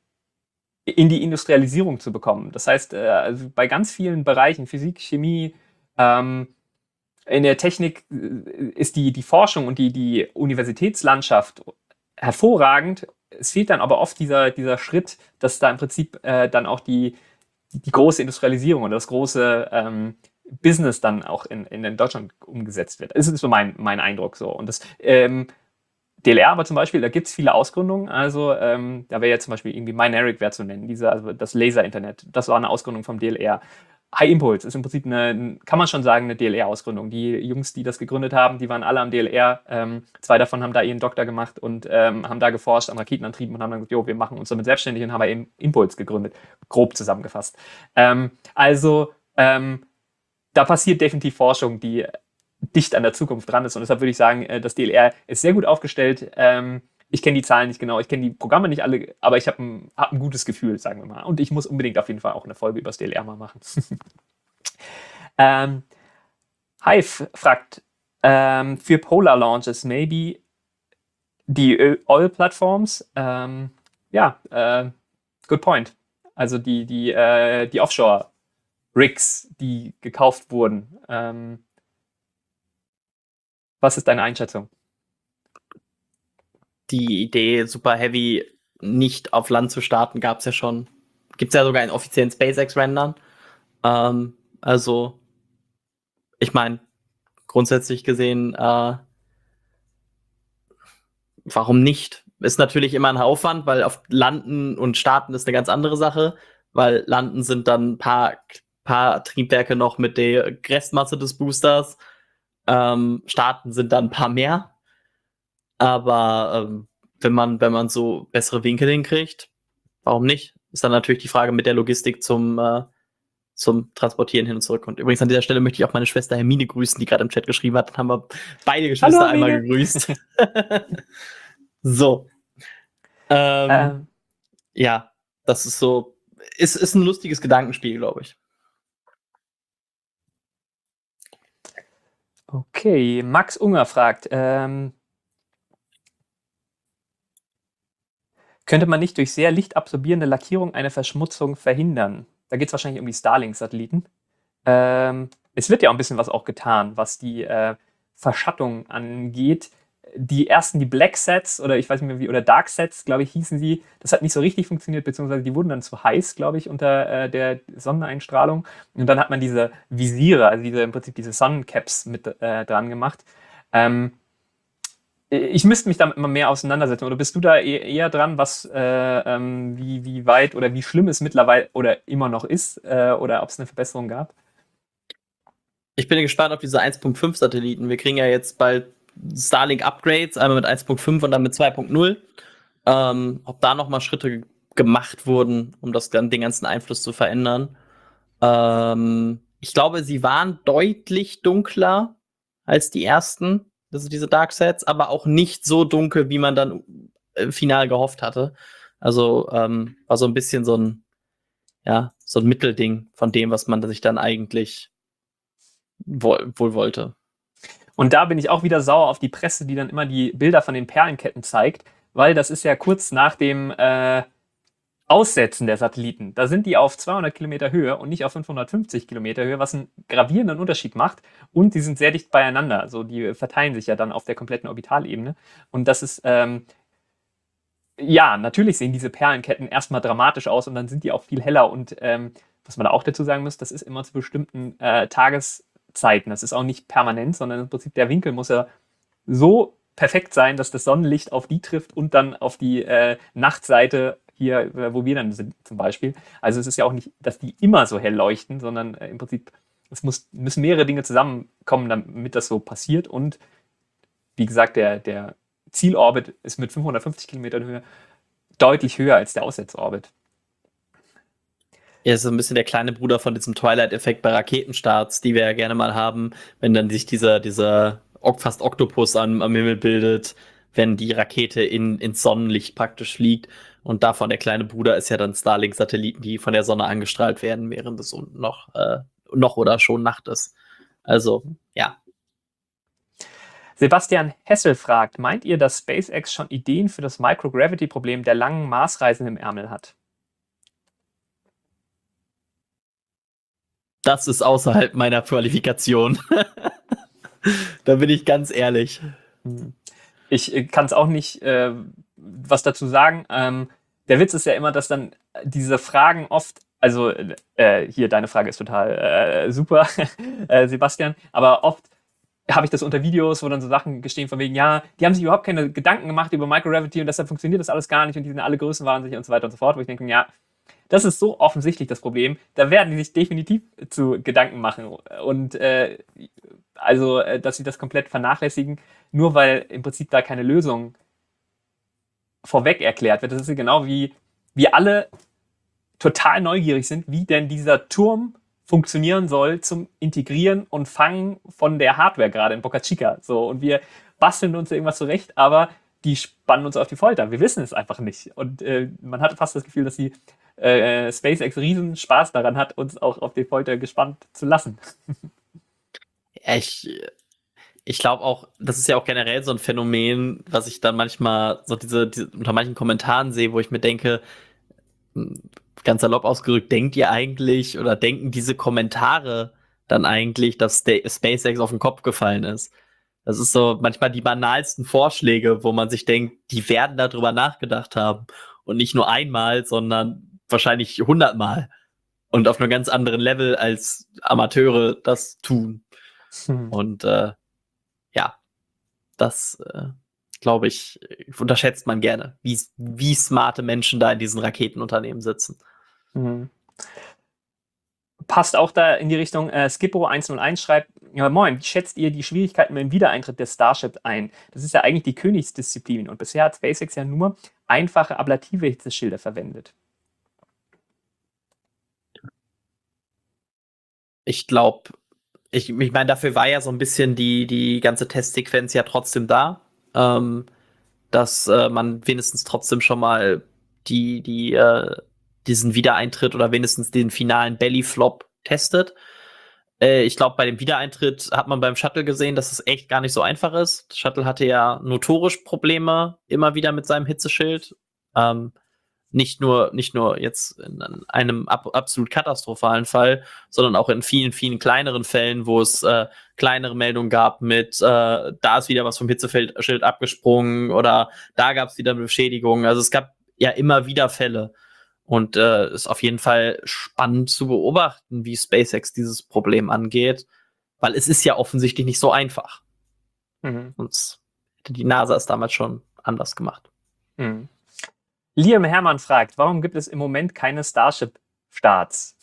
in die Industrialisierung zu bekommen. Das heißt, äh, also bei ganz vielen Bereichen, Physik, Chemie, ähm, in der Technik ist die, die Forschung und die, die Universitätslandschaft hervorragend. Es fehlt dann aber oft dieser, dieser Schritt, dass da im Prinzip äh, dann auch die, die große Industrialisierung oder das große ähm, Business dann auch in, in Deutschland umgesetzt wird. Das ist so mein, mein Eindruck so. Und das ähm, D L R aber zum Beispiel, da gibt es viele Ausgründungen. Also ähm, da wäre ja zum Beispiel irgendwie Mynaric wäre zu nennen, diese, also das Laser-Internet. Das war eine Ausgründung vom D L R. High Impulse ist im Prinzip eine, kann man schon sagen, eine D L R-Ausgründung. Die Jungs, die das gegründet haben, die waren alle am D L R. Ähm, zwei davon haben da ihren Doktor gemacht und ähm, haben da geforscht am Raketenantrieb und haben dann gesagt, jo, wir machen uns damit selbstständig und haben eben Impulse gegründet. Grob zusammengefasst. Ähm, also ähm, da passiert definitiv Forschung, die dicht an der Zukunft dran ist. Und deshalb würde ich sagen, das D L R ist sehr gut aufgestellt, ähm, ich kenne die Zahlen nicht genau, ich kenne die Programme nicht alle, aber ich habe ein, hab ein gutes Gefühl, sagen wir mal. Und ich muss unbedingt auf jeden Fall auch eine Folge über das D L R mal machen. ähm, Hive fragt, ähm, für Polar Launches, maybe die Oil-Plattforms, ähm, ja, äh, good point. Also die, die, äh, die Offshore-Rigs, die gekauft wurden. Ähm, was ist deine Einschätzung? Die Idee, Super Heavy nicht auf Land zu starten, gab es ja schon. Gibt es ja sogar in offiziellen SpaceX-Rendern. Ähm, also, ich meine, grundsätzlich gesehen, äh, warum nicht? Ist natürlich immer ein Aufwand, weil auf Landen und Starten ist eine ganz andere Sache, weil Landen sind dann ein paar, paar Triebwerke noch mit der Restmasse des Boosters. Ähm, Starten sind dann ein paar mehr. Aber ähm, wenn man, wenn man so bessere Winkel hinkriegt, warum nicht? Ist dann natürlich die Frage mit der Logistik zum, äh, zum Transportieren hin und zurück. Und übrigens an dieser Stelle möchte ich auch meine Schwester Hermine grüßen, die gerade im Chat geschrieben hat. Dann haben wir beide Geschwister Hallo, einmal Hermine. gegrüßt. So. Ähm, Ähm, ja, das ist so. Ist, ist ein lustiges Gedankenspiel, glaube ich. okay, Max Unger fragt, ähm, könnte man nicht durch sehr lichtabsorbierende Lackierung eine Verschmutzung verhindern? Da geht es wahrscheinlich um die Starlink-Satelliten. Ähm, es wird ja auch ein bisschen was auch getan, was die äh, Verschattung angeht. Die ersten, die Black Sets oder ich weiß nicht mehr wie, oder Dark Sets, glaube ich, hießen sie. Das hat nicht so richtig funktioniert, beziehungsweise die wurden dann zu heiß, glaube ich, unter äh, der Sonneneinstrahlung. Und dann hat man diese Visiere, also diese im Prinzip diese Sonnencaps mit äh, dran gemacht. Ähm, ich müsste mich damit immer mehr auseinandersetzen. Oder bist du da e- eher dran, was äh, ähm, wie, wie weit oder wie schlimm es mittlerweile oder immer noch ist, äh, oder ob es eine Verbesserung gab? Ich bin gespannt auf diese eins Punkt fünf Satelliten. Wir kriegen ja jetzt bald Starlink-Upgrades, einmal mit eins Punkt fünf und dann mit zwei Punkt null. Ähm, ob da noch mal Schritte gemacht wurden, um das, den ganzen Einfluss zu verändern. Ähm, ich glaube, sie waren deutlich dunkler als die ersten, das sind diese Dark Sets, aber auch nicht so dunkel, wie man dann äh, final gehofft hatte. Also ähm, war so ein bisschen so ein, ja, so ein Mittelding von dem, was man sich dann eigentlich wohl, wohl wollte. Und da bin ich auch wieder sauer auf die Presse, die dann immer die Bilder von den Perlenketten zeigt, weil das ist ja kurz nach dem äh, Aussetzen der Satelliten. Da sind die auf zweihundert Kilometer Höhe und nicht auf fünfhundertfünfzig Kilometer Höhe, was einen gravierenden Unterschied macht. Und die sind sehr dicht beieinander. Also die verteilen sich ja dann auf der kompletten Orbitalebene. Und das ist, ähm, ja, natürlich sehen diese Perlenketten erstmal dramatisch aus und dann sind die auch viel heller. Und ähm, was man da auch dazu sagen muss, das ist immer zu bestimmten äh, Tageszeiten. Das ist auch nicht permanent, sondern im Prinzip der Winkel muss ja so perfekt sein, dass das Sonnenlicht auf die trifft und dann auf die äh, Nachtseite hier, äh, wo wir dann sind zum Beispiel. Also es ist ja auch nicht, dass die immer so hell leuchten, sondern äh, im Prinzip es muss, müssen mehrere Dinge zusammenkommen, damit das so passiert. Und wie gesagt, der, der Zielorbit ist mit fünfhundertfünfzig Kilometern Höhe deutlich höher als der Aussetzorbit. Ja, ist so ein bisschen der kleine Bruder von diesem Twilight-Effekt bei Raketenstarts, die wir ja gerne mal haben, wenn dann sich dieser, dieser fast Oktopus am, am Himmel bildet, wenn die Rakete in, ins Sonnenlicht praktisch fliegt. Und davon der kleine Bruder ist ja dann Starlink-Satelliten, die von der Sonne angestrahlt werden, während es noch, äh, noch oder schon Nacht ist. Also, ja. Sebastian Hessel fragt, meint ihr, dass SpaceX schon Ideen für das Microgravity-Problem der langen Marsreisen im Ärmel hat? Das ist außerhalb meiner Qualifikation. Da bin ich ganz ehrlich. Ich äh, kann es auch nicht äh, was dazu sagen. Ähm, der Witz ist ja immer, dass dann diese Fragen oft, also äh, hier, deine Frage ist total äh, super, äh, Sebastian, aber oft habe ich das unter Videos, wo dann so Sachen gestehen von wegen, ja, die haben sich überhaupt keine Gedanken gemacht über Microgravity und deshalb funktioniert das alles gar nicht und die sind alle größenwahnsinnig und so weiter und so fort, wo ich denke, ja, das ist so offensichtlich das Problem, da werden die sich definitiv zu Gedanken machen und äh, also, äh, dass sie das komplett vernachlässigen, nur weil im Prinzip da keine Lösung vorweg erklärt wird. Das ist ja genau wie wir alle total neugierig sind, wie denn dieser Turm funktionieren soll zum Integrieren und Fangen von der Hardware gerade in Boca Chica. So, und wir basteln uns irgendwas zurecht, aber die spannen uns auf die Folter. Wir wissen es einfach nicht. Und äh, man hatte fast das Gefühl, dass die äh, SpaceX riesen Spaß daran hat, uns auch auf die Folter gespannt zu lassen. Ja, ich ich glaube auch, das ist ja auch generell so ein Phänomen, was ich dann manchmal so diese, diese unter manchen Kommentaren sehe, wo ich mir denke, ganz salopp ausgedrückt, denkt ihr eigentlich oder denken diese Kommentare dann eigentlich, dass der SpaceX auf den Kopf gefallen ist? Das ist so manchmal die banalsten Vorschläge, wo man sich denkt, die werden darüber nachgedacht haben. Und nicht nur einmal, sondern wahrscheinlich hundertmal. Und auf einem ganz anderen Level als Amateure das tun. Hm. Und äh, ja, das äh, glaube ich, unterschätzt man gerne, wie, wie smarte Menschen da in diesen Raketenunternehmen sitzen. Mhm. Passt auch da in die Richtung, äh, Skippo eins null eins schreibt, ja, moin, wie schätzt ihr die Schwierigkeiten mit dem Wiedereintritt des Starship ein? Das ist ja eigentlich die Königsdisziplin und bisher hat SpaceX ja nur einfache ablative Hitzeschilder verwendet. Ich glaube, ich, ich meine, dafür war ja so ein bisschen die, die ganze Testsequenz ja trotzdem da, ähm, dass äh, man wenigstens trotzdem schon mal die, die, äh, diesen Wiedereintritt oder wenigstens den finalen Belly-Flop testet. Äh, ich glaube, bei dem Wiedereintritt hat man beim Shuttle gesehen, dass es echt gar nicht so einfach ist. Das Shuttle hatte ja notorisch Probleme immer wieder mit seinem Hitzeschild. Ähm, nicht nur, nicht nur jetzt in einem ab, absolut katastrophalen Fall, sondern auch in vielen, vielen kleineren Fällen, wo es äh, kleinere Meldungen gab mit, äh, da ist wieder was vom Hitzeschild abgesprungen oder da gab es wieder eine Beschädigung. Also es gab ja immer wieder Fälle. Und äh, ist auf jeden Fall spannend zu beobachten, wie SpaceX dieses Problem angeht, weil es ist ja offensichtlich nicht so einfach. Mhm. Sonst hätte die NASA es damals schon anders gemacht. Mhm. Liam Hermann fragt, warum gibt es im Moment keine Starship-Starts?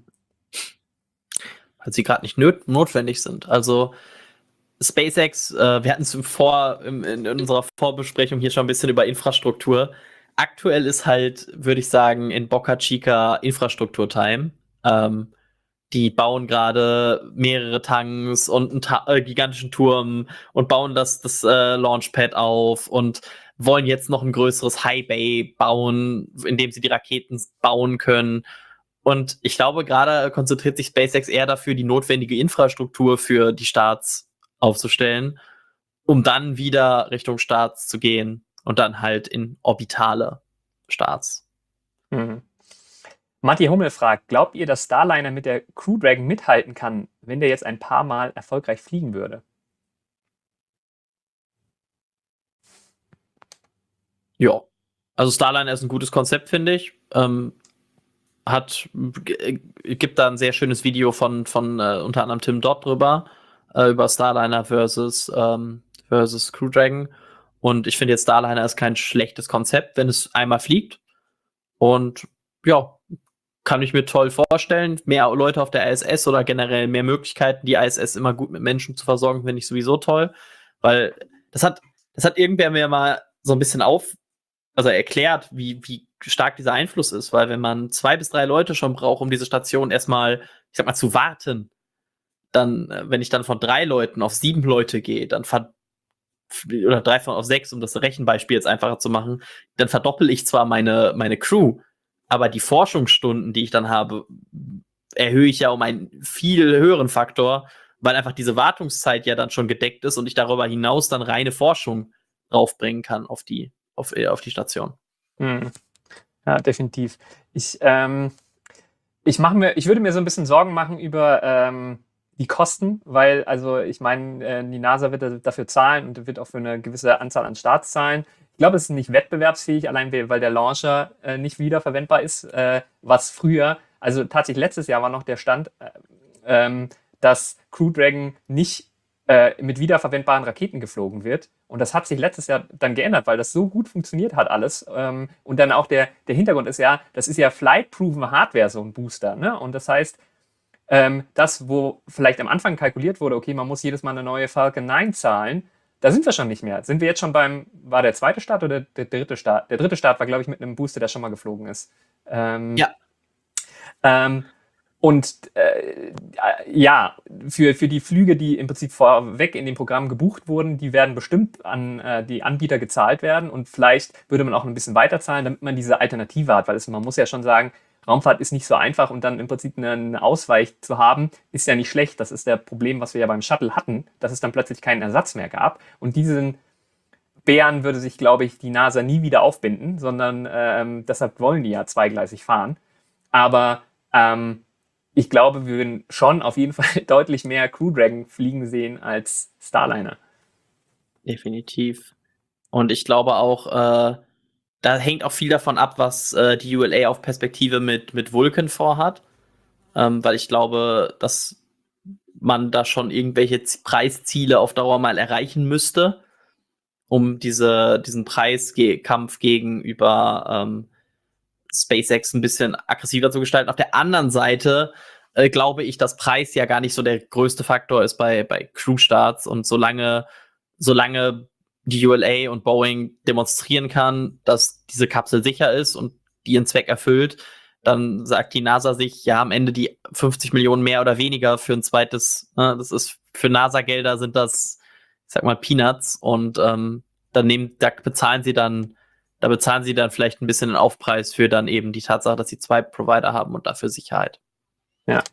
Weil sie gerade nicht nöt- notwendig sind. Also SpaceX, äh, wir hatten es vor, in, in unserer Vorbesprechung hier schon ein bisschen über Infrastruktur. Aktuell ist halt, würde ich sagen, in Boca Chica Infrastruktur-Time. Ähm, die bauen gerade mehrere Tanks und einen Ta- äh, gigantischen Turm und bauen das, das äh, Launchpad auf und wollen jetzt noch ein größeres High Bay bauen, in dem sie die Raketen bauen können. Und ich glaube, gerade konzentriert sich SpaceX eher dafür, die notwendige Infrastruktur für die Starts aufzustellen, um dann wieder Richtung Starts zu gehen und dann halt in orbitale Starts. Mhm. Matti Hummel fragt, glaubt ihr, dass Starliner mit der Crew Dragon mithalten kann, wenn der jetzt ein paar Mal erfolgreich fliegen würde? Ja, also Starliner ist ein gutes Konzept, finde ich. Ähm, hat, g- gibt da ein sehr schönes Video von, von äh, unter anderem Tim Dodd drüber, äh, über Starliner versus, ähm, versus Crew Dragon. Und ich finde jetzt Starliner ist kein schlechtes Konzept, wenn es einmal fliegt. Und ja, kann ich mir toll vorstellen. Mehr Leute auf der I S S oder generell mehr Möglichkeiten, die I S S immer gut mit Menschen zu versorgen, finde ich sowieso toll. Weil das hat, das hat irgendwer mir mal so ein bisschen auf, also erklärt, wie, wie stark dieser Einfluss ist. Weil wenn man zwei bis drei Leute schon braucht, um diese Station erstmal, ich sag mal, zu warten, dann, wenn ich dann von drei Leuten auf sieben Leute gehe, dann ver oder drei von auf sechs, um das Rechenbeispiel jetzt einfacher zu machen, dann verdoppel ich zwar meine, meine Crew, aber die Forschungsstunden, die ich dann habe, erhöhe ich ja um einen viel höheren Faktor, weil einfach diese Wartungszeit ja dann schon gedeckt ist und ich darüber hinaus dann reine Forschung draufbringen kann auf die, auf, auf die Station. Hm. Ja, definitiv. Ich, ähm, ich, mach mir, ich würde mir so ein bisschen Sorgen machen über ähm, die Kosten, weil, also ich meine, äh, die NASA wird dafür zahlen und wird auch für eine gewisse Anzahl an Starts zahlen. Ich glaube, es ist nicht wettbewerbsfähig, allein weil der Launcher äh, nicht wiederverwendbar ist, äh, was früher, also tatsächlich letztes Jahr war noch der Stand, äh, ähm, dass Crew Dragon nicht äh, mit wiederverwendbaren Raketen geflogen wird. Und das hat sich letztes Jahr dann geändert, weil das so gut funktioniert hat alles. Ähm, und dann auch der, der Hintergrund ist ja, das ist ja Flight-Proven Hardware, so ein Booster. Ne? Und das heißt, ähm, das, wo vielleicht am Anfang kalkuliert wurde, okay, man muss jedes Mal eine neue Falcon neun zahlen, da sind wir schon nicht mehr. Sind wir jetzt schon beim, war der zweite Start oder der dritte Start? Der dritte Start war, glaube ich, mit einem Booster, der schon mal geflogen ist. Ähm, ja. Ähm, Und äh, ja, für, für die Flüge, die im Prinzip vorweg in dem Programm gebucht wurden, die werden bestimmt an äh, die Anbieter gezahlt werden und vielleicht würde man auch ein bisschen weiter zahlen, damit man diese Alternative hat, weil es, man muss ja schon sagen, Raumfahrt ist nicht so einfach und dann im Prinzip einen Ausweich zu haben, ist ja nicht schlecht. Das ist das Problem, was wir ja beim Shuttle hatten, dass es dann plötzlich keinen Ersatz mehr gab. Und diesen Bären würde sich, glaube ich, die NASA nie wieder aufbinden, sondern ähm, deshalb wollen die ja zweigleisig fahren. Aber ähm, ich glaube, wir würden schon auf jeden Fall deutlich mehr Crew Dragon fliegen sehen als Starliner. Definitiv. Und ich glaube auch, äh, da hängt auch viel davon ab, was äh, die U L A auf Perspektive mit, mit Vulcan vorhat. Ähm, weil ich glaube, dass man da schon irgendwelche Z- Preisziele auf Dauer mal erreichen müsste, um diese, diesen Preiskampf gegenüber ähm, SpaceX ein bisschen aggressiver zu gestalten. Auf der anderen Seite äh, glaube ich, dass Preis ja gar nicht so der größte Faktor ist bei, bei Crew-Starts. Und solange, solange die U L A und Boeing demonstrieren kann, dass diese Kapsel sicher ist und die ihren Zweck erfüllt, dann sagt die NASA sich, ja, am Ende die fünfzig Millionen mehr oder weniger für ein zweites, äh, das ist für NASA-Gelder sind das, ich sag mal, Peanuts. Und ähm, dann nehmen, da bezahlen sie dann da bezahlen sie dann vielleicht ein bisschen den Aufpreis für dann eben die Tatsache, dass sie zwei Provider haben und dafür Sicherheit. Ja.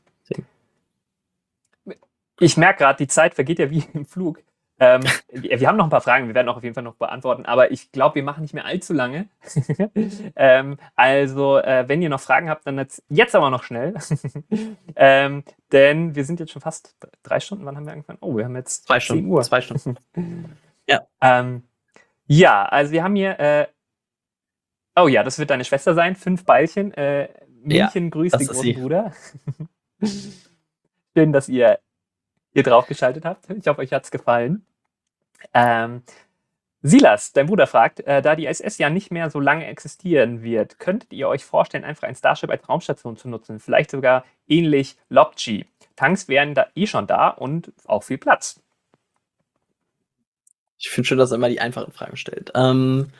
Ich merke gerade, die Zeit vergeht ja wie im Flug. Ähm, wir, wir haben noch ein paar Fragen, wir werden auch auf jeden Fall noch beantworten, aber ich glaube, wir machen nicht mehr allzu lange. ähm, also, äh, wenn ihr noch Fragen habt, dann jetzt, jetzt aber noch schnell. ähm, denn wir sind jetzt schon fast drei Stunden. Wann haben wir angefangen? Oh, wir haben jetzt Zwei Stunden. zehn Uhr. Zwei Stunden. Ja. Ähm, ja, also wir haben hier äh, oh ja, das wird deine Schwester sein. Fünf Beilchen. Äh, München Ja, grüßt das den ist großen sie. Bruder. Schön, dass ihr hier drauf geschaltet habt. Ich hoffe, euch hat's gefallen. Ähm, Silas, dein Bruder fragt, äh, da die I S S ja nicht mehr so lange existieren wird, könntet ihr euch vorstellen, einfach ein Starship als Raumstation zu nutzen? Vielleicht sogar ähnlich Lobchi. Tanks wären da eh schon da und auch viel Platz. Ich finde schön, dass er immer die einfachen Fragen stellt. Ähm,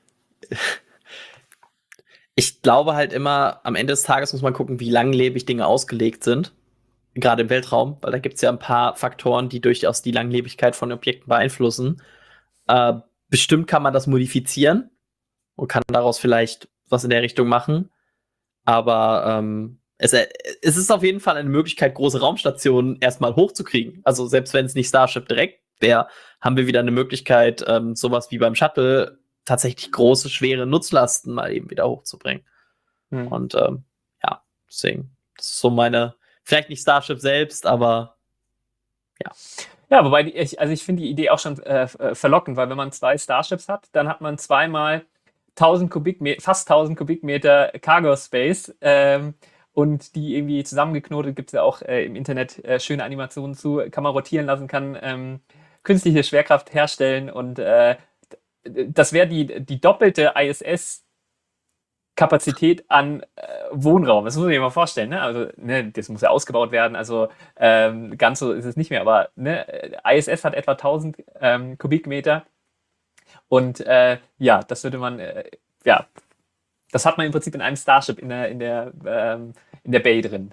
ich glaube halt immer, am Ende des Tages muss man gucken, wie langlebig Dinge ausgelegt sind. Gerade im Weltraum, weil da gibt es ja ein paar Faktoren, die durchaus die Langlebigkeit von Objekten beeinflussen. Äh, bestimmt kann man das modifizieren und kann daraus vielleicht was in der Richtung machen. Aber ähm, es, es ist auf jeden Fall eine Möglichkeit, große Raumstationen erstmal hochzukriegen. Also selbst wenn es nicht Starship direkt wäre, haben wir wieder eine Möglichkeit, ähm, sowas wie beim Shuttle tatsächlich große, schwere Nutzlasten mal eben wieder hochzubringen. Hm. Und ähm, ja, deswegen, das ist so meine, vielleicht nicht Starship selbst, aber ja. Ja, wobei ich, also ich finde die Idee auch schon äh, verlockend, weil wenn man zwei Starships hat, dann hat man zweimal tausend Kubikmeter, fast tausend Kubikmeter Cargo Space ähm, und die irgendwie zusammengeknotet, gibt es ja auch äh, im Internet äh, schöne Animationen zu, kann man rotieren lassen, kann ähm, künstliche Schwerkraft herstellen und äh, das wäre die, die doppelte I S S Kapazität an äh, Wohnraum. Das muss man sich mal vorstellen. Ne? Also, ne, das muss ja ausgebaut werden. Also ähm, ganz so ist es nicht mehr. Aber ne, I S S hat etwa tausend ähm, Kubikmeter. Und äh, ja, das würde man, äh, ja, das hat man im Prinzip in einem Starship in der, in der, ähm, in der Bay drin.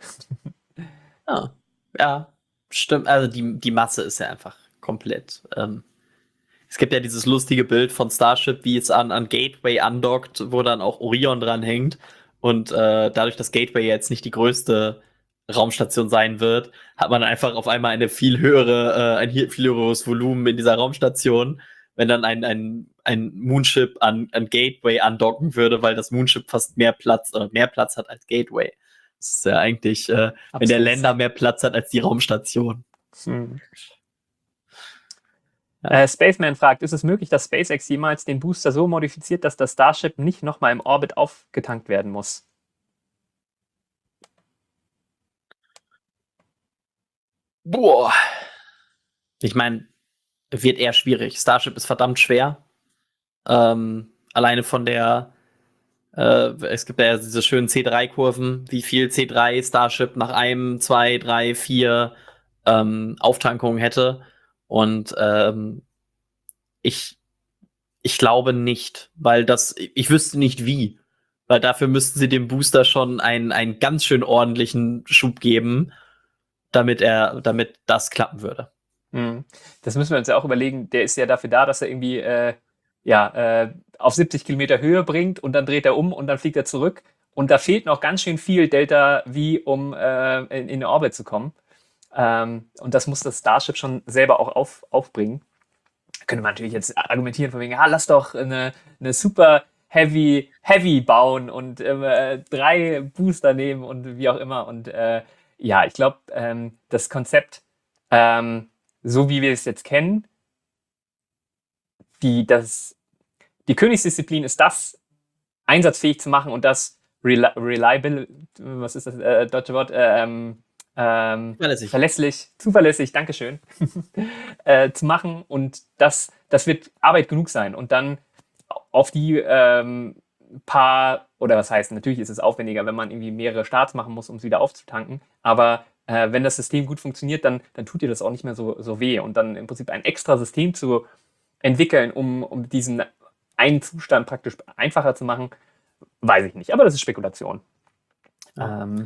Ja, ja, stimmt. Also die, die Masse ist ja einfach komplett. Ähm, es gibt ja dieses lustige Bild von Starship, wie es an, an Gateway andockt, wo dann auch Orion dranhängt. Und äh, dadurch, dass Gateway jetzt nicht die größte Raumstation sein wird, hat man einfach auf einmal eine viel höhere, äh, ein viel höheres Volumen in dieser Raumstation, wenn dann ein, ein, ein Moonship an, an Gateway andocken würde, weil das Moonship fast mehr Platz oder mehr Platz hat als Gateway. Das ist ja eigentlich, äh, wenn der Länder mehr Platz hat als die Raumstation. Hm. Ja. Äh, Spaceman fragt, ist es möglich, dass SpaceX jemals den Booster so modifiziert, dass das Starship nicht nochmal im Orbit aufgetankt werden muss? Boah. Ich meine, wird eher schwierig. Starship ist verdammt schwer. Ähm, alleine von der, äh, es gibt ja diese schönen C drei Kurven, wie viel C drei Starship nach einem, zwei, drei, vier ähm, Auftankungen hätte. Und ähm, ich, ich glaube nicht, weil das, ich wüsste nicht wie. Weil dafür müssten sie dem Booster schon einen, einen ganz schön ordentlichen Schub geben, damit er, damit das klappen würde. Mhm. Das müssen wir uns ja auch überlegen. Der ist ja dafür da, dass er irgendwie äh, ja, äh, auf siebzig Kilometer Höhe bringt und dann dreht er um und dann fliegt er zurück. Und da fehlt noch ganz schön viel Delta V, um äh, in, in den Orbit zu kommen. Ähm, und das muss das Starship schon selber auch auf, aufbringen. Könnte man natürlich jetzt argumentieren von wegen, ah, lass doch eine, eine super Heavy, Heavy bauen und äh, drei Booster nehmen und wie auch immer. Und äh, ja, ich glaube, ähm, das Konzept, ähm, so wie wir es jetzt kennen, die, das, die Königsdisziplin ist das, einsatzfähig zu machen und das reli reliable, was ist das äh, deutsche Wort? Ähm, ähm, Zuverlässig. verlässlich, zuverlässig, Dankeschön, äh, zu machen. Und das, das wird Arbeit genug sein. Und dann auf die ähm, paar, oder was heißt, natürlich ist es aufwendiger, wenn man irgendwie mehrere Starts machen muss, um es wieder aufzutanken. Aber äh, wenn das System gut funktioniert, dann, dann tut dir das auch nicht mehr so, so weh. Und dann im Prinzip ein extra System zu entwickeln, um, um diesen einen Zustand praktisch einfacher zu machen, weiß ich nicht. Aber das ist Spekulation. Ja. Ähm,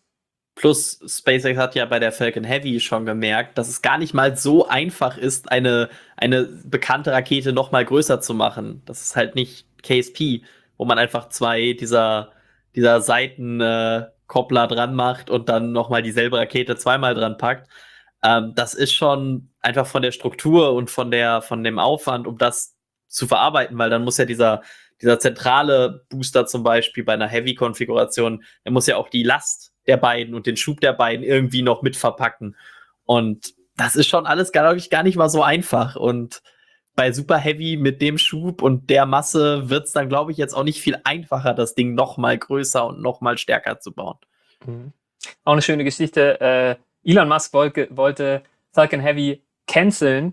Plus, SpaceX hat ja bei der Falcon Heavy schon gemerkt, dass es gar nicht mal so einfach ist, eine, eine bekannte Rakete noch mal größer zu machen. Das ist halt nicht K S P, wo man einfach zwei dieser, dieser Seitenkoppler äh, dran macht und dann noch mal dieselbe Rakete zweimal dran packt. Ähm, das ist schon einfach von der Struktur und von, der, von dem Aufwand, um das zu verarbeiten, weil dann muss ja dieser, dieser zentrale Booster zum Beispiel bei einer Heavy-Konfiguration, der muss ja auch die Last der beiden und den Schub der beiden irgendwie noch mit verpacken. Und das ist schon alles, glaube ich, gar nicht mal so einfach. Und bei Super Heavy mit dem Schub und der Masse wird es dann, glaube ich, jetzt auch nicht viel einfacher, das Ding noch mal größer und noch mal stärker zu bauen. Mhm. Auch eine schöne Geschichte. Äh, Elon Musk wollte, wollte Falcon Heavy canceln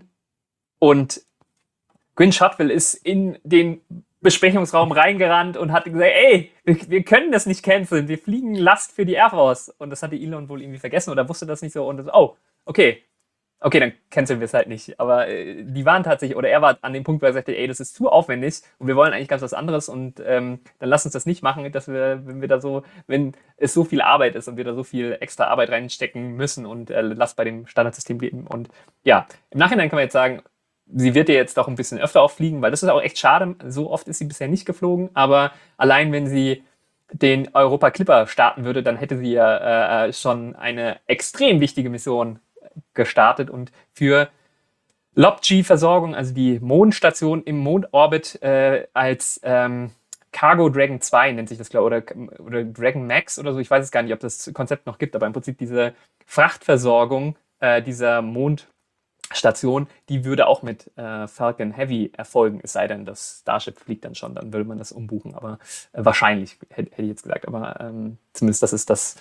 und Gwynne Shotwell ist in den Besprechungsraum reingerannt und hat gesagt, ey, wir, wir können das nicht canceln, wir fliegen Last für die Air Force. Und das hatte Elon wohl irgendwie vergessen oder wusste das nicht so. Und das, oh, okay, okay, dann canceln wir es halt nicht. Aber äh, die waren tatsächlich, oder er war an dem Punkt, wo er sagte, ey, das ist zu aufwendig und wir wollen eigentlich ganz was anderes und ähm, dann lass uns das nicht machen, dass wir, wenn wir da so, wenn es so viel Arbeit ist und wir da so viel extra Arbeit reinstecken müssen und äh, lass bei dem Standardsystem bleiben. Und ja, im Nachhinein kann man jetzt sagen, sie wird ja jetzt doch ein bisschen öfter auffliegen, weil das ist auch echt schade. So oft ist sie bisher nicht geflogen, aber allein wenn sie den Europa Clipper starten würde, dann hätte sie ja äh, schon eine extrem wichtige Mission gestartet und für Lob-G-Versorgung, also die Mondstation im Mondorbit äh, als ähm, Cargo Dragon zwei nennt sich das, glaube ich, oder, oder Dragon Max oder so. Ich weiß es gar nicht, ob das Konzept noch gibt, aber im Prinzip diese Frachtversorgung äh, dieser Mond Station, die würde auch mit äh, Falcon Heavy erfolgen, es sei denn, das Starship fliegt dann schon, dann würde man das umbuchen, aber äh, wahrscheinlich, hätte hätt ich jetzt gesagt, aber ähm, zumindest das ist das,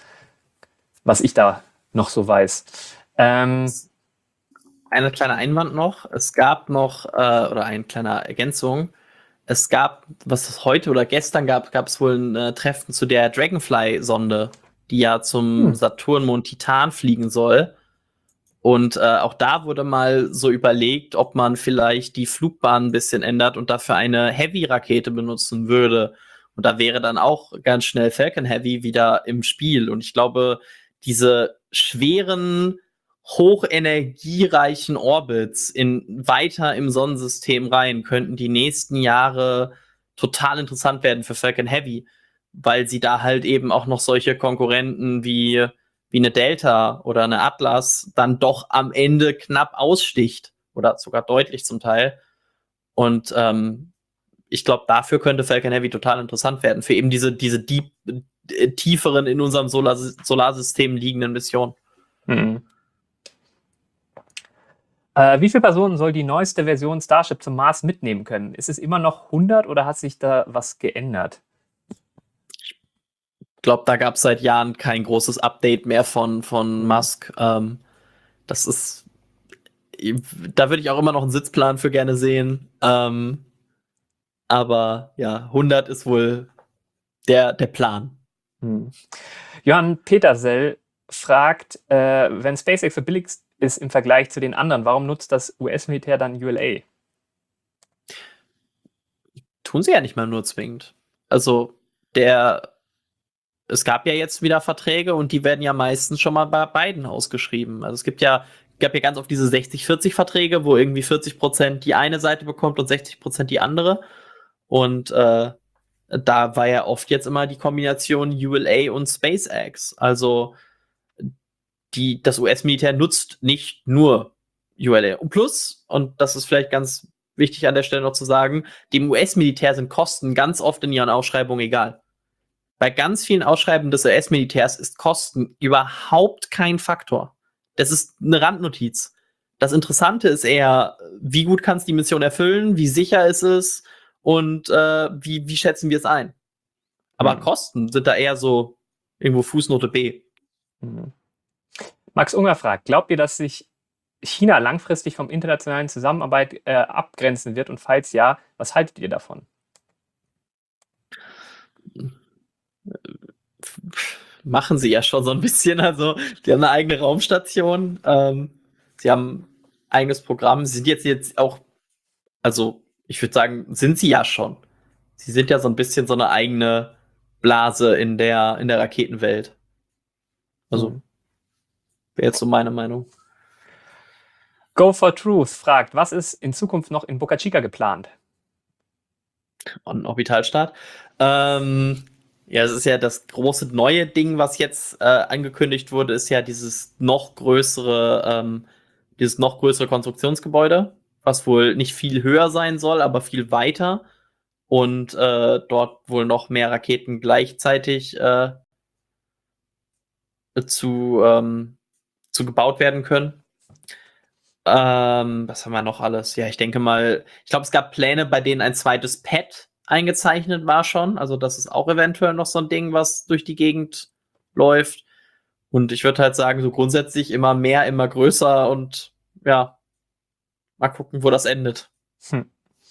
was ich da noch so weiß. Ähm, Eine kleine Einwand noch, es gab noch, äh, oder eine kleine Ergänzung, es gab, was es heute oder gestern gab, gab es wohl ein äh, Treffen zu der Dragonfly-Sonde, die ja zum Hm. Saturnmond Titan fliegen soll. Und äh, auch da wurde mal so überlegt, ob man vielleicht die Flugbahn ein bisschen ändert und dafür eine Heavy-Rakete benutzen würde. Und da wäre dann auch ganz schnell Falcon Heavy wieder im Spiel. Und ich glaube, diese schweren, hochenergiereichen Orbits in, weiter im Sonnensystem rein könnten die nächsten Jahre total interessant werden für Falcon Heavy, weil sie da halt eben auch noch solche Konkurrenten wie wie eine Delta oder eine Atlas dann doch am Ende knapp aussticht oder sogar deutlich zum Teil. Und ähm, ich glaube, dafür könnte Falcon Heavy total interessant werden, für eben diese, diese deep, äh, tieferen in unserem Solar Solarsystem liegenden Missionen. Mhm. Äh, wie viele Personen soll die neueste Version Starship zum Mars mitnehmen können? Ist es immer noch hundert oder hat sich da was geändert? Ich glaube, da gab es seit Jahren kein großes Update mehr von, von Mhm. Musk. Ähm, das ist, da würde ich auch immer noch einen Sitzplan für gerne sehen. Ähm, aber ja, hundert ist wohl der, der Plan. Hm. Johann Petersell fragt, äh, wenn SpaceX so billig ist im Vergleich zu den anderen, warum nutzt das U S-Militär dann U L A? Tun sie ja nicht mal nur zwingend. Also der es gab ja jetzt wieder Verträge und die werden ja meistens schon mal bei beiden ausgeschrieben. Also es gibt ja, gab ja ganz oft diese sechzig vierzig Verträge, wo irgendwie vierzig Prozent die eine Seite bekommt und sechzig Prozent die andere. Und äh, da war ja oft jetzt immer die Kombination U L A und SpaceX. Also die, das U S-Militär nutzt nicht nur U L A. Und plus, und das ist vielleicht ganz wichtig an der Stelle noch zu sagen, dem U S-Militär sind Kosten ganz oft in ihren Ausschreibungen egal. Bei ganz vielen Ausschreibungen des U S-Militärs ist Kosten überhaupt kein Faktor. Das ist eine Randnotiz. Das Interessante ist eher, wie gut kannst du die Mission erfüllen, wie sicher ist es und äh, wie, wie schätzen wir es ein. Aber Mhm. Kosten sind da eher so irgendwo Fußnote B. Mhm. Max Unger fragt, glaubt ihr, dass sich China langfristig vom internationalen Zusammenarbeit äh, abgrenzen wird? Und falls ja, was haltet ihr davon? Machen sie ja schon so ein bisschen. Also, die haben eine eigene Raumstation. Ähm, sie haben ein eigenes Programm. Sie sind jetzt, jetzt auch, also, ich würde sagen, sind sie ja schon. Sie sind ja so ein bisschen so eine eigene Blase in der, in der Raketenwelt. Also, Mhm. wäre jetzt so meine Meinung. Go for Truth fragt, was ist in Zukunft noch in Boca Chica geplant? Und Orbitalstart. Ähm, ja, es ist ja das große neue Ding, was jetzt äh, angekündigt wurde, ist ja dieses noch größere, ähm, dieses noch größere Konstruktionsgebäude, was wohl nicht viel höher sein soll, aber viel weiter und äh, dort wohl noch mehr Raketen gleichzeitig äh, zu, ähm, zu gebaut werden können. Ähm, was haben wir noch alles? Ja, ich denke mal, ich glaube, es gab Pläne, bei denen ein zweites Pad eingezeichnet war schon. Also, das ist auch eventuell noch so ein Ding, was durch die Gegend läuft. Und ich würde halt sagen, so grundsätzlich immer mehr, immer größer und ja, mal gucken, wo das endet. Hm.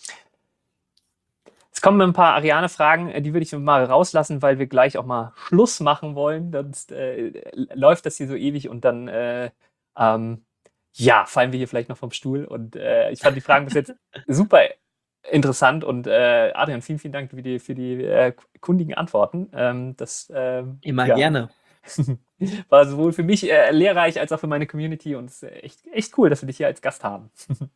Es kommen ein paar Ariane-Fragen, die würde ich mal rauslassen, weil wir gleich auch mal Schluss machen wollen. Sonst äh, läuft das hier so ewig und dann äh, ähm, ja, fallen wir hier vielleicht noch vom Stuhl. Und äh, ich fand die Fragen bis jetzt super interessant. Und äh, Adrian, vielen, vielen Dank für die, für die äh, kundigen Antworten. Ähm, das ähm, Immer ja, gerne. war sowohl für mich äh, lehrreich als auch für meine Community. Und es ist echt, echt cool, dass wir dich hier als Gast haben.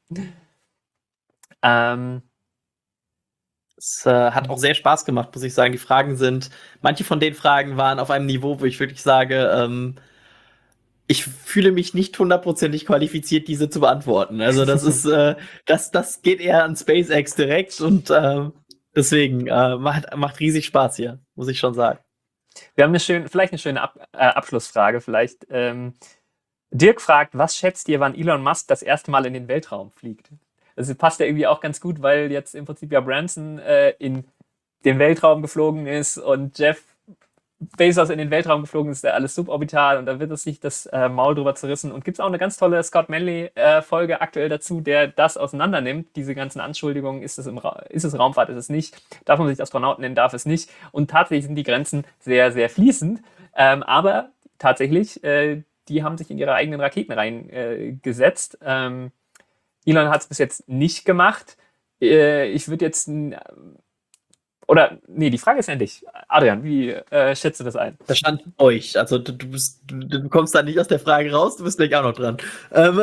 ähm, Es äh, hat auch sehr Spaß gemacht, muss ich sagen. Die Fragen sind, manche von den Fragen waren auf einem Niveau, wo ich wirklich sage, ähm, ich fühle mich nicht hundertprozentig qualifiziert, diese zu beantworten. Also das ist, äh, das, das geht eher an SpaceX direkt und äh, deswegen äh, macht, macht riesig Spaß hier, muss ich schon sagen. Wir haben eine schöne, vielleicht eine schöne Ab äh, Abschlussfrage. Vielleicht ähm, Dirk fragt, was schätzt ihr, wann Elon Musk das erste Mal in den Weltraum fliegt? Das passt ja irgendwie auch ganz gut, weil jetzt im Prinzip ja Branson äh, in den Weltraum geflogen ist und Jeff Bezos in den Weltraum geflogen ist, alles suborbital und da wird es sich das äh, Maul drüber zerrissen. Und gibt es auch eine ganz tolle Scott Manley-Folge äh, aktuell dazu, der das auseinander nimmt, diese ganzen Anschuldigungen, ist es, im Ra ist es Raumfahrt, ist es nicht, darf man sich Astronauten nennen, darf es nicht. Und tatsächlich sind die Grenzen sehr, sehr fließend, ähm, aber tatsächlich, äh, die haben sich in ihre eigenen Raketen reingesetzt. Äh, ähm, Elon hat es bis jetzt nicht gemacht. Äh, ich würde jetzt... Oder, nee, die Frage ist an dich. Adrian, wie äh, schätzt du das ein? Das stand euch. Also du, du, bist, du, du kommst da nicht aus der Frage raus, du bist gleich auch noch dran. Ähm,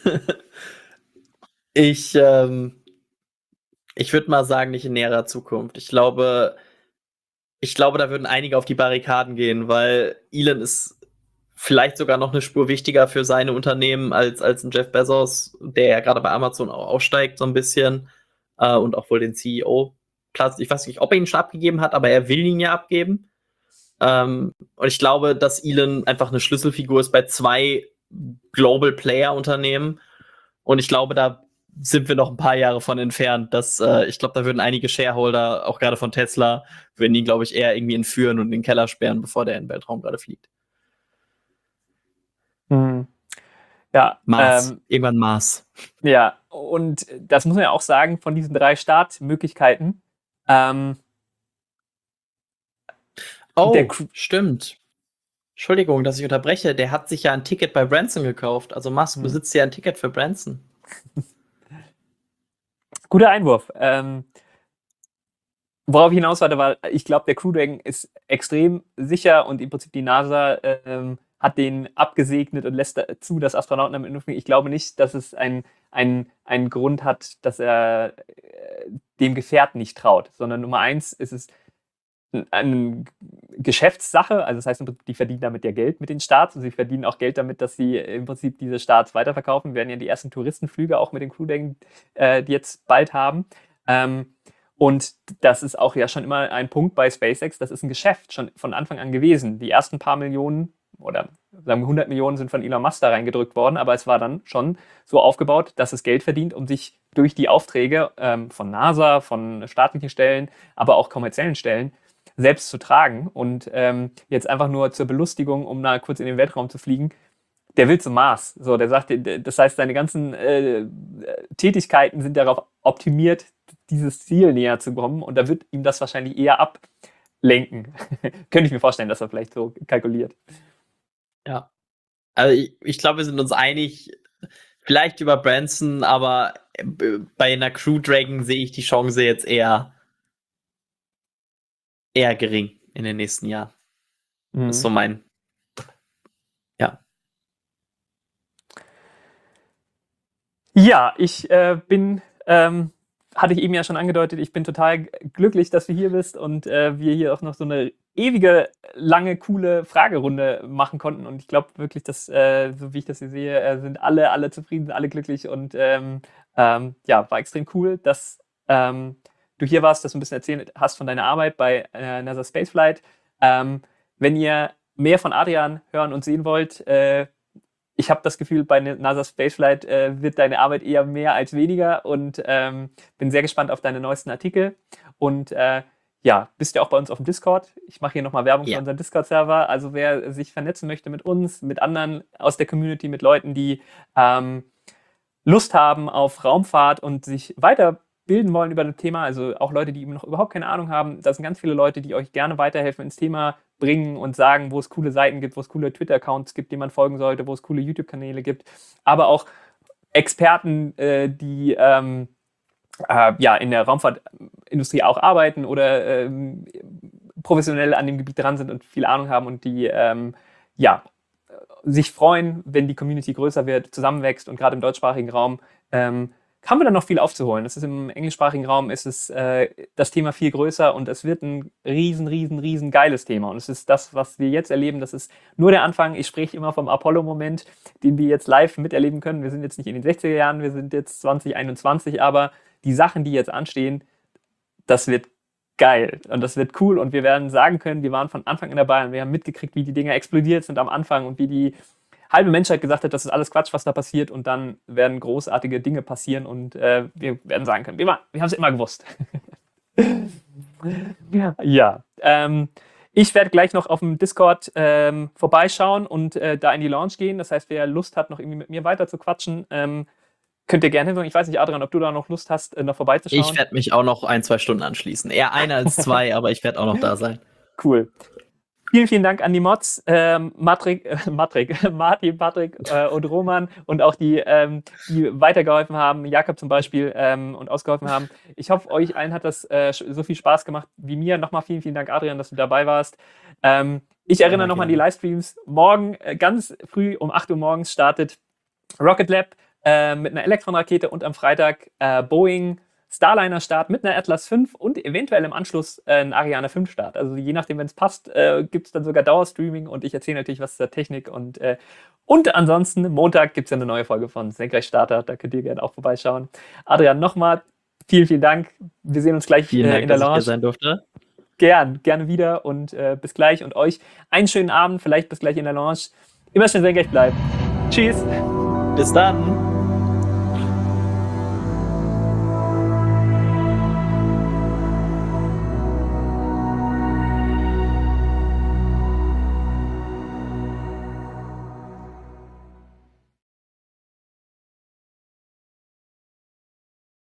ich ähm, ich würde mal sagen, nicht in näherer Zukunft. Ich glaube, ich glaube, da würden einige auf die Barrikaden gehen, weil Elon ist vielleicht sogar noch eine Spur wichtiger für seine Unternehmen als, als ein Jeff Bezos, der ja gerade bei Amazon auch aussteigt so ein bisschen äh, und auch wohl den C E O-Platz. Ich weiß nicht, ob er ihn schon abgegeben hat, aber er will ihn ja abgeben. Ähm, und ich glaube, dass Elon einfach eine Schlüsselfigur ist bei zwei Global Player Unternehmen. Und ich glaube, da sind wir noch ein paar Jahre von entfernt. Dass, äh, ich glaube, da würden einige Shareholder, auch gerade von Tesla, würden ihn, glaube ich, eher irgendwie entführen und in den Keller sperren, bevor der in den Weltraum gerade fliegt. Hm. Ja, Mars. ähm, Irgendwann Mars. ja, und das muss man ja auch sagen, von diesen drei Startmöglichkeiten. Ähm, Oh, der Cru- stimmt. Entschuldigung, dass ich unterbreche. Der hat sich ja ein Ticket bei Branson gekauft. Also Musk Hm. besitzt ja ein Ticket für Branson. Guter Einwurf. Ähm, worauf ich hinaus wollte, war, ich glaube, der Crew Dragon ist extrem sicher und im Prinzip die NASA ähm, hat den abgesegnet und lässt zu, dass Astronauten damit fliegen. Ich glaube nicht, dass es ein, ein, einen Grund hat, dass er äh, dem Gefährt nicht traut, sondern Nummer eins ist es eine Geschäftssache, also das heißt, die verdienen damit ja Geld mit den Starts und sie verdienen auch Geld damit, dass sie im Prinzip diese Starts weiterverkaufen. Wir werden ja die ersten Touristenflüge auch mit den Crew Dragon, äh, die jetzt bald haben. Ähm, und das ist auch ja schon immer ein Punkt bei SpaceX, das ist ein Geschäft schon von Anfang an gewesen. Die ersten paar Millionen oder sagen wir hundert Millionen sind von Elon Musk da reingedrückt worden, aber es war dann schon so aufgebaut, dass es Geld verdient, um sich durch die Aufträge ähm, von NASA, von staatlichen Stellen, aber auch kommerziellen Stellen selbst zu tragen. Und ähm, jetzt einfach nur zur Belustigung, um da kurz in den Weltraum zu fliegen, der will zum Mars. So, der sagt, das heißt, seine ganzen äh, Tätigkeiten sind darauf optimiert, dieses Ziel näher zu kommen. Und da wird ihm das wahrscheinlich eher ablenken. Könnte ich mir vorstellen, dass er vielleicht so kalkuliert. Ja. Also ich, ich glaube, wir sind uns einig, vielleicht über Branson, aber bei einer Crew Dragon sehe ich die Chance jetzt eher, eher gering in den nächsten Jahren. Mhm. Das ist so mein. Ja. Ja, ich äh, bin, ähm, hatte ich eben ja schon angedeutet, ich bin total glücklich, dass du hier bist und äh, wir hier auch noch so eine ewige, lange, coole Fragerunde machen konnten. Und ich glaube wirklich, dass, äh, so wie ich das hier sehe, äh, sind alle, alle zufrieden, sind alle glücklich. Und ähm, ähm, ja, war extrem cool, dass ähm, du hier warst, dass du ein bisschen erzählt hast von deiner Arbeit bei äh, NASA Spaceflight. Ähm, wenn ihr mehr von Adrian hören und sehen wollt, äh, ich habe das Gefühl, bei NASA Spaceflight äh, wird deine Arbeit eher mehr als weniger und ähm, bin sehr gespannt auf deine neuesten Artikel. Und äh, ja, bist ja auch bei uns auf dem Discord. Ich mache hier nochmal Werbung ja. für unseren Discord-Server. Also wer sich vernetzen möchte mit uns, mit anderen aus der Community, mit Leuten, die ähm, Lust haben auf Raumfahrt und sich weiterbilden wollen über das Thema, also auch Leute, die noch überhaupt keine Ahnung haben, da sind ganz viele Leute, die euch gerne weiterhelfen ins Thema bringen und sagen, wo es coole Seiten gibt, wo es coole Twitter-Accounts gibt, denen man folgen sollte, wo es coole YouTube-Kanäle gibt, aber auch Experten, äh, die ähm, äh, ja, in der Raumfahrtindustrie auch arbeiten oder ähm, professionell an dem Gebiet dran sind und viel Ahnung haben und die ähm, ja, sich freuen, wenn die Community größer wird, zusammenwächst und gerade im deutschsprachigen Raum ähm, haben wir dann noch viel aufzuholen. Das ist im englischsprachigen Raum ist es äh, das Thema viel größer und es wird ein riesen, riesen, riesen geiles Thema. Und es ist das, was wir jetzt erleben, das ist nur der Anfang. Ich spreche immer vom Apollo-Moment, den wir jetzt live miterleben können. Wir sind jetzt nicht in den sechziger Jahren, wir sind jetzt zwanzig einundzwanzig, aber die Sachen, die jetzt anstehen, das wird geil und das wird cool und wir werden sagen können, wir waren von Anfang an dabei und wir haben mitgekriegt, wie die Dinger explodiert sind am Anfang und wie die halbe Menschheit gesagt hat, das ist alles Quatsch, was da passiert und dann werden großartige Dinge passieren und äh, wir werden sagen können, wir, wir haben es immer gewusst. ja, ja ähm, ich werde gleich noch auf dem Discord ähm, vorbeischauen und äh, da in die Launch gehen. Das heißt, wer Lust hat, noch irgendwie mit mir weiter zu quatschen, ähm, könnt ihr gerne hin. Ich weiß nicht, Adrian, ob du da noch Lust hast, äh, noch vorbeizuschauen. Ich werde mich auch noch ein, zwei Stunden anschließen. Eher eine als zwei, aber ich werde auch noch da sein. Cool. Vielen, vielen Dank an die Mods, ähm, Matrik, äh, Matrik, Martin, Patrick äh, und Roman und auch die, ähm, die weitergeholfen haben, Jakob zum Beispiel, ähm, und ausgeholfen haben. Ich hoffe, euch allen hat das äh, so viel Spaß gemacht wie mir. Nochmal vielen, vielen Dank, Adrian, dass du dabei warst. Ähm, ich erinnere ja, nochmal an die Livestreams. Morgen, äh, ganz früh um acht Uhr morgens startet Rocket Lab äh, mit einer Elektronrakete und am Freitag äh, Boeing Starliner-Start mit einer Atlas fünf und eventuell im Anschluss äh, ein Ariane fünf Start. Also je nachdem, wenn es passt, äh, gibt es dann sogar Dauerstreaming und ich erzähle natürlich was zur Technik. Und, äh, und ansonsten, Montag gibt es ja eine neue Folge von Senkrechtstarter, da könnt ihr gerne auch vorbeischauen. Adrian, nochmal vielen, vielen Dank. Wir sehen uns gleich vielen äh, Dank, in der dass Lounge. Ich hier sein durfte. Gern, gerne wieder und äh, bis gleich. Und euch einen schönen Abend, vielleicht bis gleich in der Lounge. Immer schön senkrecht bleiben. Tschüss. Bis dann.